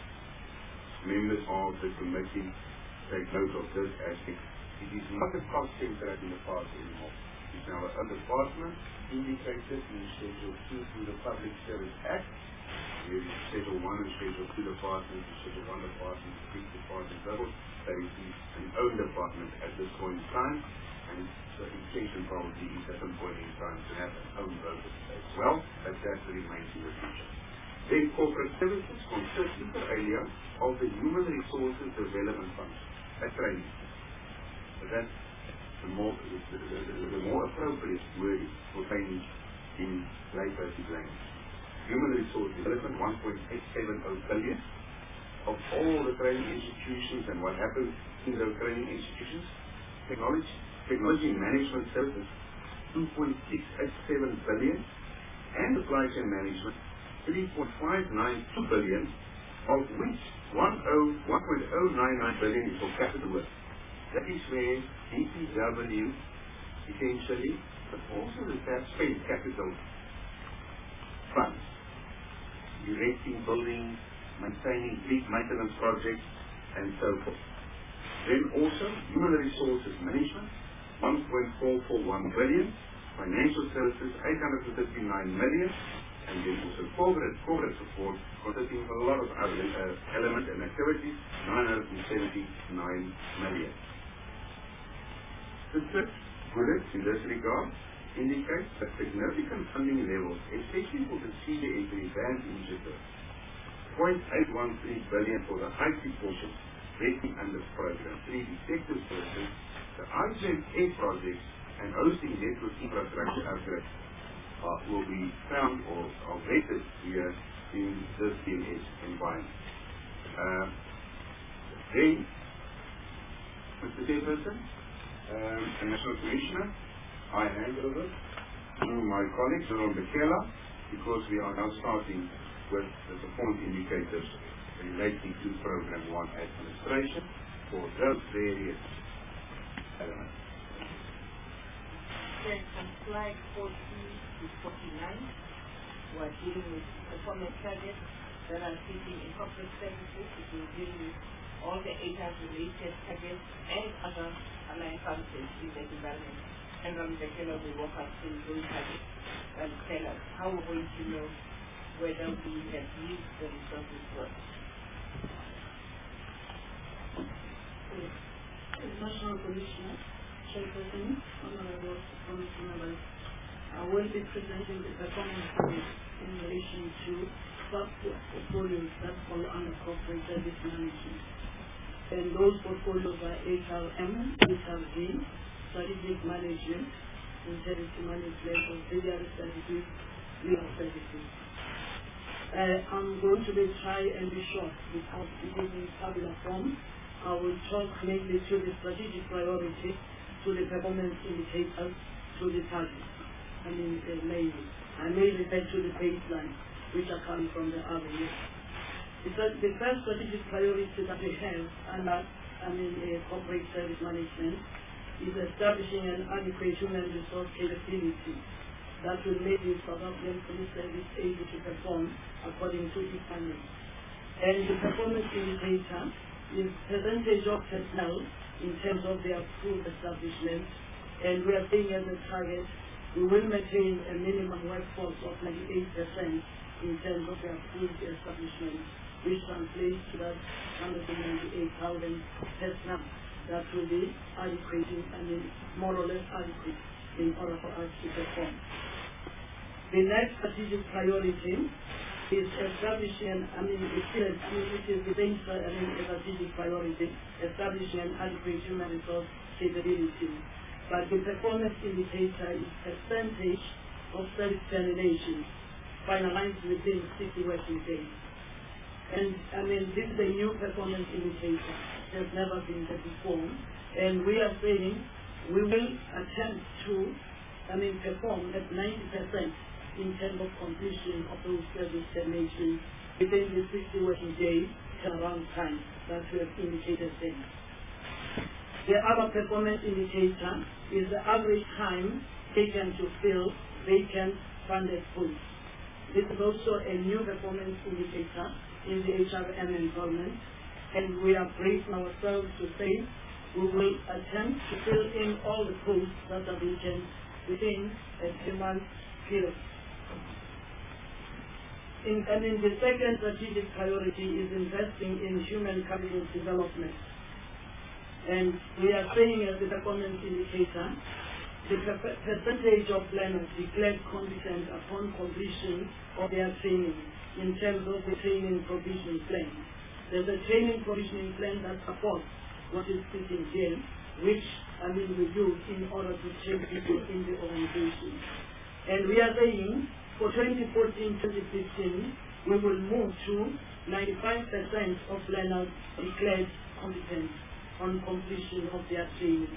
members of the committee take note of this aspect. It is not a cost center as in the past anymore. It's now a department indicated in Schedule two to the Public Service Act. There is Schedule one and Schedule two department, Schedule one department, three department level. That is an own department at this point in time, and the intention probably is at some point in time to have an own vote as well, but that remains in the future. Then corporate services consist inter alia of the human resources development function, a training. So that's the more, the, the, the, the more appropriate word for training in labour plan. Human resource development, one point eight seven zero billion. Of all the training institutions and what happens in those training institutions. Technology, technology management services, two point six eight seven billion. And supply chain management, three point five nine two billion, of which one point zero nine nine billion is for capital work. That is where D P W essentially, but also the taxpayer capital funds, erecting buildings, maintaining fleet maintenance projects, and so forth. Then also human resources management, one point four four one billion, financial services, eight hundred thirty-nine million, and then also corporate, corporate support, consisting of a lot of other uh, elements and activities, nine hundred seventy-nine million. The third bullet in this regard indicates that significant funding levels, especially for the C D A Band Initiative, zero point eight one three billion for the I T portion, rating under the program, three detective services, the I G M A projects, and hosting network infrastructure upgrades uh, will be found or are rated here in this D M S environment. Uh, then, Mister Chairperson, um, and National Commissioner, I hand over to my colleague, Jerome Bekela, because we are now starting with the performance indicators relating to Program one administration for those various elements. Then from slide forty to forty-nine, we are dealing with performance targets that are sitting in corporate services. It will deal with all the A T A related targets and other aligned functions in the development. And Ram Bekela will walk us through those targets and tell us how we're going to know whether we have used the resources well. National Commissioner, Chairperson, Honorable Commissioner, I will be presenting the performance in relation to sub-portfolios that fall under corporate service management. And those portfolios are H R M, H R G, strategic management, integrity management of various services, legal services. Uh, I'm going to be try and be short without giving tabular form. I will talk mainly to the strategic priorities, to the performance indicators, to the targets. I mean, uh, maybe. I may refer to the baseline, which are coming from the other years. Because the first strategic priority that we have under, I mean, uh, corporate service management is establishing an adequate human resource capability that will make the South African Police Service able to perform according to its standards. And the performance indicator is percentage of personnel in terms of their approved establishment, and we are saying as a target we will maintain a minimum workforce of ninety-eight percent in terms of their approved establishment, which translates to that one hundred ninety-eight thousand personnel that will be adequate, I mean more or less adequate in order for us to perform. The next strategic priority is establishing, I mean, it is, I mean, it is the same, I mean, strategic priority, establishing an adequate human resource capability. But the performance indicator is percentage of service terminations finalized within sixty working days. And, I mean, this is a new performance indicator. It has never been there before. And we are saying we will attempt to, I mean, perform at ninety percent in terms of completion of those service terminations within the sixty working days turnaround time that we have indicated then. The other performance indicator is the average time taken to fill vacant funded posts. This is also a new performance indicator in the H R M environment, and we are bracing ourselves to say we will attempt to fill in all the posts that are vacant within a three-month period. In, I mean, the second strategic priority is investing in human capital development. And we are saying as the performance indicator, the per percentage of learners declared competent upon completion of their training in terms of the training provisioning plan. There's a training provisioning plan that supports what is sitting here, which, I mean, we use in order to train people in the organization. And we are saying for twenty fourteen twenty fifteen, we will move to ninety-five percent of learners declared competent on completion of their training.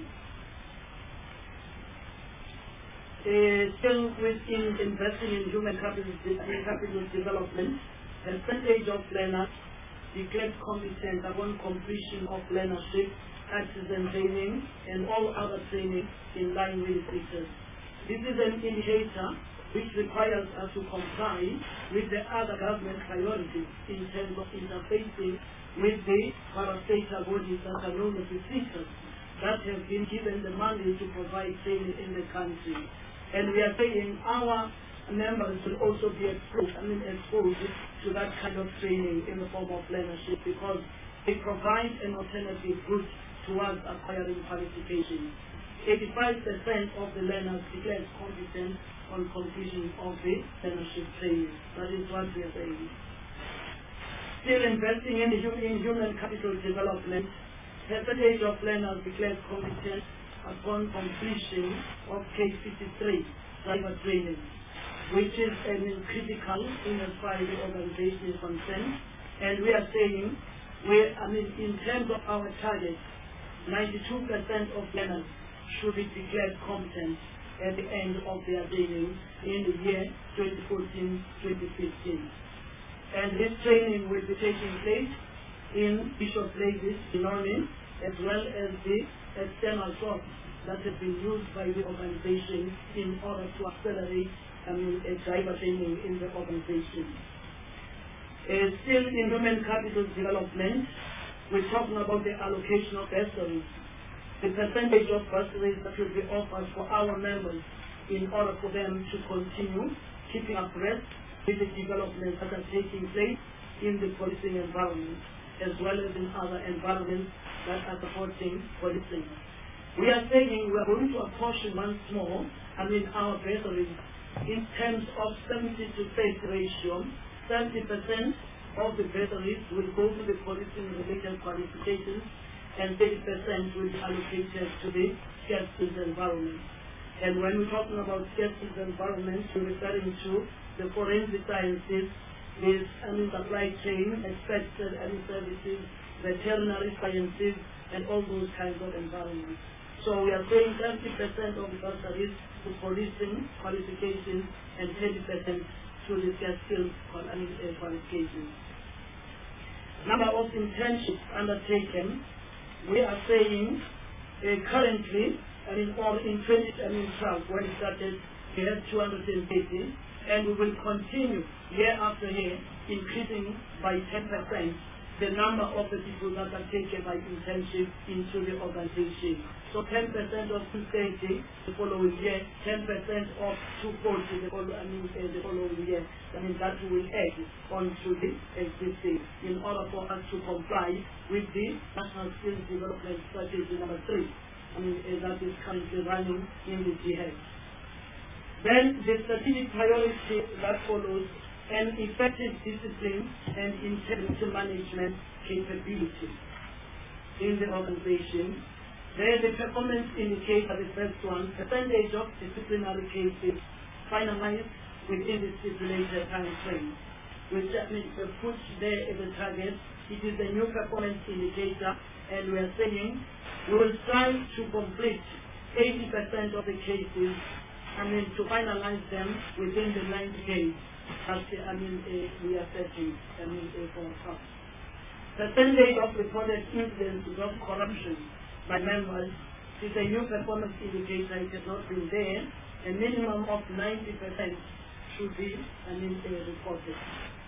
Uh, still within investing in human capital, capital development, the percentage of learners declared competent upon completion of learnership, artisan training, and all other training in line with the sectors. This is an indicator which requires us to comply with the other government priorities in terms of interfacing with the parastatal bodies that are known as the sectors that have been given the mandate to provide training in the country. And we are saying our members will also be exposed, I mean exposed to that kind of training in the form of learnership, because they provide an alternative route towards acquiring qualifications. eighty-five percent of the learners declared competent on completion of the learnership training. That is what we are saying. Still investing in, in human capital development, percentage of learners declared competent upon completion of K fifty-three, driver training, which is an critical in as far as the organization is concerned. And we are saying, we, I mean, in terms of our target, ninety-two percent of learners should be declared competent at the end of their training in the year twenty fourteen twenty fifteen. And this training will be taking place in Bishop Ladies, Norman, as well as the external source that has been used by the organization in order to accelerate I mean, a driver training in the organization. Uh, still in human capital development, we're talking about the allocation of bursaries. The percentage of bursaries that will be offered for our members in order for them to continue keeping abreast with the developments that are taking place in the policing environment, as well as in other environments that are supporting policing. We are saying we are going to apportion once more, I mean, our bursaries in terms of seventy to thirty ratio. seventy percent of the bursaries will go to the policing-related qualifications, and thirty percent will be allocated to the scarce skills environment. And when we're talking about scarce skills environment, we're referring to the forensic sciences, with I mean, supply chain, expected and services, veterinary sciences, and all those kinds of environments. So we are saying seventy percent of the bursaries to policing qualifications and thirty percent to the scarce skills qualifications. Number of internships undertaken, we are saying uh, currently, I mean, or in twenty twelve, when it started, we had two hundred eighty, and we will continue year after year, increasing by ten percent the number of the people that are taken by internship into the organization. So ten percent of two thirty the following year, ten percent of two forty the, follow, I mean, uh, the following year. I mean, that will add onto the existing in order for us to comply with the National Skills Development Strategy number three. I mean, uh, that is currently running in the G H. Then the strategic priority that follows, an effective discipline and integrity management capability in the organization. There the performance indicator, the first one, percentage of disciplinary cases finalized within the stipulated time frame, which means the put there as a target. It is a new performance indicator, and we are saying we will strive to complete eighty percent of the cases, I mean, to finalize them within the ninety days. As the, I mean, uh, we are setting, I mean, uh, for us. Percentage of reported incidents of corruption by members is a new performance indicator. It has not been there. A minimum of ninety percent should be, I mean, uh, reported.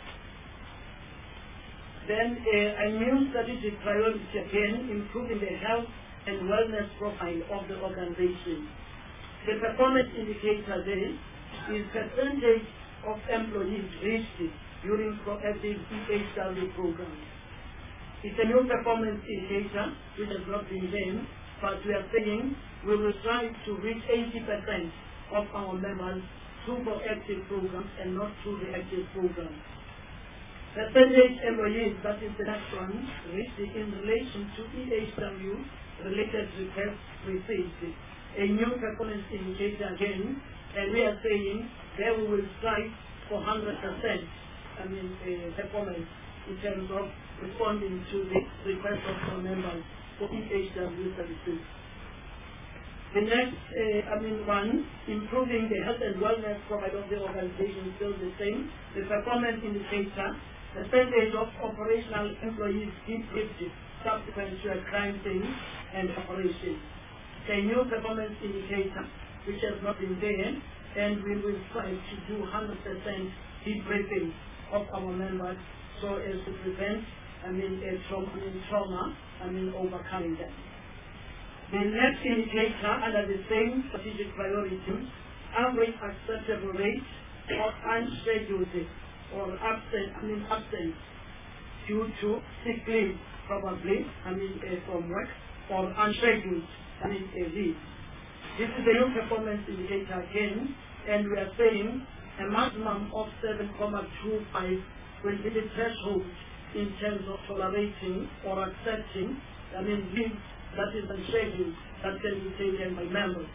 Then uh, a new strategic priority again, improving the health and wellness profile of the organization. The performance indicator there is percentage of employees reached during proactive E H W programs. It's a new performance indicator which has not been there, but we are saying we will try to reach eighty percent of our members through proactive programs and not through reactive programs. Percentage employees, that is the next one, reached in relation to E H W related requests received. A new performance indicator again, And we are saying there we will strive for one hundred percent, I mean, uh, performance in terms of responding to the request of our members for E H W services. The next, uh, I mean, one, improving the health and wellness profile of the organization is still the same. The performance indicator, the percentage of operational employees debriefed subsequent to a crime scene and operation. A new performance indicator, which has not been there, and we will strive to do one hundred percent debriefing of our members so as to prevent, I mean, a trauma, I mean, trauma, I mean, overcoming them. The next indicator under the same strategic priority, average acceptable rate of unscheduled or absent, I mean absent due to sick leave, probably, I mean uh, from work, or unscheduled, I mean uh, leave. This is the new performance indicator again, and we are saying a maximum of seven point two five will be the threshold in terms of tolerating or accepting, I mean leave that is unscheduled, that can be taken by members.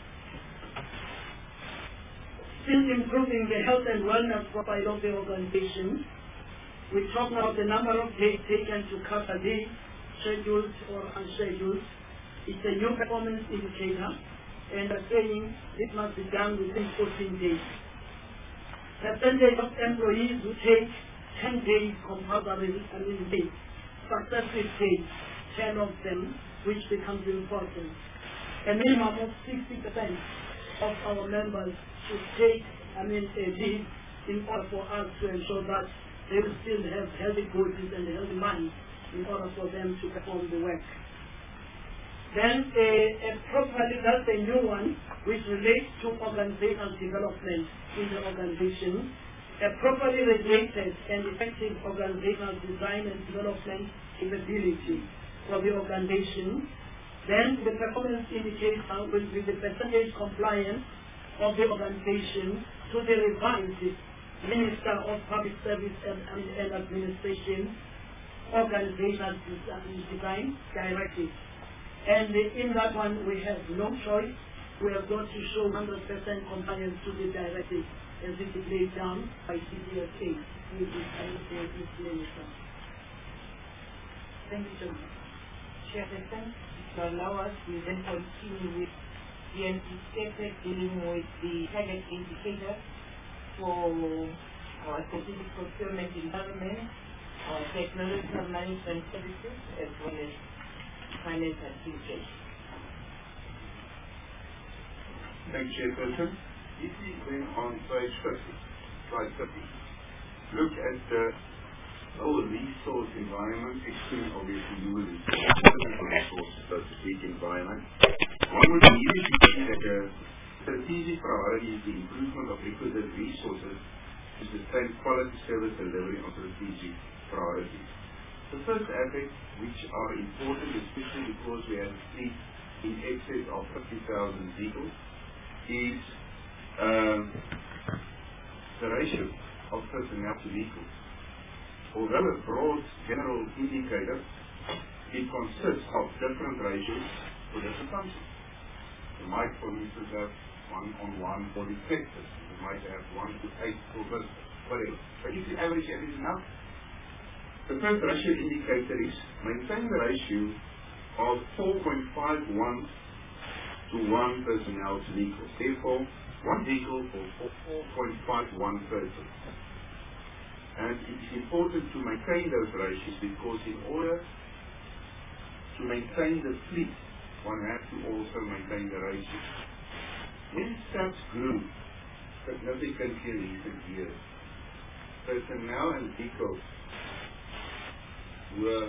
Still improving the health and wellness profile of the organization, we talk about the number of days taken to cover leave, scheduled or unscheduled. It's a new performance indicator, and are saying it must be done within fourteen days. Percentage of employees who take ten days compulsory, I mean days, successive days, ten of them, which becomes important. A minimum of sixty percent of our members should take, I mean, a leave in order for us to ensure that they will still have healthy bodies and healthy minds in order for them to perform the work. Then a, a properly, that's a new one, which relates to organizational development in the organization. A properly regulated and effective organizational design and development capability for the organization. Then the performance indicator will be the percentage compliance of the organization to the revised Minister of Public Service and, and, and Administration Organizational Design Directive. And in that one we have no choice. We have got to show one hundred percent compliance to the directive as it is laid down by C D S A, which is the Minister. Thank you so much. Chairperson, to allow us, we then continue with the anticipated dealing with the target indicator for our strategic procurement environment, our technological management services, as well as finance activities. Thank you, Chairperson. If we then on page fifty, slide fifty, look at the whole resource environment, excluding obviously human resources, so to speak, environment. One would immediately see that the strategic priority is the improvement of requisite resources to sustain quality service delivery on strategic priorities. The first aspect, which are important, especially because we have a fleet in excess of fifty thousand vehicles, is uh, the ratio of personnel to vehicles. Although a broad general indicator, it consists of different ratios for different functions. You might, for instance, have one on one for detectives. You might have one to eight for this, whatever. But if you average everything out, the first ratio indicator is maintain the ratio of four point five one to one personnel to vehicles. Therefore, one vehicle for four point five one persons. And it is important to maintain those ratios because in order to maintain the fleet, one has to also maintain the ratios. When S A P grew significantly in recent years, personnel and vehicles were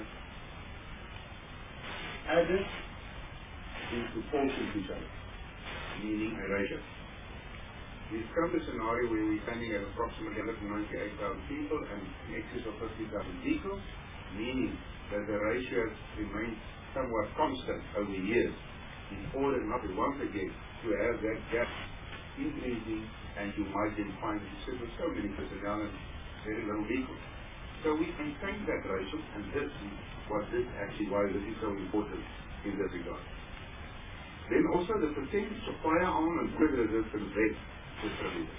added in proportion to each other, meaning a ratio. We've come to a scenario where we're standing at approximately one hundred ninety-eight thousand people and in excess of fifty thousand vehicles, meaning that the ratio has remained somewhat constant over years in order not to once again to have that gap increasing, and you might then find that you sit with so many personnel and very little vehicles. So we maintain that ratio, and this is what this actually why this is so important in this regard. Then also the percentage of firearm and quick resistant vests distributed.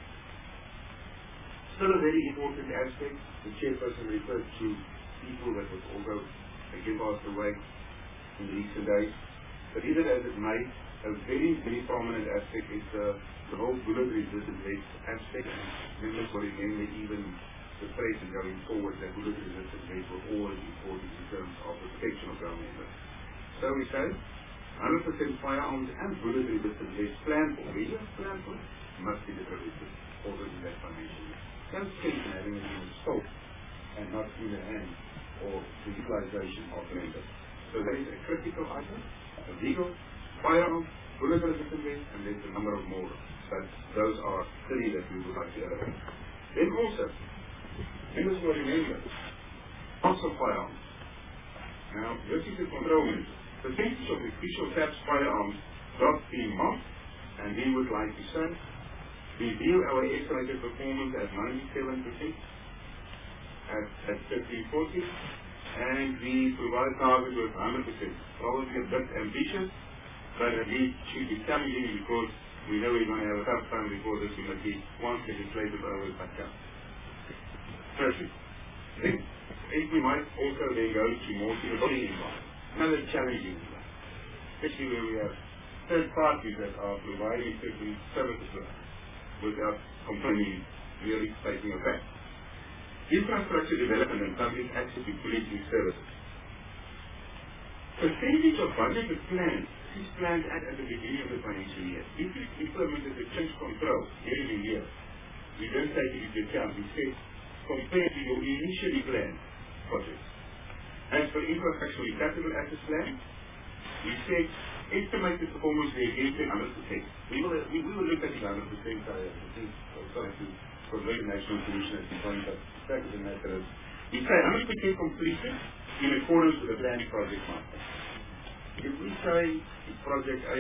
Still a very important aspect, the chairperson referred to people that was also again passed away in the recent days. But even as it may, a very, very prominent aspect is uh, the whole bullet resistant vest aspect. Members will remember even the phrase going forward that bullet resistant vest will always be important in terms of the protection of our members. So we say, one hundred percent firearms and bullet resistant vests planned for, we just plan for, must be distributed also in that financial year. Don't think in having it in the scope and not in the hands or the utilization of members. So that is a critical item, a legal, firearms, bullet resistant vest, and there's a number of more. But those are three that we would like to elevate. Then also, members will remember, lots of firearms. Now, this is the control measure. Percentage of official taps firearms dropped being marked, and we would like to say, we view our estimated performance at ninety-seven percent, at, at fifteen forty, and we provide target with one hundred percent. Probably a bit ambitious, but at least should be challenging because we know we're going to have a tough time before this will be once legislative hours back up. Perfect. Then, if we might also then go to more to the body environment. Another challenging one, especially where we have third parties that are providing certain services without complaining, really stating a fact. Infrastructure development and public access to policing services. Percentage of budgeted plans is planned at, at the beginning of the financial year. If we implemented the change control during the year, we don't take it into account. We say, compared to your initially planned projects. As for infrastructure capital access plan, we said estimated performance we against one hundred percent. We will, we, we will look at it one hundred percent. I think I'll try to convey the national solution at the point, but the fact of the matter is, we say one hundred percent completed in accordance with the planned project master. If we say it's project A,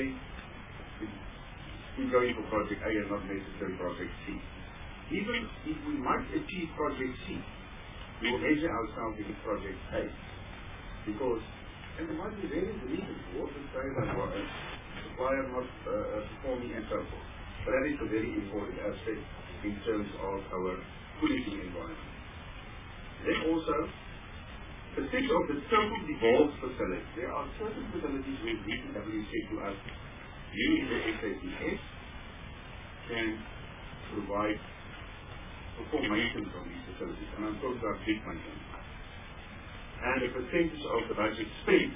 we're going for project A and not necessarily project C. Even if we might achieve project C, we will measure ourselves against project A. Because, and there might be various reasons for what we say that uh, supplier not uh, performing and so forth. But that is a very important aspect in terms of our policing environment. Then also, the picture of the total devolved facility. There are certain facilities where B P W said to us, you in the S A P S can provide perform maintenance on these facilities, and I'm talking about big maintenance. And a percentage of the budget spent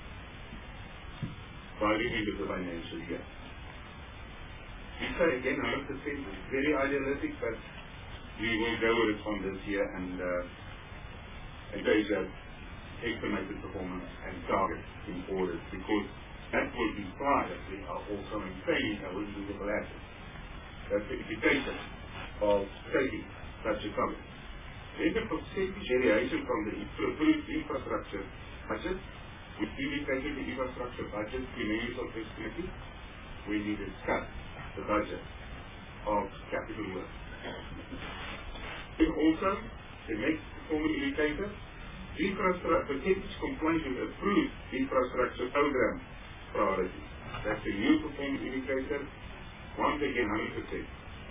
by the end of the financial year. We say again, one hundred percent is very idealistic, but we will go with it from this year and uh, engage that estimated performance and target in order, because that will imply that we are also maintaining our renewable assets. That's the indication of taking such a target. Then the percentage variation from the approved infrastructure budget, we indicated the infrastructure budget remains of this committee. We need to cut the budget of capital work. Then also, the next performance indicator, infrastructure percentage compliance with approved infrastructure program priority. That's a new performance indicator, once again one hundred percent.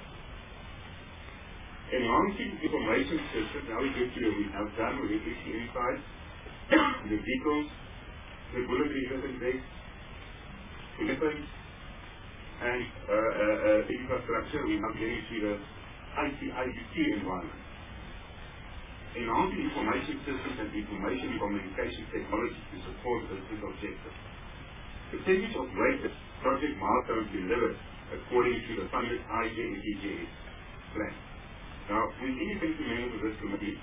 Enhancing information system, now we get to the we have done with the A C M side, the vehicles, the bullet resistant vests, weapons, and uh, uh, uh, infrastructure. We now get into the I T I C T environment. Enhancing information systems and information communication technology to support business objectives. Percentage of weighted project milestones delivered according to the funded I J S E J S plan. Now, we indicate to members of this committee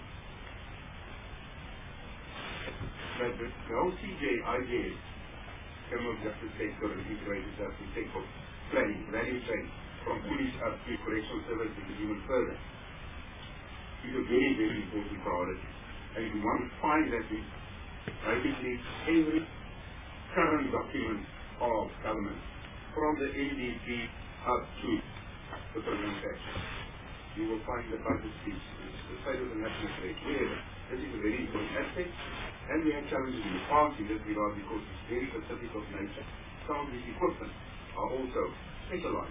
that the whole C J I J S, Criminal Justice Sector and Integrated Justice Sector planning, value chain, from police up to correctional services and even further, is a very, very important priority. And we want to find that in basically every current document of government, from the N D P up to the Permanent Action. You will find the budget speech, the state of the national state, wherever. This is a very important aspect, and we have challenges in the past in this regard because it's very specific of nature. Some of these equipment are also specialized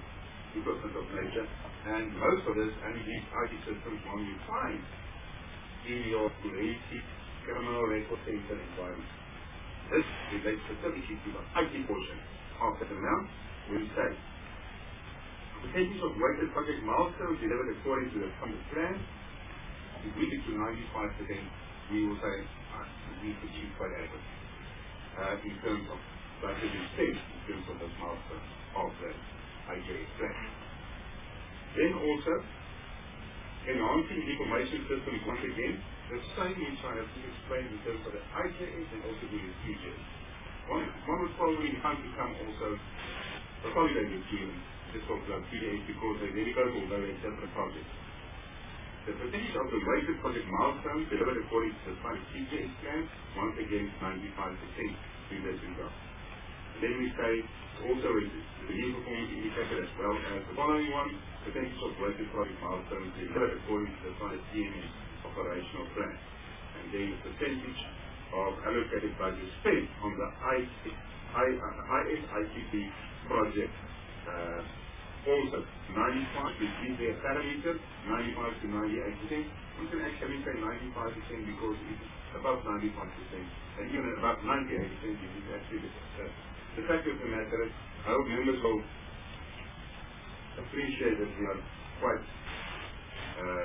equipment of nature, and most of this, and these I T systems, one you find in your creative criminal record center environment. This relates specifically to the I T portion of that amount, we say. Percentage of weighted project milestones delivered according to the funded plan. If we get to ninety-five percent, we will say uh, we've achieved quite adequate uh, in terms of budget spent in terms of those milestones of the I J S plan. Then also, enhancing information systems once again, the same which I have explained in terms of the I J S and also the Q J S. One, one would probably have become also consolidated given this sort of Q J S because they really go although they're separate projects. The percentage of the weighted project milestones delivered according to the final Q J S plan, once again ninety-five percent in this regard. Then we say also the new performance indicator as well as the following one, percentage of weighted project milestones delivered according to the final T M S operational plan. And then the percentage of allocated budget spent on the I S I T P project uh, also ninety-five, which is their parameter, ninety-five to ninety-eight percent. We can actually say ninety-five percent because it is above ninety-five percent, and even above ninety-eight percent it is actually the, uh, the fact of the matter is, I hope members will appreciate that we are quite uh,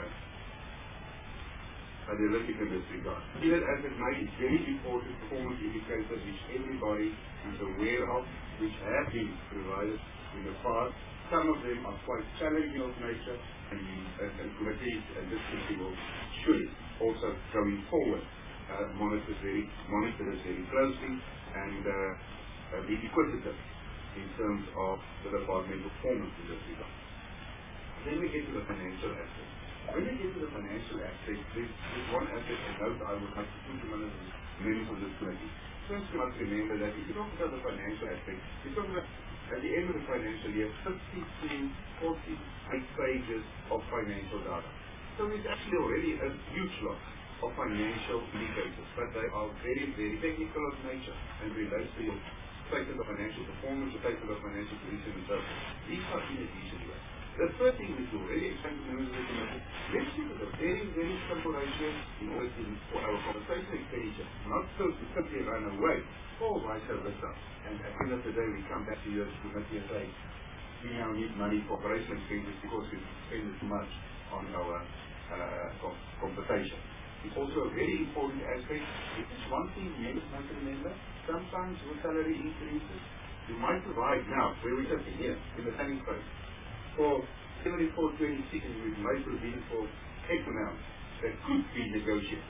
idealistic in this regard. Even as it may be very important performance indicators which everybody is aware of, which have been provided in the past. Some of them are quite challenging of nature, and, and, and committees and this committee will should also going forward uh, monitor very monitor this very closely and uh, uh, be inquisitive in terms of the departmental performance in this regard. Then we get to the financial aspect. When we get to the financial aspect, there's, there's one aspect and note I would like to put to members of this committee. First, you must remember that if you talk about the financial aspect, you're talking about at the end of the financial year, fifty to forty-eight pages of financial data. So it's actually already a huge lot of financial indicators, but they are very, very technical of nature and relate to your statement of financial performance, your statement of financial position, and so forth. These are in addition to that. The third thing which we already explained to members of the committee, let's look at a very, very simple ratio in order to, for our compensation expenditure, not so to simply run away, or vice versa. And at the end of the day, we come back to you as a committee and say, we now need money for operational expenses because we spend too much on our uh, com- compensation. It's also a very important aspect. It is one thing members must remember. Sometimes with salary increases, you might provide now, where we sit here, in the planning phase, for seventy-four twenty-six, and we might provision for X amount that could be negotiated.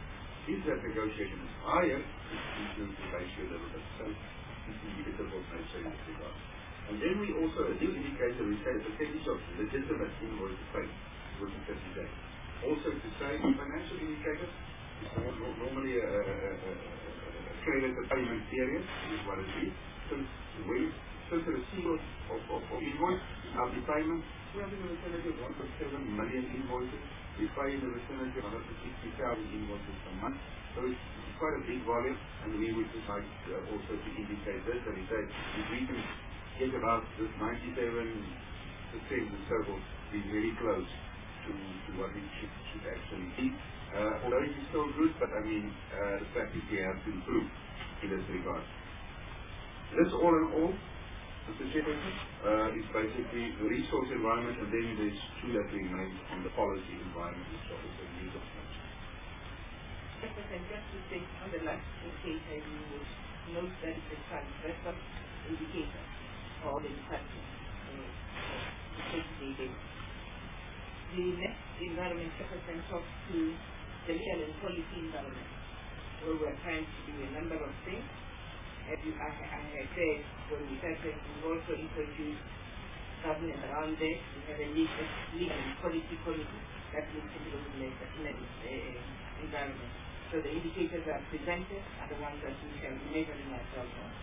If that negotiation is higher, it includes the ratio a little bit. So it's indicative of nature in this regard. And then we also, a new indicator, we say the percentage of legitimate invoices paid within fifty days. Also to say the financial indicator is normally a, a, a, a credited payment period, is what it is. Since when since the receipt of, of, of, of invoice, now the payment, we have in the vicinity of one point seven million invoices. We pay in the vicinity of one hundred sixty thousand invoices per month. So it's quite a big volume, and we would just like uh, also to indicate this, that we say if we can get about this ninety-seven percent and so forth, be very close to, to what it should, should actually be. Uh, although it is still good, but I mean, uh, the fact is we have to improve in this regard. This all in all, Mister Chairman, uh, is basically the resource environment, and then there's two that remain on the policy environment, which are also needs of nature. Yes, and just to say, on the last indicator, you would note that it's a transversal indicator for all the departments. The next environment secretary talks to the legal and policy environment, where we're trying to do a number of things. As you, I, I had said, when we started, we've also introduced governance around this. We have a legal, legal and policy policy that needs to be in the uh, environment. So the indicators that are presented are the ones that we shall be measuring ourselves on.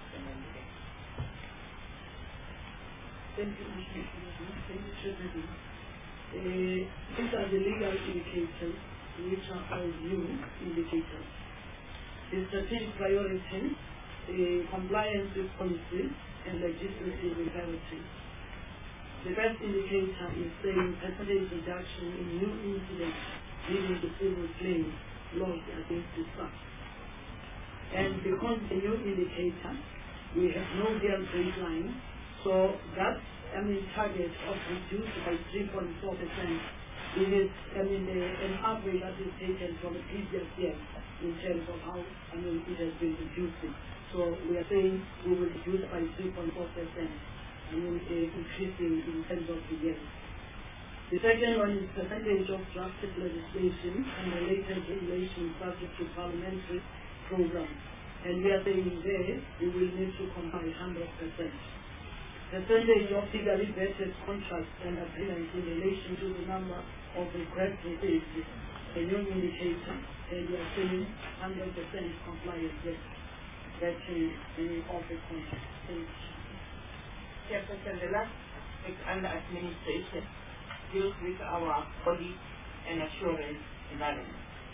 Thank you, Mister Thank you, Chairman. Uh, these are the legal indicators, which are all new indicators. The strategic priorities, uh, compliance with policies and legislative imperatives. The first indicator is saying percentage reduction in new incidents leading to civil claims lodged against the staff. And because the new indicator, we have no real baseline, so that I mean target of reduced by three point four percent. It is I mean the, an average that is taken from the previous year in terms of how I mean it has been reducing. So we are saying we will reduce by three point four percent. I mean, uh, increasing in terms of the year. The second one is percentage of drafted legislation and related regulations subject to parliamentary program. And we are saying there we will need to comply one hundred percent. Percentage of legally vetted contracts and agreements in relation to the number of requests received, a new indicator, and we are saying one hundred percent compliance with vetting of the contract. Chairperson, the last under administration deals with our audit and assurance environment.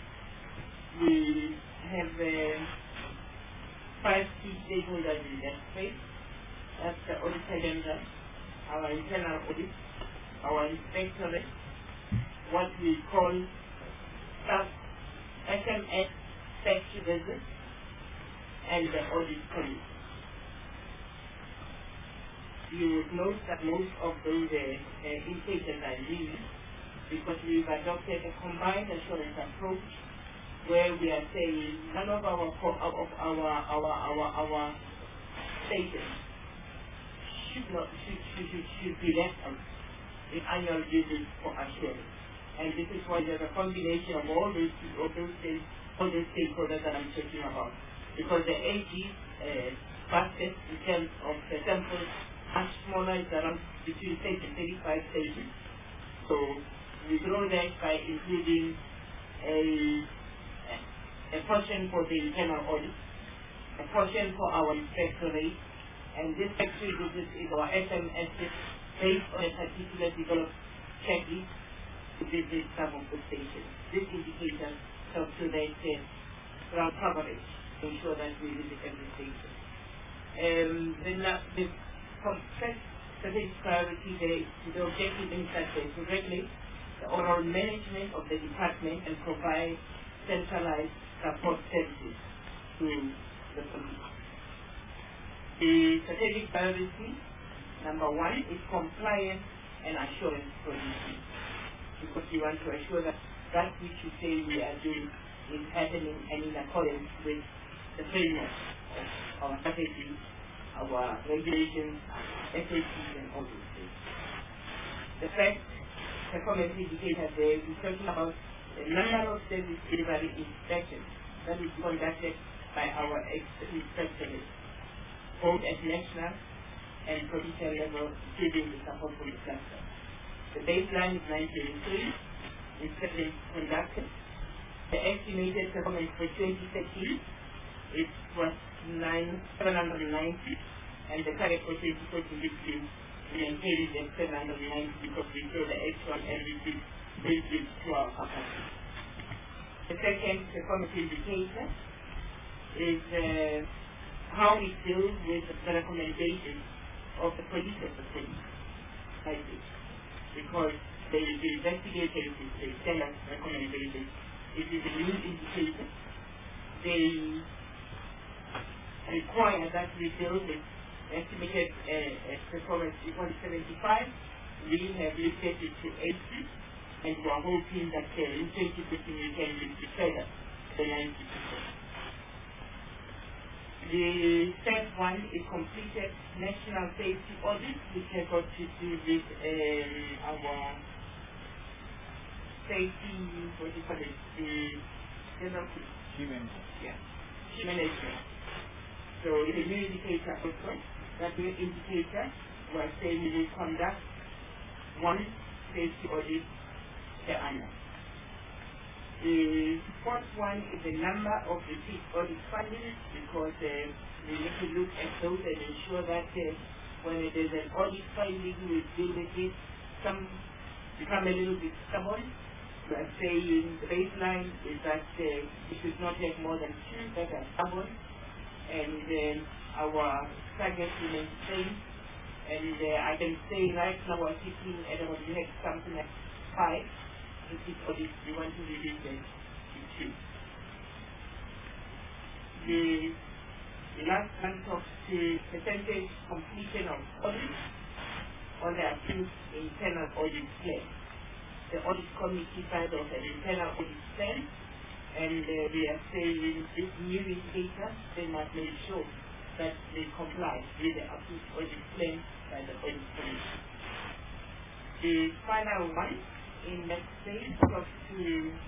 We have uh, five key stakeholders in that space. That's the audit agenda, our internal audit, our inspectorate, what we call staff S M S factory visits, and the audit committee. You would note that most of those uh, uh, indicators are new because we've adopted a combined assurance approach where we are saying none of our of our our our our statements should not should, should, should, should be left out in annual visits for assurance. And this is why there's a combination of all those of those things, all those stakeholders that I'm talking about. Because the A G uh, basket in terms of the samples much smaller, is around between thirty and thirty-five stations. So we grow that by including a, a, a portion for the internal audit, a portion for our inspectorate, and this factory visit is our S M S based on a particular developed checklist to visit some of the stations. This indicator helps to that uh, ground coverage to ensure that we visit every station. Um, the, the First, strategic priority, the, the objective is that to regulate the overall management of the department and provide centralized support services to the police. The strategic priority, number one, is compliance and assurance policy, because we want to assure that that which you say we are doing is happening and in accordance with the framework of our strategy, our regulations, S A Ps, and all those things. The first performance indicator there, we're talking about the number of service delivery inspections that is conducted by our inspectorate, both at national and provincial level, including the support from the cluster. The baseline is nine twenty-three inspections conducted. The estimated performance for twenty thirteen is was seven hundred ninety, and the target for twenty fourteen fifteen we maintain it at seven hundred ninety because we saw the H one and we did build it to our capacity. The second performance indicator is uh, how we deal with the recommendations of the police of the police, like this. Because the, the investigators, the standard recommendations, it is a new indicator. They require that we deal with estimated uh, performance equal to seventy-five. We have lifted it to eighty, and we are hoping that uh, in twenty fifteen we can lift it further to ninety percent. The third one is completed national safety audit, which has got to do with um, our safety, what do you call it, the general Human. yeah, management. So it's a new indicator also. That new indicator was saying we will conduct one safety audit per annum. The fourth one is the number of repeat audit funding, because uh, we need to look at those and ensure that uh, when it is an audit finding, we deal with it. Some become a little bit stubborn. We are saying the baseline is that uh, we should not have more than two that are stubborn, and then our target remains the same, And uh, I can say right now we're sitting at about the next something like five to six audits we want to release them to two. The, the last one talks to percentage completion of audits on the approved internal audit plan. The audit committee filed off an internal audit plan, and uh, we are saying this new indicator, they must make sure that they comply with the approved audit plan by the audit committee. The final one in that stage talks to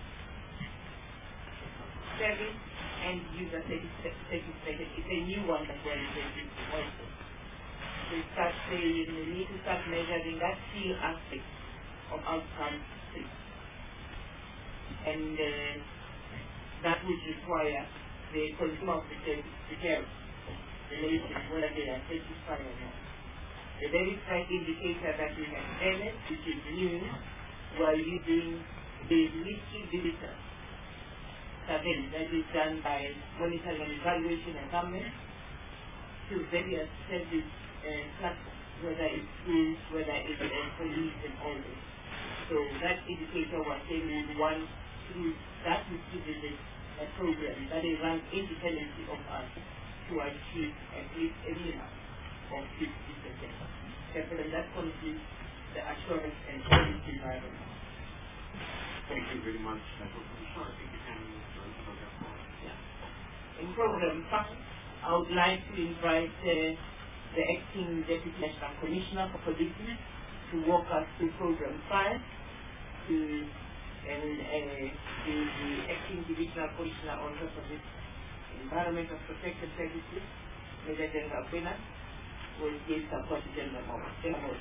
service and user satisfaction. It's a new one that we're introducing also. We start saying we need to start measuring that key aspect of outcome six. And uh, that would require the consumer of the service related whether they are satisfied or not. The very first indicator that we have added, which is new, we are using the mystery visitor survey that is done by monitoring and evaluation and government to various service uh, platforms, whether it's schools, whether it's uh, police and all this. So that indicator was saying we want through that mystery visit a program that is run independently of us to achieve at least a minimum of fifty percent. And that completes the assurance and quality environment. Thank you very much. I think you can answer that part. Yeah. In program five, I would like to invite uh, the acting Deputy National Commissioner for Policing to walk us through program five, to and uh, the, the acting Divisional Commissioner on Police Environmental Protection Services, Major General Quina, will give support to General Moore.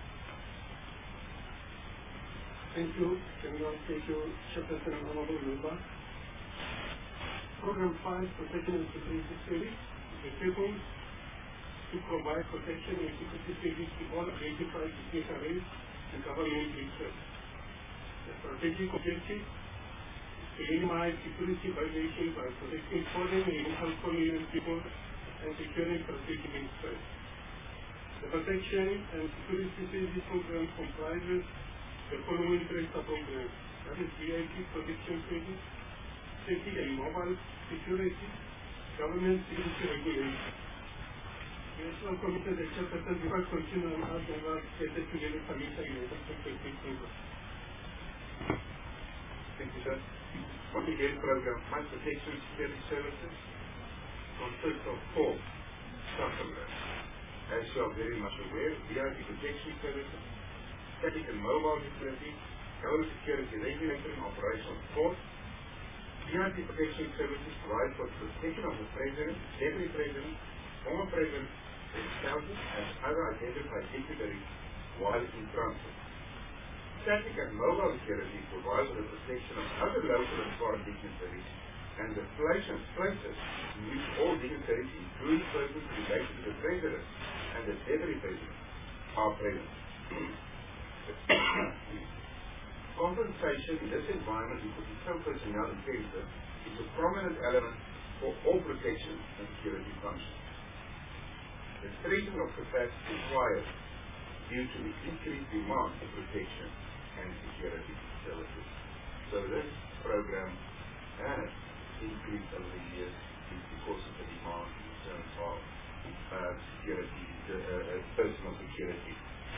Thank you, General. Thank you, Chairperson and Honorable Member. Program five, Protection and Security Service, is able to provide protection and security service to all identified business arrays and government research. The strategic objective is to minimize security violations by protecting foreign and local community people and securing strategic interests. The protection and security service program comprises the following TRESA programs, that is V I P protection service, safety and mobile security, government security regulation. The National Commission of the Chairperson, before I continue, I'm asking about the together Commission and the protection program. Thank you, sir. Once again, program five, Protection and Security Services, consists of four sub-programs. As you are very much aware, V I P protection services, static and mobile security, government security regulator and operational support. V I P protection services provide for the protection of the President, Deputy President, former President, and spouses, and other identified dignitaries while in transit. Static and mobile security provides for the protection of other local and foreign dignitaries and the places, places in which all dignitaries, including persons related to the President and the Deputy President, are present. Compensation in this environment, because it's so personnel intensive, is a prominent element for all protection and security functions. The strengthening of capacity required due to the increased demand for protection and security services. So this program has increased over the years because of the demand in terms of uh, security, uh, personal security.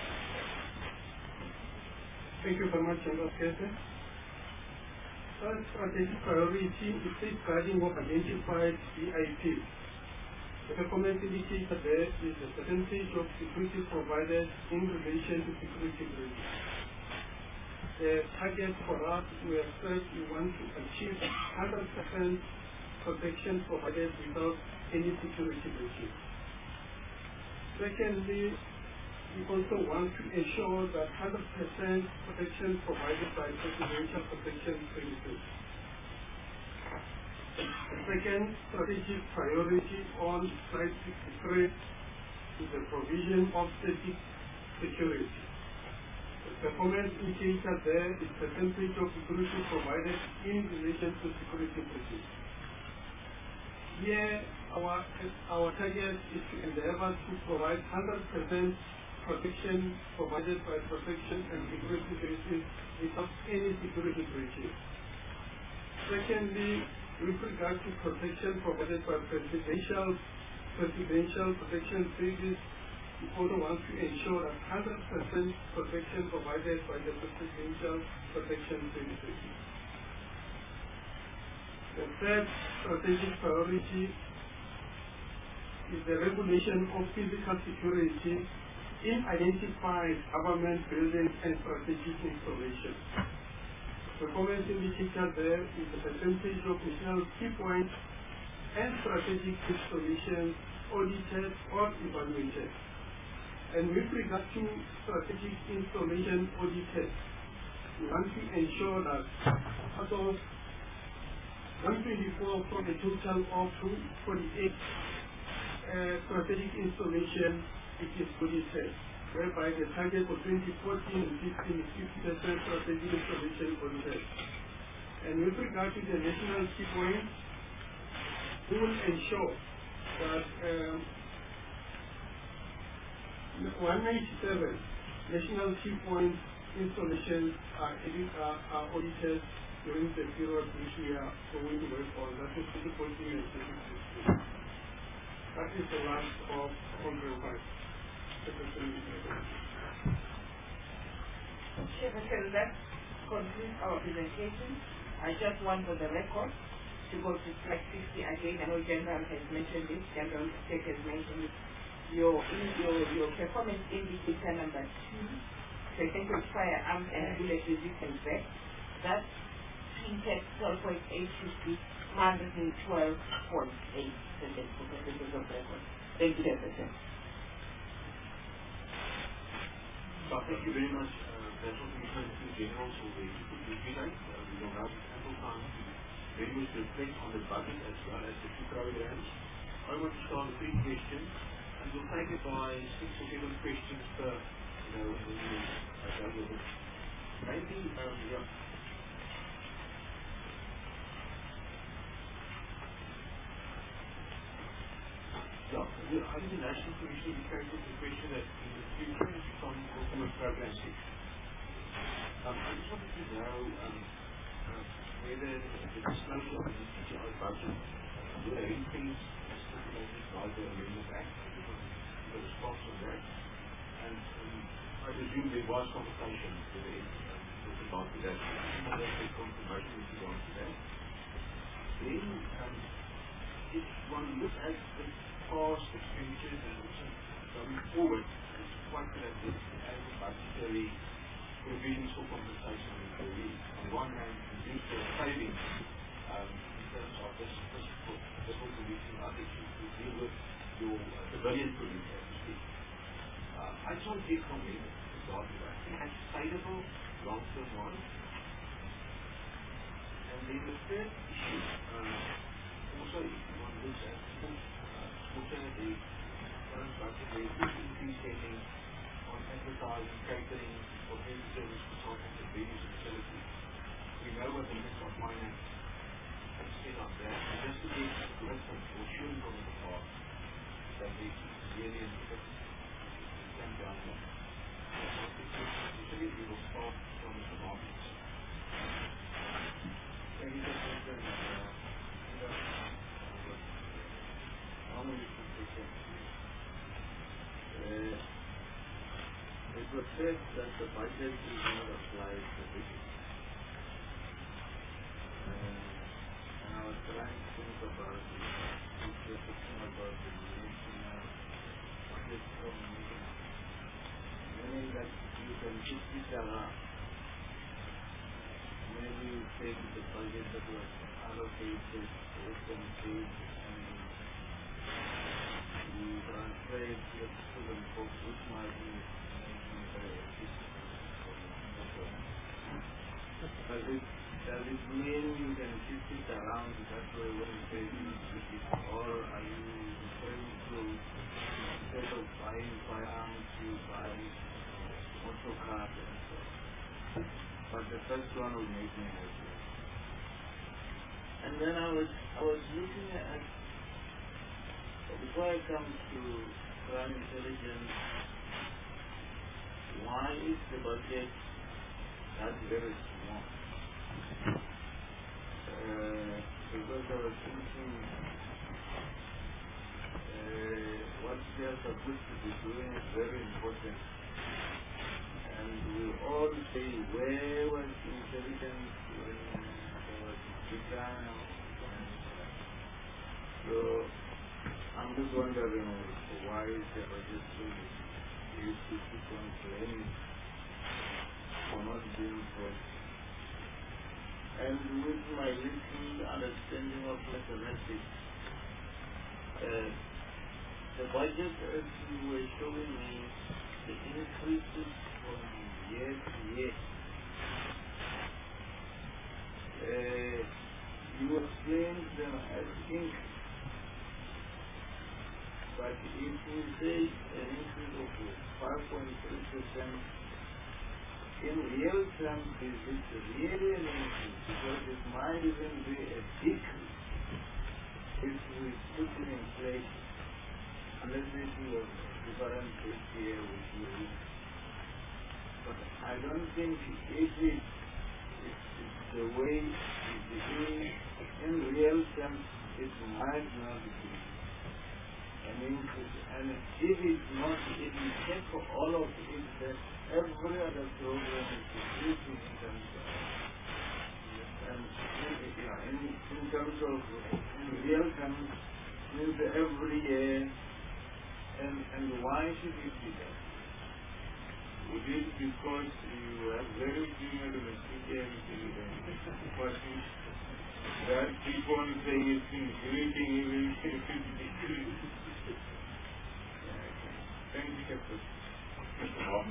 Thank you very much, General Secretary. First strategic priority is safeguarding of identified V I Ps. The performance indicator there is the percentage of security provided in relation to security breaches. The target for us, we have said we want to achieve one hundred percent protection provided without any security breaches. Secondly, we also want to ensure that one hundred percent protection provided by presidential protection services. The second strategic priority on slide sixty-three is the provision of static security. The performance indicator there is percentage of security provided in relation to security breaches. Here, our, our target is to endeavor to provide one hundred percent protection provided by protection and security services without any security breaches. Secondly, with regard to protection provided by presidential presidential protection services, we also want to ensure that one hundred percent protection provided by the presidential protection services. The third strategic priority is the regulation of physical security in identified government buildings and strategic installations. Performance indicator there is the percentage of national key points and strategic installations audited or evaluated. And with regard to strategic installation audited, we want to ensure that out of one twenty-four from a total of two forty-eight uh, strategic installation, it is audited, whereby the target for twenty fourteen and fifteen is fifty percent strategic installation audited. And with regard to the national key points, we will ensure that um, one ninety-seven national key point installations are, are, are audited during the period which we are going to work on. That is twenty fourteen and twenty fifteen. That is the last of compromise. Secretary, that concludes our presentation. I just want for the record to go to slide sixty again. I know General has mentioned this, General State has mentioned it. Your, your, your performance indicator number two, presented firearms and bullet resistant vest, that's printed twelve point eight fifty, one hundred twelve point eight percent for percentage of record. Thank you, Secretary. So thank you very much, uh, National Commissioner to General, for the input you tonight. Uh, we will now have ample time to very much reflect on the budget as well as the two programs. I want to start with three questions, and we'll take it by six or seven questions per, you know, when we uh, go with it. Maybe, um, yeah. Yeah, I think the National Commission is going to put the question that in the future it becomes ultimate program six. Um, I just wanted to know um, uh, whether the disclosure of the T G I budget will increase as stipulated by the Amendment Act. I just wanted to get a response on that. And um, I presume there was conversation with the um, with regard to that. I want to get confirmation with regard to that. Then, um, if one looks at the past expenditures and also going forward, it's quite clear that this has budgetary provisions for compensation of employees. On the one hand, reduce the savings um, in terms of this fiscal position, I think to deal with your uh, civilian police, so to speak. Uh, I just want to get from you with regard to that. It's sustainable, long-term one. And then the third issue, um, also if one looks at uh, the current budget, there is increased spending on advertising, catering, or health service consultants at various facilities. We know what the Minister of Finance has said on that, and just to get a grip of or assurance on the past that there is really an effect to come down there. So I think usually we will start from Mister Martins. Thank you, President. Uh, it was said that the budget is not applied to business. Uh, and I was trying to think about it. If you're talking about the national budget from meeting, meaning that you can shift it around. Maybe you take the budget that was allocated to open state and you transfer it to the student for which margin is making the Does it, does it mean you can shift it around that way when you say shift it, or are you referring to instead of buying firearms you buy auto cars and so on? But the first one will make me happy. And then I was I was looking at, before I come to crime intelligence, why is the budget not very small? Uh, because I was thinking uh, what they are supposed to be doing is very important. And we all say, where was intelligence when there was decline? So I'm just wondering why the budget so used to keep on playing for not being brought. And with my little understanding of mathematics, uh, the budget as you were showing me, the increases from year to year. Uh, you explained them as increase. But if you say an increase of five point three percent, in real terms, is it really an increase? Because it might even be a decrease if we put it in place, unless it was different this year which we use. But I don't think if it is the way it is in real terms, it might not be an increase. And if it's not, if you check for all of it, then every other program is increasing in terms of, and yeah, in, in terms of, in real terms, means every year, and, and why should it be that? Would it be because you have very senior mathematicians in the department that keep on saying it's increasing even if it is decreasing? Thank you, Captain. Mister Bob.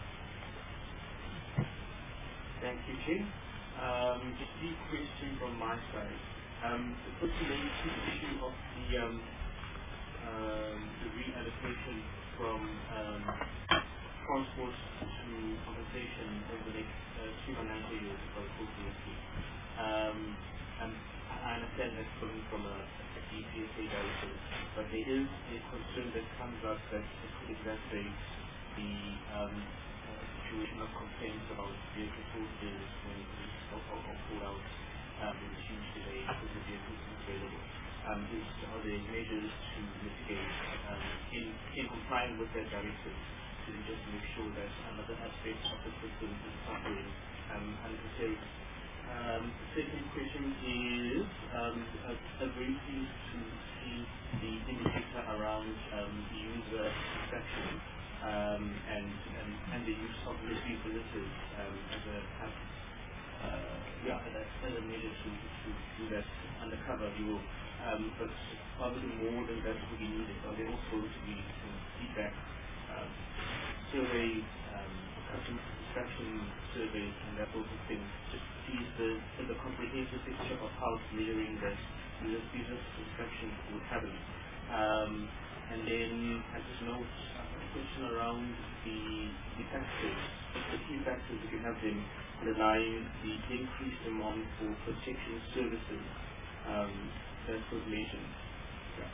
Thank you, Chair. Um, just a question from my side. Um, the first relates to the issue of the, um, um, the reallocation from um, transport to compensation over the next uh, three financial years, if I recall correctly. Um, and I understand that's coming from a D P S A directive, but there is a concern that comes up that it could exacerbate the um, uh, situation of complaints about vehicle shortages when it is or pulled out um, with huge delay because the vehicle is available. Um, is, are there measures to mitigate um, in, in complying with that directive to just make sure that another aspect of the system is suffering um, unnecessarily? Um, the second question is, um, I'm very pleased to see the indicator around um, user satisfaction um, and, and and the use of repeat visitors um, as a uh, yeah as a, as a measure to, to do that undercover view. Um, but probably more than that would be needed. Are there also to be some feedback um, surveys, um, customer satisfaction surveys, and that sort of thing? Just see the, the comprehensive picture of how it's measuring that user satisfaction would happen. Um, and then I just note a question around the, the factors, the key factors, if you have them, underlying the increased demand for protection services um, that was mentioned. Yeah.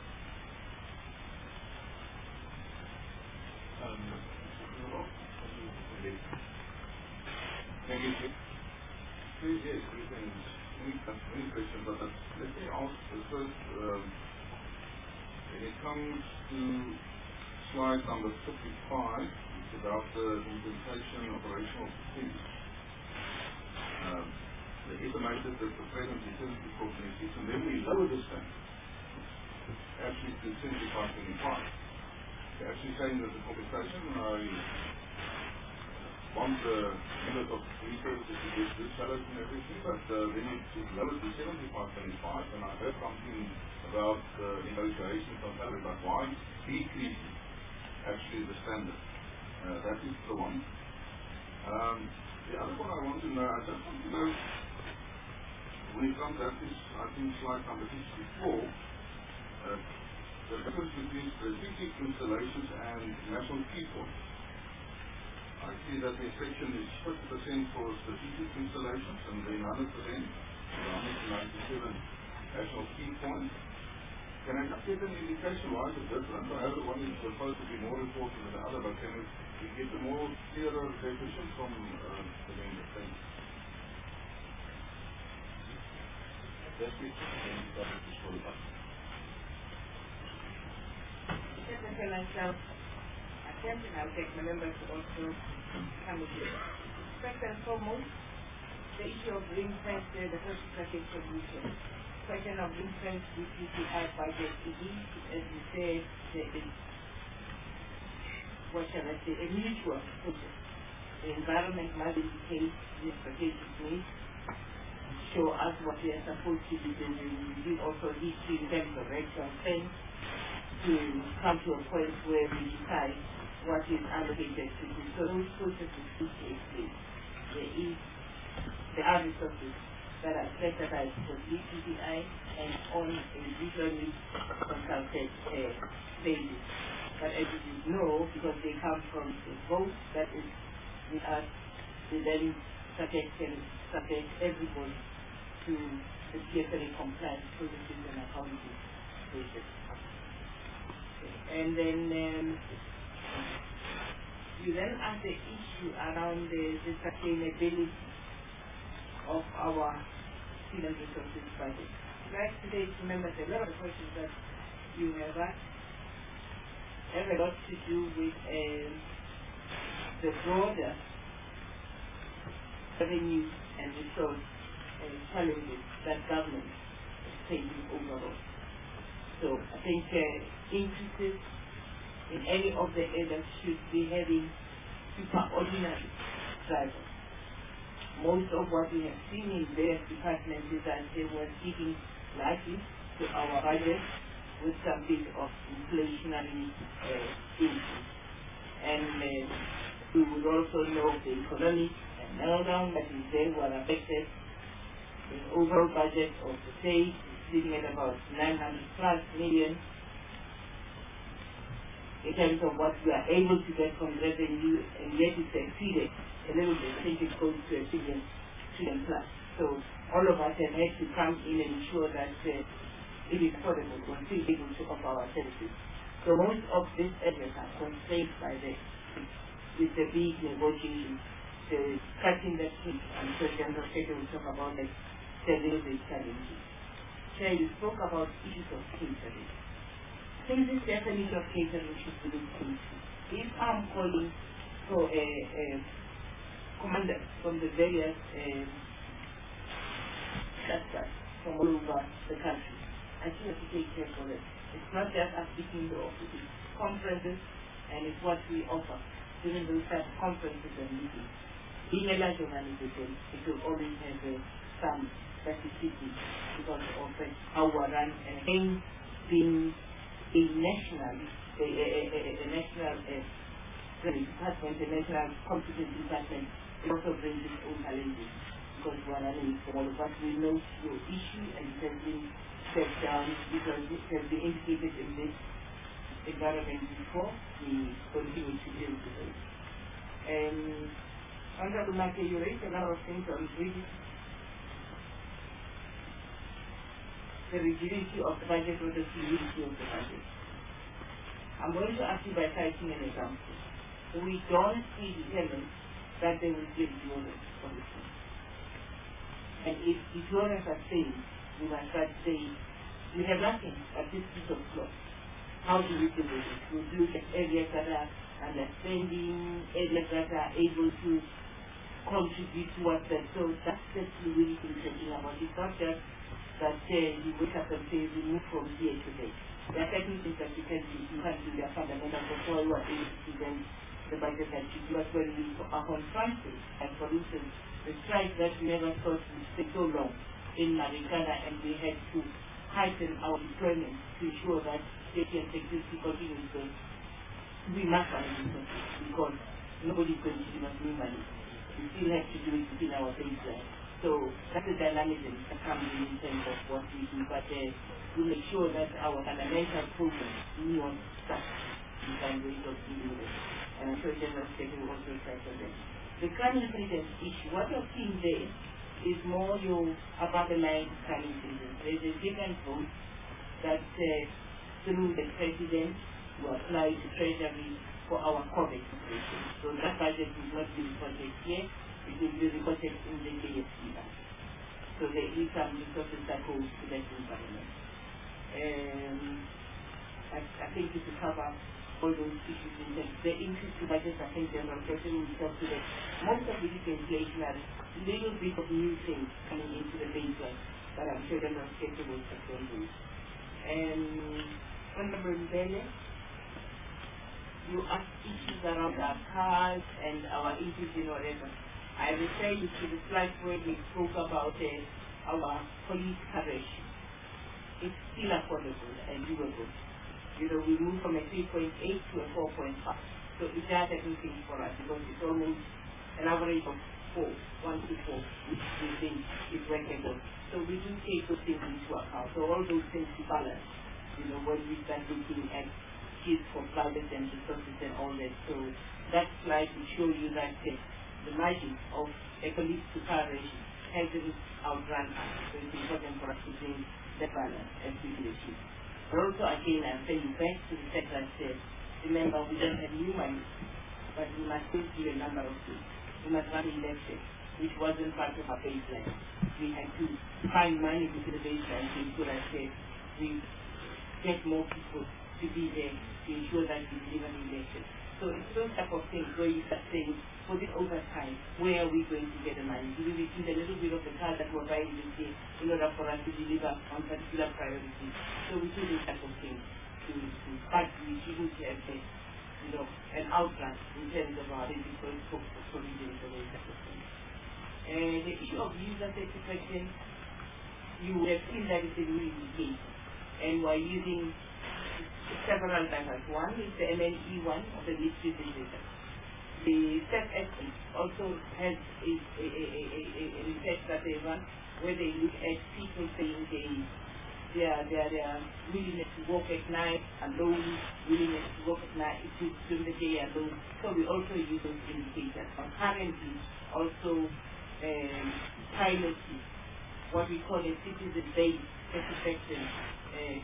Um, Thank you. Please, yes, we can make some question, but uh, let me ask the first, um, when it comes to slide number fifty-five, it's about the implementation and operational procedures. Um, they estimated that the present utility coordinating system, then we lower the standard, actually to seventy-five twenty-five. They're actually saying that the compensation, I want the limit of resources to get good salaries and everything, but uh, then it's lowered to seventy-five twenty-five, and I heard something about uh, negotiations on salary, but why decreasing actually the standard? Uh, that is the one. Um, the other one I want to know, I just want to know, when it comes to this, I think slide number sixty-four, uh, the difference between strategic installations and national key points. I see that the section is fifty percent for strategic installations and then one hundred percent, one hundred ninety-seven national key points. Can I just get an indication why it's different? I know the one is supposed to be more important than the other, but can it We get a more clearer definition from uh, the main defense. That's it. And we start to scroll back. Secretary myself, attempt and I'll take my members to also come with you. First and foremost, the issue of ring fence, uh, the first package solution. Question of ring fence, which is the high budget, it is, as you said, there is, what shall I say, a mutual process. The environment must indicate the strategic needs, show us what we are supposed to be doing. We give also history in terms of actual fence to come to a point where we decide what is allocated to do. So those processes do take place. There is, there are resources that are specified for D P P I and on a visually consulted uh, basis. But as you know, because they come from a vote that is with us, we then subject, subject everybody to the T F L A compliance processes and accounting process. And then um, you then ask the issue around the, the sustainability of our human resources budget. Like today, remember a lot of the questions that you have asked have a lot to do with um, the broader revenue and resource uh, challenges that government is facing overall. So I think uh, increases in any of the areas should be having superordinary drivers. Most of what we have seen in various departments is that they were keeping largely to our budget with some bit of inflationary uh, increase. And uh, we would also know the economic and meltdown that is there were affected. The overall budget of the state is sitting at about nine hundred plus million. In terms of what we are able to get from revenue, and yet it's exceeded a little bit. I think it goes to a billion, trillion plus. So all of us have had to come in and ensure that uh, it is affordable. We're still able to offer our services. So most of these areas are constrained by the with the big negotiations, the cutting the teeth. I'm sure General Secretary will talk about that. They're a little bit challenging. Chair, you spoke about issues of catering. I think this definition of catering should be looked into. If I'm calling for a, a commander from the various uh, clusters from all over the country, I think have to take care for it. It's not just us speaking the offices, conferences, and it's what we offer during those type of conferences and meetings. Being a large organization, it will always have uh, some specificity because of uh, how we run, and again, being a national, a, a, a, a national uh, department, a national competence department, it also brings its own challenges because we are running for all of us. We know your issue and it has been set down because it has been indicated in this environment before. We continue to deal with it. Um, Honorable Maki, you raised a lot of things on rigidity, the rigidity of the budget or the fluidity of the budget. I'm going to ask you by citing an example. We don't see determined that they will give deodorant for this thing. And if deodorants are saying, we must start saying, we have nothing but this piece of cloth. How do we do it? We do look at areas that are understanding, areas that are able to contribute towards that. So that's the fluidity we're talking about. It's not just that uh, you wake up and say, we move from here to there. There are certain things that you can do. You can't do their fundamental before you are able to present the budget that you do. But when we are confronted, and for instance, the strike that we never thought would stay so long in Marikana, and we had to heighten our deployment to ensure that safety and security continues to we must find resources because nobody's going to give us new money. We still have to do it within our baseline. So that's the dynamism that comes in, in terms of what we do. But uh, we make sure that our fundamental program do not start in some ways of dealing with it. And I'm sure General Secretary will also try for them. The crime intelligence issue, what you're seeing there is more your above the line crime intelligence. There's a different vote that uh, through the president who apply to Treasury for our COVID operation. So that budget will not be reported here, it will be reported in the K F C budget. So there is some resources that go to that environment. Um, I, I think it will cover all those issues in terms the increase to budget. I think General Secretary will talk to that. Most of it is inflationary, little bit of new things coming into the baseline, but I'm sure General Secretary will touch on those. And Honorable Mbele, you asked issues around our cars and our increase in whatever. I refer you to the slide where we spoke about uh, our police coverage. It's still affordable and doable. You know, we moved from a three point eight to a four point five. So it does everything for us because it's almost an average of four, one to four, which we think is workable. So we do take those things into account. So all those things to balance, you know, when we start looking at kids for private and resources and all that. So that slide will show you that uh, the margin of a police to car ratio hasn't outrun us. So it's important for us to bring the balance as we do it. But also, again, I'm saying back to the fact that, uh, remember, we don't have new money, but we must still do a number of things. We must run elections, which wasn't part of our baseline. We had to find money into the baseline to ensure that uh, we get more people to be there to ensure that we deliver the elections. So it's those type of things where you start saying, for this overtime, where are we going to get the money? Do we receive a little bit of the car that we're buying this year in order for us to deliver on particular priorities? So we do this type of thing to, to but we shouldn't have a, you know, an outrun in terms of our physical provisions or those type of things. And the issue of user satisfaction, you would have seen that it's a new indicator. And we're using several methods. One is the M N E one of the district data. The step estimate also has a, a, a, a, a research that they run where they look at people saying they, their, their, their willingness to work at night alone, willingness to work at night during the day alone. So we also use those indicators. And currently also um, piloting what we call a citizen-based satisfaction uh,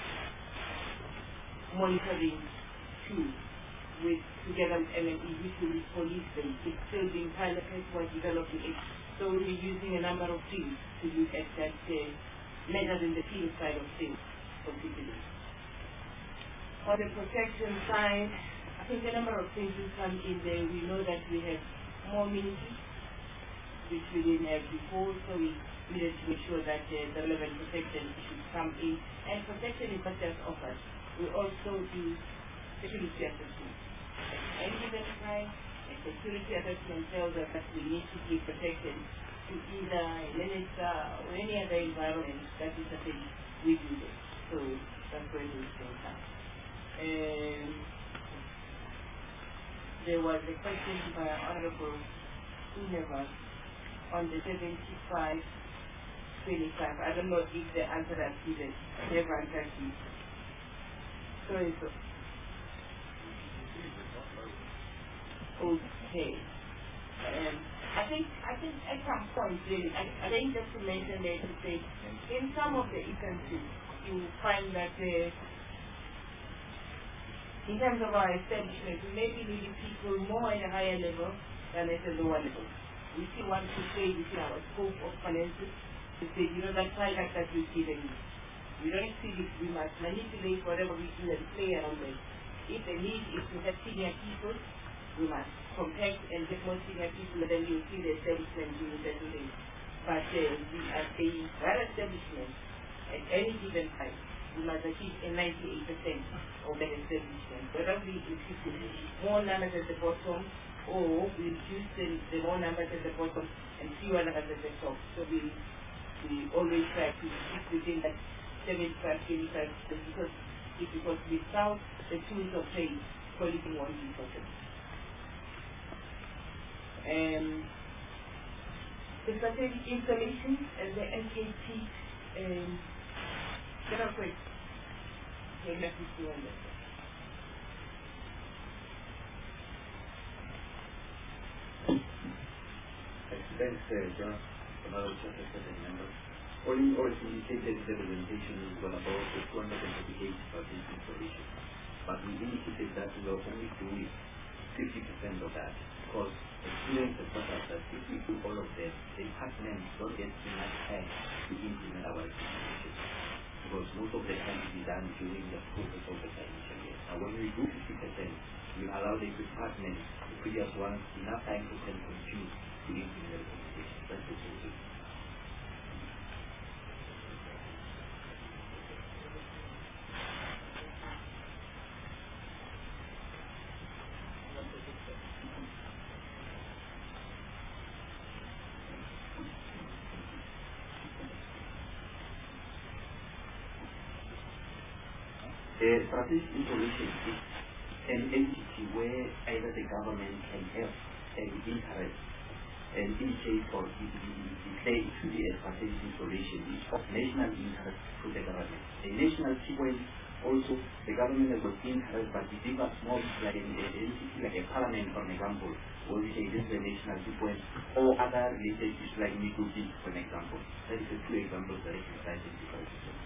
monitoring tool with together with M N E, which will be police-based. It's still being piloted, we're developing it. So we're using a number of things to look at that uh, measures in the field side of things for citizens. On the protection side, I think a number of things will come in there. We know that we have more ministries, which we didn't have before, so we needed to make sure that uh, the relevant protection should come in. And protection is not just offered. We also do security assessment. At any given time, a security assessment tells us that we need to give protection to either a minister or any other environment that is a thing we do this. So that's where we stand now. Um, there was a question by Honorable Uneva on the seventy-five twenty-five. I don't know if the answer has given. Never answered it. Sorry, so. Okay. Um, I think I think at some point really, I, I think just to mention there to say, in some of the instances, you find that uh, in terms of our establishment, we may be needing people more at a higher level than at a lower level. We still want to stay within our scope of finances to say, you know, that target that we've given you. We don't see this, we must manipulate whatever we do and play around it. If the need is to have senior people, we must compact and get more senior people, and then you'll see the establishment doing certain things. But uh, we are saying that establishment, at any given time, we must achieve a ninety-eight percent of that establishment. Whether we increase more numbers at the bottom, or we reduce the, the more numbers at the bottom and fewer numbers at the top. So we, we always try to keep within that seventy-five, twenty-five percent because, because without the tools of trade, quality won't be possible. Um, the strategic installation and the M K T, um, get up quick. Okay, let me see on that. Thanks, uh, John, another chapter member. All in all, indicated the presentation is one about the two hundred twenty-eight for this installation. but we indicated that we were only doing fifty percent of that because experience has taught us that if we do all of them, the departments don't get enough time to implement our implementation because most of the time it is done during the process of the financial year. Now when we do fifty percent, we allow the departments, the previous ones, enough time to can continue to implement the implementation. That's the solution. The strategic information is an entity where either the government can have an interest and indicate or declare it to be a strategic information is of national interest to the government. A national sequence also, the government has got interest, but it differs more like an entity like a parliament, for example, where we say this is a national sequence, or other related issues like Mikuti, for example. That is the two examples that I can cite in different systems.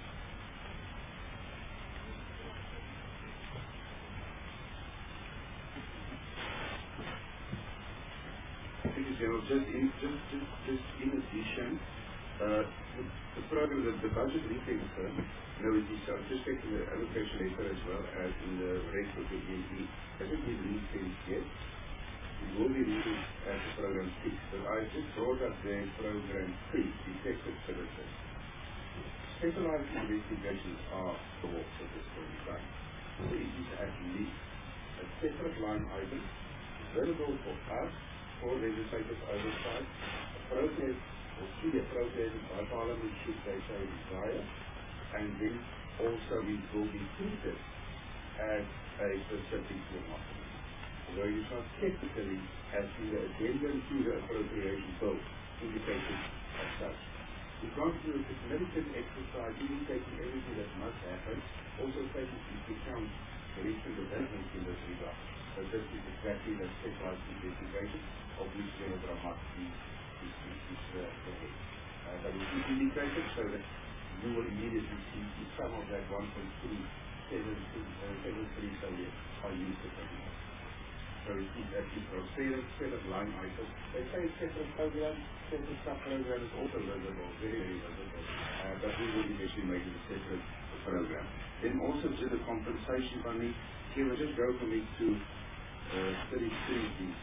Just in, just, just, just in addition, uh, the, the program, the, the budget retailer, you know, it is just taking the allocation letter as well as in the rest of the D N P. I think we've released yet. It will be released as the program six, but I just brought up the program three, detective services. Specialized investigations are thoughts at this point in time. So it is at least a separate line item available for us for legislative oversight, appropriate or to be appropriated by Parliament should they so desire, and then also it will be treated as a specific democracy. Although it is not technically as in the addendum to the appropriation bill indicated as such. We've gone through a significant exercise indicating everything that must happen, also taking into account the recent developments in this regard. So this is exactly the specialized investigation of which the program must be is, is, is uh, the head. Uh, but it is indicated so that you will immediately see if some of that one point three seven three billion are used for something. So it is actually from separate, separate line items. They say separate programs, separate sub-program is also visible, very, very visible. Uh, but we will eventually make it a separate program. Then also to the compensation money, here we'll just go for me to uh, thirty-three, please.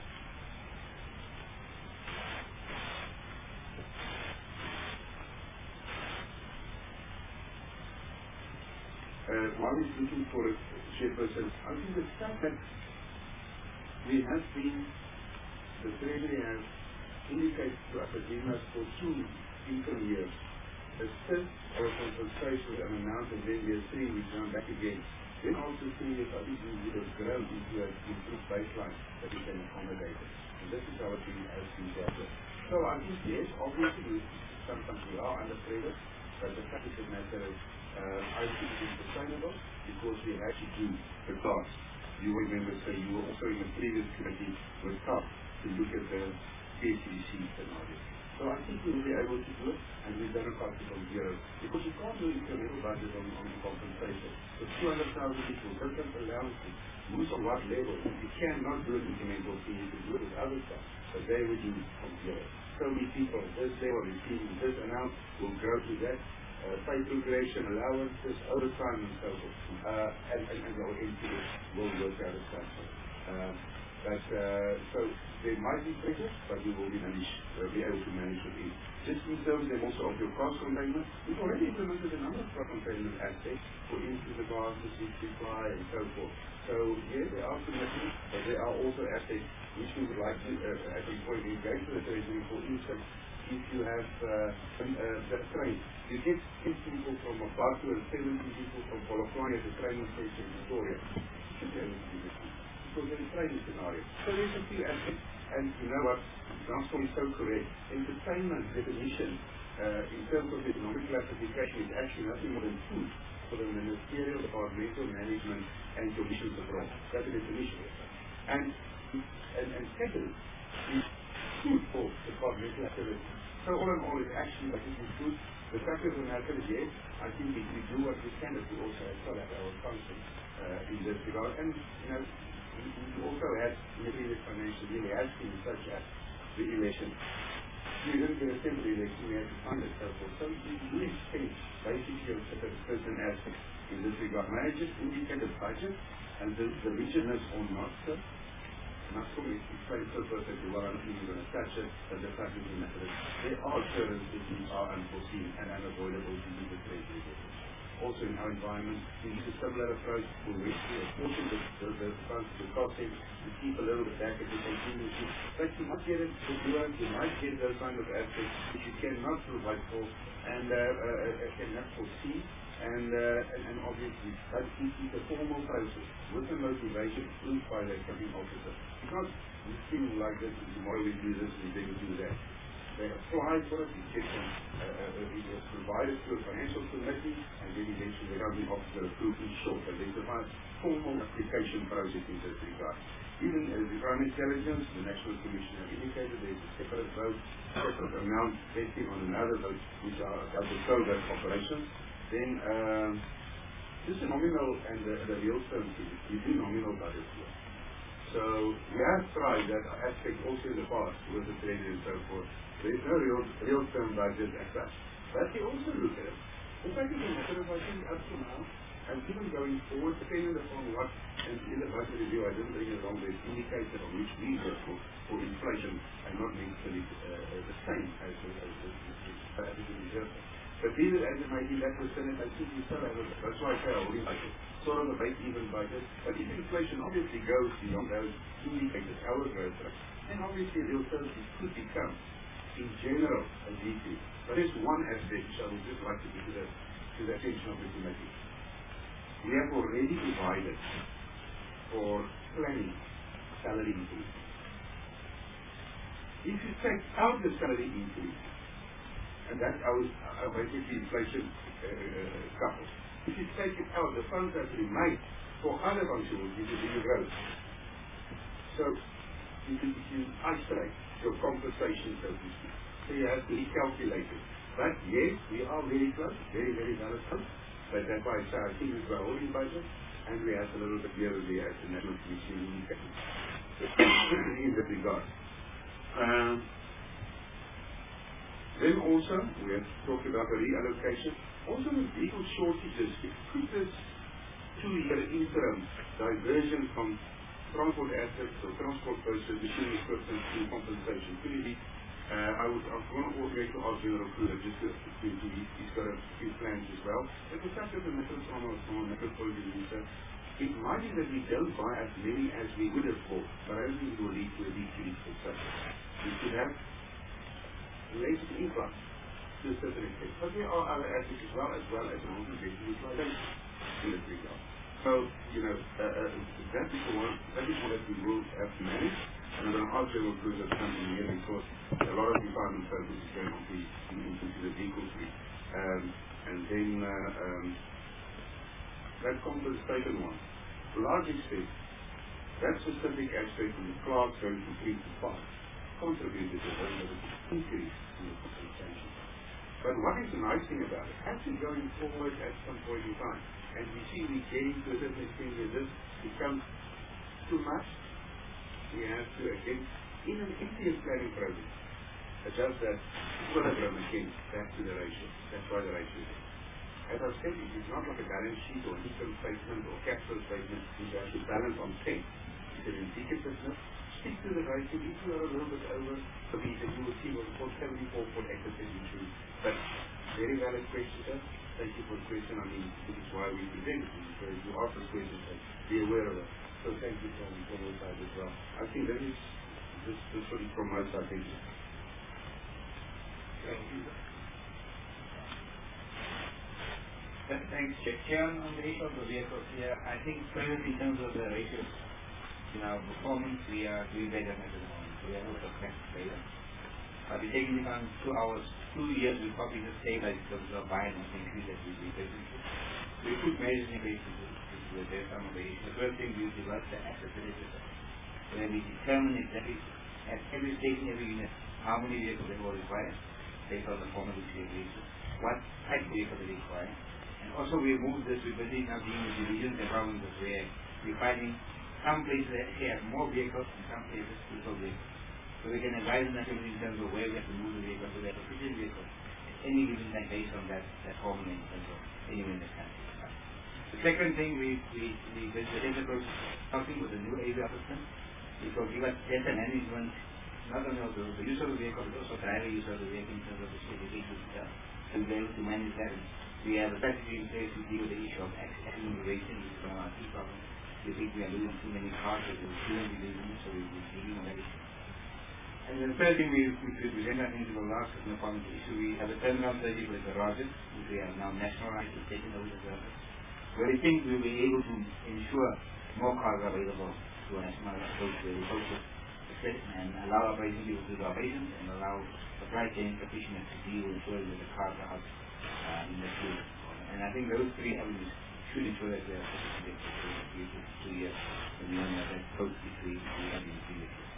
Uh, while he's looking for a chairperson, I think the fact that we have been, the Treasury has indicated to us that we must for two income years assist our compensation and amount, and then year three we come back again. Then after three years, I think we would have grown into an improved baseline that we can accommodate it. And this is how it has been dealt with. So I think yes, obviously sometimes we are under pressure, but the fact of the matter is Uh, I think it is sustainable because we had to do the task. You remember, so you were also in the previous committee with T A P to look at the P S C C scenario. So I think we will be able to do it, and we've done a cost from zero. Because you can't do incremental budget on, on compensation. With two hundred thousand people, different allowances, who's on what level. You cannot do it incremental fee, you can do it with other stuff. But they will do from zero. So many people, this level receiving this amount will go to that. Uh, pay progression, allowances, overtime, and so forth. Uh, and, and, and our N P S will work out as such. Uh, but, uh, so there might be pressure, but we will be, manage, uh, be able to manage with it. Just in terms then also of your cost containment, we've already implemented a number of cost containment aspects, for instance, the gas, the seat supply, and so forth. So, yes, there are commitments, but there are also aspects which we would like to, uh, at this point, engage with the Treasury, for instance, if you have uh, uh, that train, you get ten people from Mapatu and seventy people from Polokwane at the training station in Victoria. Because there is training scenario. So there's a few aspects, and you know what, Transcom is so correct. Entertainment definition, uh, in terms of economic classification, is actually nothing more than food for the ministerial, departmental management, and commissions abroad. That's the definition. And, and, and second, is food for departmental activity. So all in all, it actually, I think, is good. The fact structure of the matter is yes. I think if we do what we can, we also have got our conscience uh, in this regard. And, you know, we, we also had in the previous financial year, we had things such as the election. We didn't get a assembly election, we had to fund it, so forth. So we do expect basically a certain aspect in this regard. Managers indicate a budget, and the, the region is or not so. Not fully explained so perfectly well, I don't think we're going to touch it, but the fact is the matter is there are occurrences which are unforeseen and unavoidable to use the treasury. Also in our environment, we use a similar approach for which we apportion the, the, the, the, the costing to keep a little bit back at the contingency. But you might get it for doers, you might get those kind of aspects which you cannot provide for and uh, uh, cannot foresee. And, uh, and, and obviously, that is a formal process with the motivation approved by the accounting officer. It's not things like this, tomorrow we do this, we didn't do that. They apply for it, we check them, uh, uh, it was provided to a financial committee, and then eventually the accounting officer approved in short. But there's a formal application process in this regard. Even as the Crime Intelligence, the National Commission have indicated there's a separate vote, separate amount vesting on another vote, which are double coded operations. Then, um, just the nominal and the, the real term thing, we do nominal budgets here. So, we have tried that aspect also in the past with the treasury and so forth. There is no real, real term budget as such. But we also look at it. The fact is, I think up to now, and even going forward, depending upon what, and in the budget review, I didn't bring it along, there's indicator on which we work for, for inflation, and not necessarily uh, the same as the reserve. But be it as it may be, that percentage, I think we still have a, that's why I say a holding budget, sort of a break-even budget. But if inflation obviously goes beyond those indicators, our growth rate, then obviously the alternative could become, in general, a decrease. But there's one aspect which I would just like to bring to the, to the attention of the committee. We have already provided for planning salary increase. If you take out the salary increase, and that's our, our basically inflation uh, uh, couple. If you take it out, the funds that remain for other functions, you can do growth. So, you can you isolate your compensation, so to speak. So you have to recalculate it. But yes, we are very close, very, very valid close. But that's why I say I think we've got a holding budget, and we have a little bit here and there as the National Commission indicated. In that regard. Um, Then also, we have talked about the reallocation. Also with vehicle shortages, could this two-year interim diversion from transport assets or transport purchases, machine equipment to compensation, could it be, uh, I would, I was going to also ask General Kruger, just to, to, to, he's got a few plans as well. But the fact that the metals from a, from a metal point of view, it might be that we don't buy as many as we would have bought, but I don't think it will lead to a decrease for such. We could have related to income to a certain extent. But there are other aspects as well, as well as an organization utilization in this regard. So, you know, uh, uh, that is the one, that is what we will have to manage. And I'm going to ask General Kruger to come in here because a lot of department focus is going on to, into the vehicle fleet. Um, and then uh, um, that compensation one, to a large extent, that specific aspect of the class going from three to five contributed to a very little increase in the compensation. But what is the nice thing about it? Actually going forward at some point in time, and we see we getting to a certain extent where this becomes too much, we have to again, in an interim planning process, adjust that equilibrium again back to the ratio. That's why the ratio is. As I said, it is not like a balance sheet or income statement or capital statement which has to balance on ten. It's an indicativeness. Stick to the ratio. If you are a little bit over the meter, you will see what we call seventy-four point eight percent increase. But very valid question, sir. Thank you for the question. I mean, this is why we present it, because you ask the question and be aware of it. So thank you from, from your side as well. I think that is this, this one from my side. Thank you. Thank you. Thanks, Chair. On the issue of the vehicles here, I think first in terms of the ratios, in our performance, we are doing better than at the moment. We are not a best player. But we're taking it on two hours, two years, we probably just stabilize in terms of buying and increase that we do. We put measures in place to, to, to address some of the issues. The first thing we develop the asset register, where we determine exactly at every station, every unit, how many vehicles they will require based on the formula which we agree to. What type vehicle that they require. And also we moved this, we're busy now dealing with divisions and provinces where we're finding some places that actually have more vehicles and some places little vehicles. So we can advise them in terms of where we have to move the vehicle, so they have sufficient vehicles at any given time based on that, that formula in terms of anywhere in the country. The second thing, we we we visited talking with the new area system, it will give us better management, not only of the, the use of the vehicle, but also driver use of the vehicle in terms of the segregation itself. So we'll be able to manage that. We have a strategy in place to deal with the issue of accident immigration, which is one of our key problems. We think we are losing too many cars that we shouldn't be losing, so we will be dealing with that issue. And the third thing we, we present, I think, to the last no problem issue, we have a terminal study for the garages, which we have now nationalized to take over the garages, where we think we will be able to ensure more cars are available to a national approach where we focus and allow operating people to do operations and allow supply chain practitioners to deal with ensuring that the cars are out uh, in the field. And I think those three avenues should ensure that we are sufficient for the future two years and we only have that close between the have in the previous years.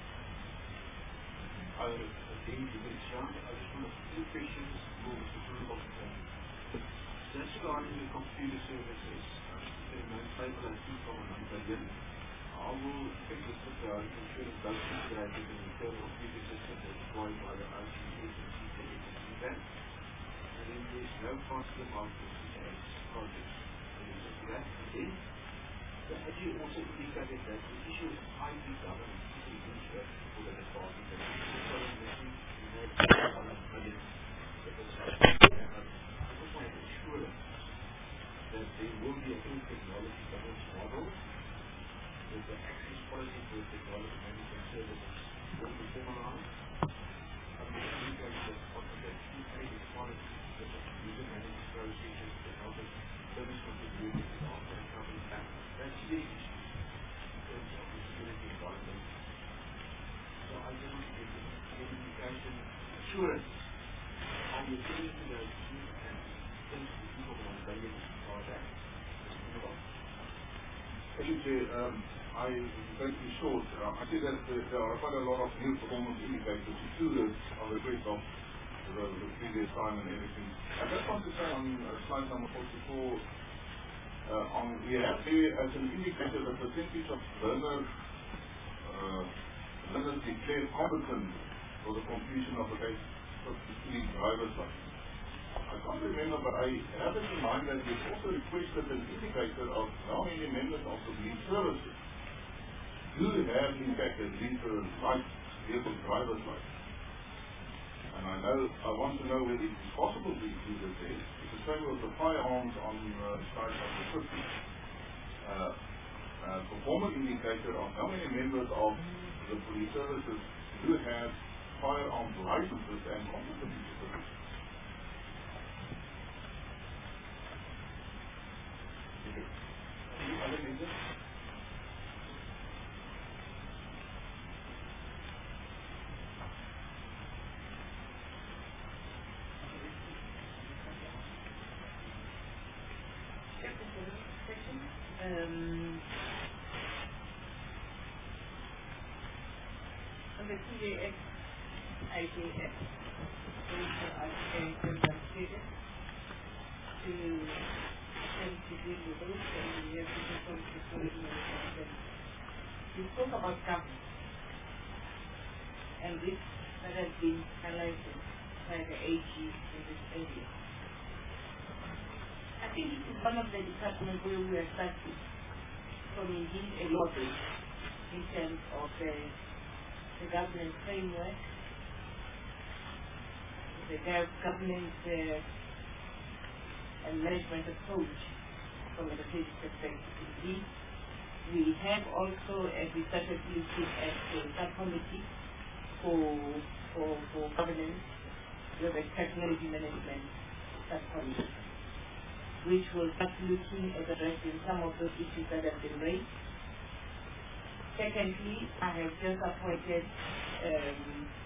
I think you can start. I just want to two questions for Mister Fullerton. Just regarding the computer services, in my table I see from an billion. I will take this with the insurance does integrate with an internal computer system that's deployed by the I C agency to execute that. And then there's no constant marketing as projects. And it's just that. And then, so as you also indicated that the issue of I T governance is a huge for the department. And so we had one million that was I just want to ensure that there will be a full technology governance model that the access policy for technology management services will be formalized. I'm going to indicate that often that Q A is policy that the user management processes to help us service continuity and also recovery back. That's big issues in terms of the security environment. So I just want to get the indication, assurance on the ability to those issues and things that people want to value for that. Thank you, Chair. Um, I going to be short. Uh, I see that uh, there are quite a lot of new performance indicators included on the request of the, the previous time and everything. I just want to say on uh, slide number forty-four, uh, on, we have here as an indicator the percentage of learners, uh, learners declared competent for the completion of the case fifty-three driver's license. I can't remember, but I have it in mind that we've also requested an indicator of how many members of the police services do have, in fact, a vehicle vehicle driver's license. And I know, I want to know whether it is possible to include it there. It's the same with the firearms on uh, slide number fifty. Uh, uh, performance indicator of how many members of the police services do have firearms licenses and competency certificates. Any other members? Um, on the T J X, I J X, also I can consider to tend to deal with those, and we have to do some security management. You spoke about governance and risks that have been highlighted by the A G in this area. I think this is one of the departments where we are starting from indeed a lot in terms of the, the governance framework, the governance uh, and management approach from a strategic perspective. Indeed, we have also, as we started looking at the subcommittee for, for, for governance, with a technology management subcommittee, which will start looking at addressing some of those issues that have been raised. Secondly, I have just appointed um,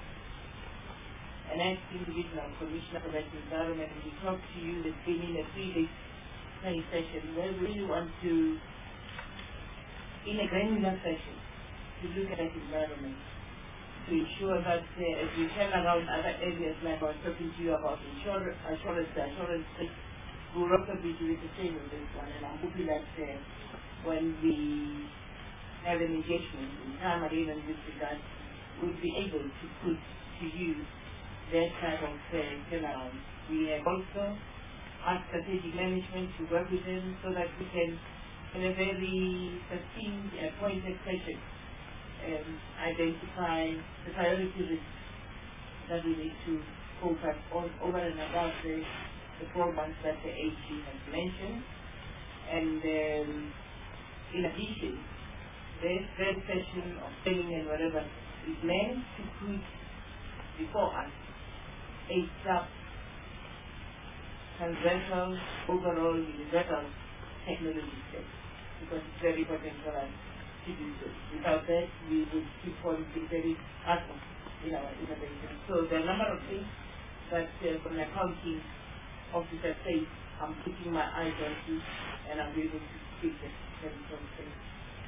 an acting divisional commissioner for that environment, and we talked to you. There's been in a three-day study session where we really want to, in a granular session, to look at that environment to ensure that uh, as we turn around other areas, like I was talking to you about insurance, assurance, assurance, we'll also be doing the same with this one, and I'm hoping that uh, when we have an engagement in time and even with regard, we'll be able to put to use that type of uh, turnaround. We have also asked strategic management to work with them so that we can, in a very succinct, uh, pointed fashion, um, identify the priority risks that we need to focus on over and above the, the programs that the A G has mentioned. And um, in addition, the third session of training and whatever is meant to put before us a sub transversal, overall, universal technology set, because it's very important for us to do so. Without that, we would keep on being very advanced in our innovation. So there are a number of things that uh, from an accounting officer says, I'm putting my eyes on this and I'm able to speak it very things.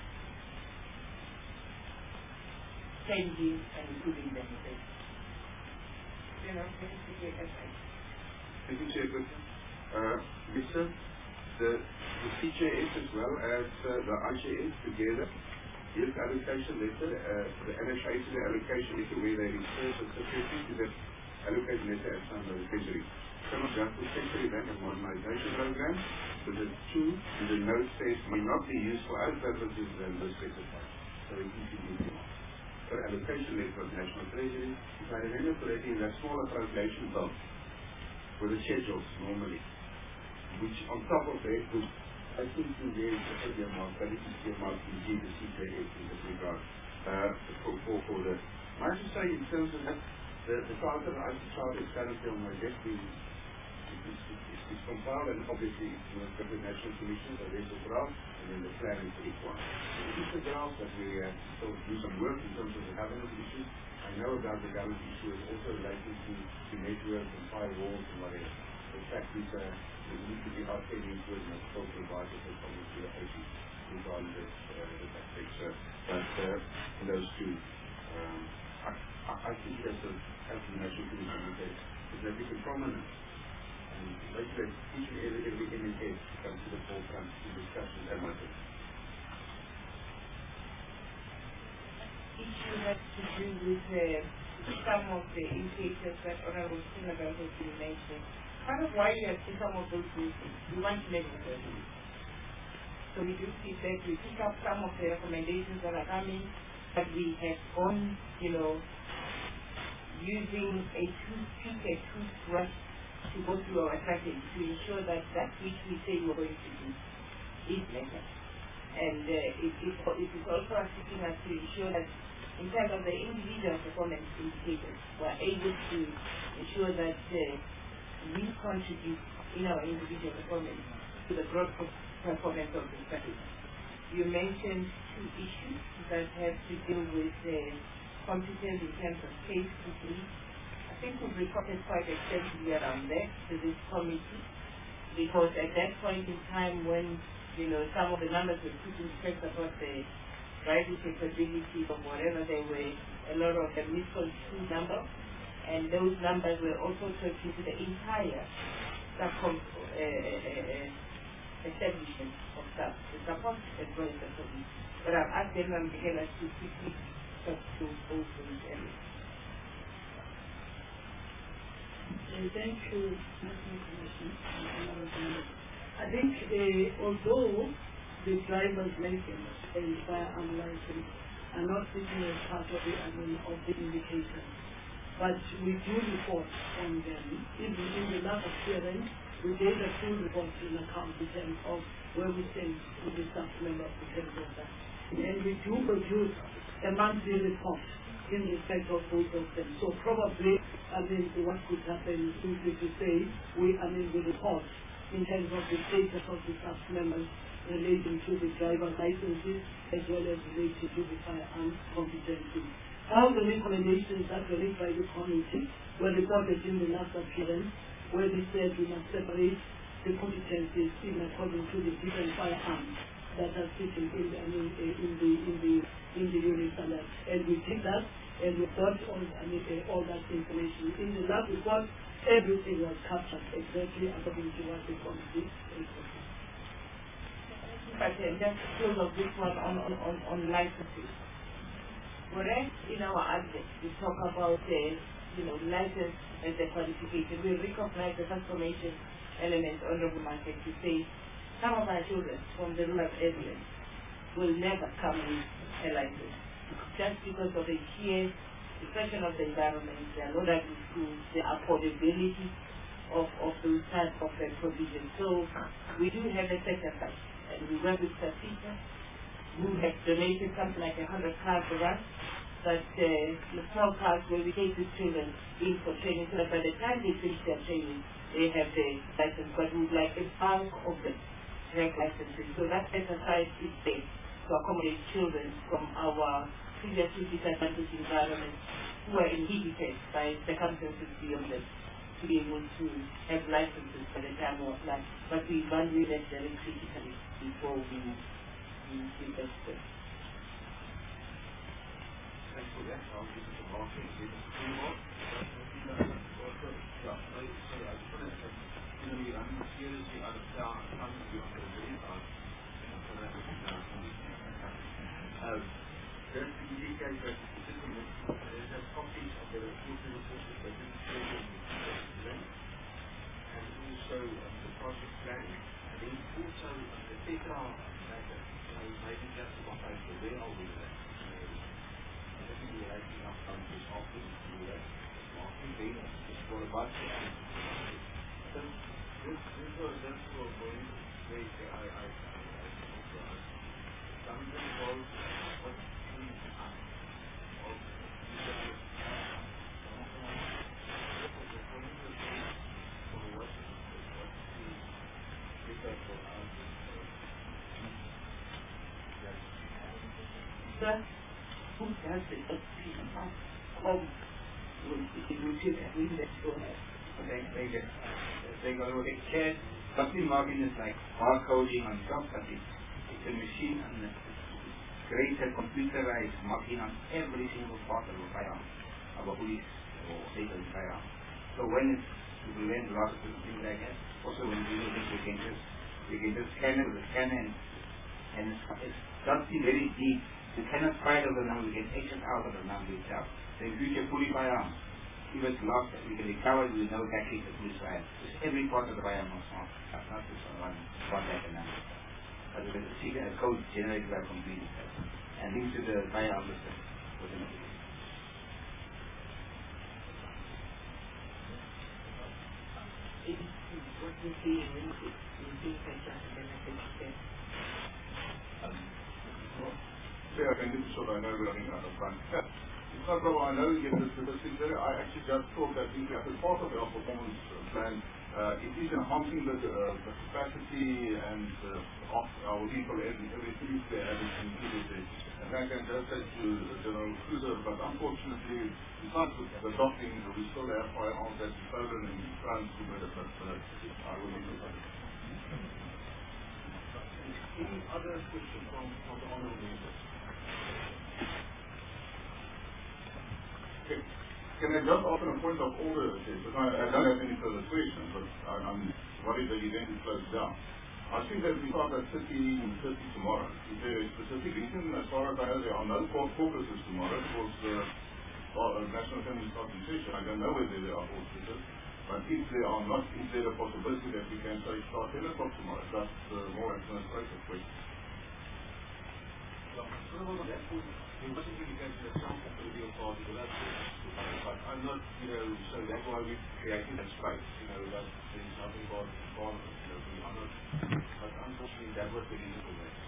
Changing and improving them. You know, Thank you, Chairperson. Uh, Mister The, the C J S as well as uh, the I J S together, this allocation letter, uh, the allocation, the allocation is where they refer specifically to the allocation letter as signed by the Treasury. Some of that is Treasury Bank and Modernization Program, so the two in the note says may not be used for other purposes than those specified. So it needs to be used. For allocation letter of National Treasury, if I remember correctly, that small appropriation bill with the schedules normally, which on top of that would, I think, be very different amount, but it is the amount we give the C J S in this regard uh, for, for, for the. I have to say, in terms of that, the, the part of the I T chart is currently on my desk. It is it's compiled, and obviously it's going to go to the National Commission, so there's a draft, and then the plan is for each one. It is a draft that we uh, still do some work in terms of the governance issues. I know about the governance issue is also related to, to networks and firewalls and whatever. In fact, these uh, we need to be out there into it and it's also invited to come to the agency regarding this, uh, this aspect. Uh, but uh, those two, um, I, I, I think that the, as the National Commission would say, is that we can prominent. And basically, each and every, every M S comes to the forefront in discussions and matters. Issue has to do with uh, some of the indicators that Honorable Senator has been mentioned. Part of why we have seen some of those things, we want to make it. So we do see that we pick up some of the recommendations that are coming, that we have gone, you know, using a toothpick, a toothbrush to go through our strategy to ensure that that which we say we're going to do is better. And uh, it, it, it is also assisting us to ensure that in terms of the individual performance indicators, we're able to ensure that uh, we contribute in our individual performance to the growth performance of the strategy. You mentioned two issues that have to do with uh, competence in terms of case complete. I think we've reported quite extensively around that to this committee, because at that point in time when, you know, some of the numbers were put in place about the driving capability or whatever, there were a lot of the misconstrued numbers, and those numbers were also talking to the entire subcom uh, uh, establishment of staff, the support as well as the police. But I've asked them and began to quickly talk to both those areas. Thank you, National Commission. I think uh, although the driver's license and firearm license are not sitting as part of the, I mean, of the indicator, but we do report on them. Even in the last appearance, we gave a full report in account in terms of where we stand with the staff members in terms of that. And we do produce a monthly report in respect of both of them. So probably, I mean, what could happen is simply to say, we, I mean, we report in terms of the status of the staff members relating to the driver licenses as well as related to the firearm competency. All the recommendations that were made by the committee were reported in the last appearance, where they said we must separate the competencies in according to the different firearms that are sitting in the, I mean, in the in the in the unit standard. And we take that and we got all, I mean, uh, all that information. In the last report, everything was captured exactly according to what we call this. But uh, just close of this one on, on, on, on licenses. Whereas in our advert, we talk about uh, you know, license as a qualification. We recognize the transformation element, Honorable Market, to say some of our children from the rural areas will never come with a license just because of the sheer depression of the environment, they are not able to the affordability of, of those types of uh, provisions. So we do have a sector site, and we work with Safita, who have donated something like a hundred cars for us, but uh, the small cars where we take these children in for training, so that by the time they finish their training, they have the license, but we would like a bulk of them to have licenses. So that exercise is there to accommodate children from our previously disadvantaged environment who are inhibited by circumstances beyond them to be able to have licenses by the time of life. But we evaluate that very critically before we we give that step. Thanks for that. I'll give it to Mark and give it to Mark. Yeah, sorry, I just want to say, you know, we're running seriously out of town, time to be on the very hard. Um, just to indicate that the system is a copy of the reporting resources that we share and also um, the project planning, and then also um, the data matter, you know, maybe just about the where are we at. I think we have enough time to talk to do that. Marking data is for a budget. So this this was just for going straight. I I I some of them was what we have of Sir, who does it? Home. They, they get, they go to care. Something marking is like hard coding on top, but it's, it's a machine and it's created computerized marking on every single part of a firearm, of a police or state firearm. So when it's, we learn a lot of things like that. Also when we do this, we can just, we can just scan it with a scanner and, and it's, it's something very deep. We cannot find out the number, we can exit out of the number itself. The future fully firearms. If it's lost, we can recover it, we know exactly the police fire. It's every part of the firearm was not, not just one, one like a number. But it is a secret code generated by a computer and linked to the firearm system within it. What we see in music, we see such a benefit. Yeah, I can do so. I know we're running out of time. It's not problem. I know you get the statistics there. I actually just thought that if as part of our performance plan, uh, it is enhancing the, uh, the capacity and uh, of our people and everything they have included there. And I can just say to General Cruiser, but unfortunately, besides the docking, we still have firearms that is stolen in France to better, but uh, I will not do that. Any other questions from, from the honorable members? Okay. Can I just offer a point of order? Because I, I don't have any further questions, but I, I'm worried that the event is closed down. I think that we start at thirty tomorrow. Is there a specific reason? As far as I know, there are no court caucuses tomorrow because the uh, National Assembly starts in session. I don't know whether there are caucuses, but if there are not, is there a possibility that we can say start ten o'clock tomorrow? That's uh, more administrative question. Well, on that point, we wasn't really going to the sample to be a party, but that's but I'm not, you know, so that's why we created that space, you know, that there's nothing about Parliament, you know, we are not, but unfortunately that was the reason for that.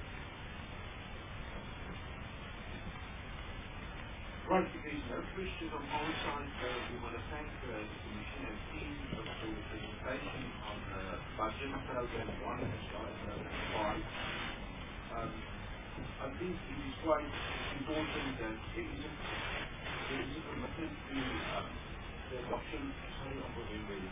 Right, if there's no question on our side, uh, we want to thank uh, the Commission and team for the presentation on the budget program one as well as program five. Um, I think it is quite important that there is a, there is a commitment to um, the adoption, sorry, of a very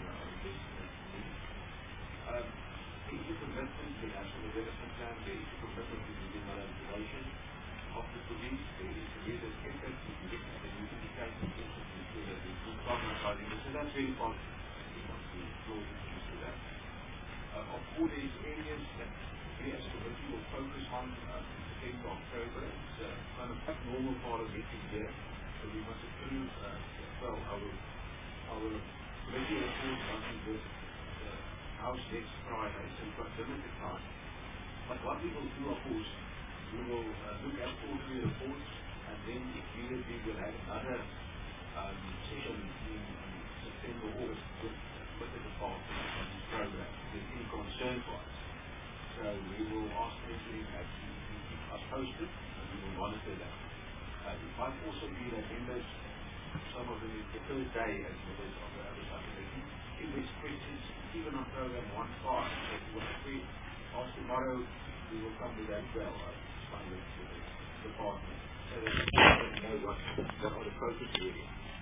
um, there is a commitment to the National Development Plan, there is a commitment to the demonetization, of the police. There is a real effort to get at the utilization also to ensure that we improve problem solving. So that's very positive. We want to explore into that. Uh, of course, there is areas that we as a committee will focus on uh, the tenth of October. It's uh, kind of a normal part of every year. So we must approve, uh, well, our, our committee report doesn't work uh, House next Friday, so we've got limited time. But what we will do, of course, we will uh, look at all three reports, and then if needed, we will have another um, session in um, September, August with, with the department on this program. If there's any concern for us. So we will ask them to actually keep us posted, and we will monitor that. Uh, it might also be that members, some of them is the first day as members of the Oversight Committee, if there's questions, even on program one five, if you want to ask tomorrow, we will come with that as well, uh, with the department, so that we know what, what are the focus areas.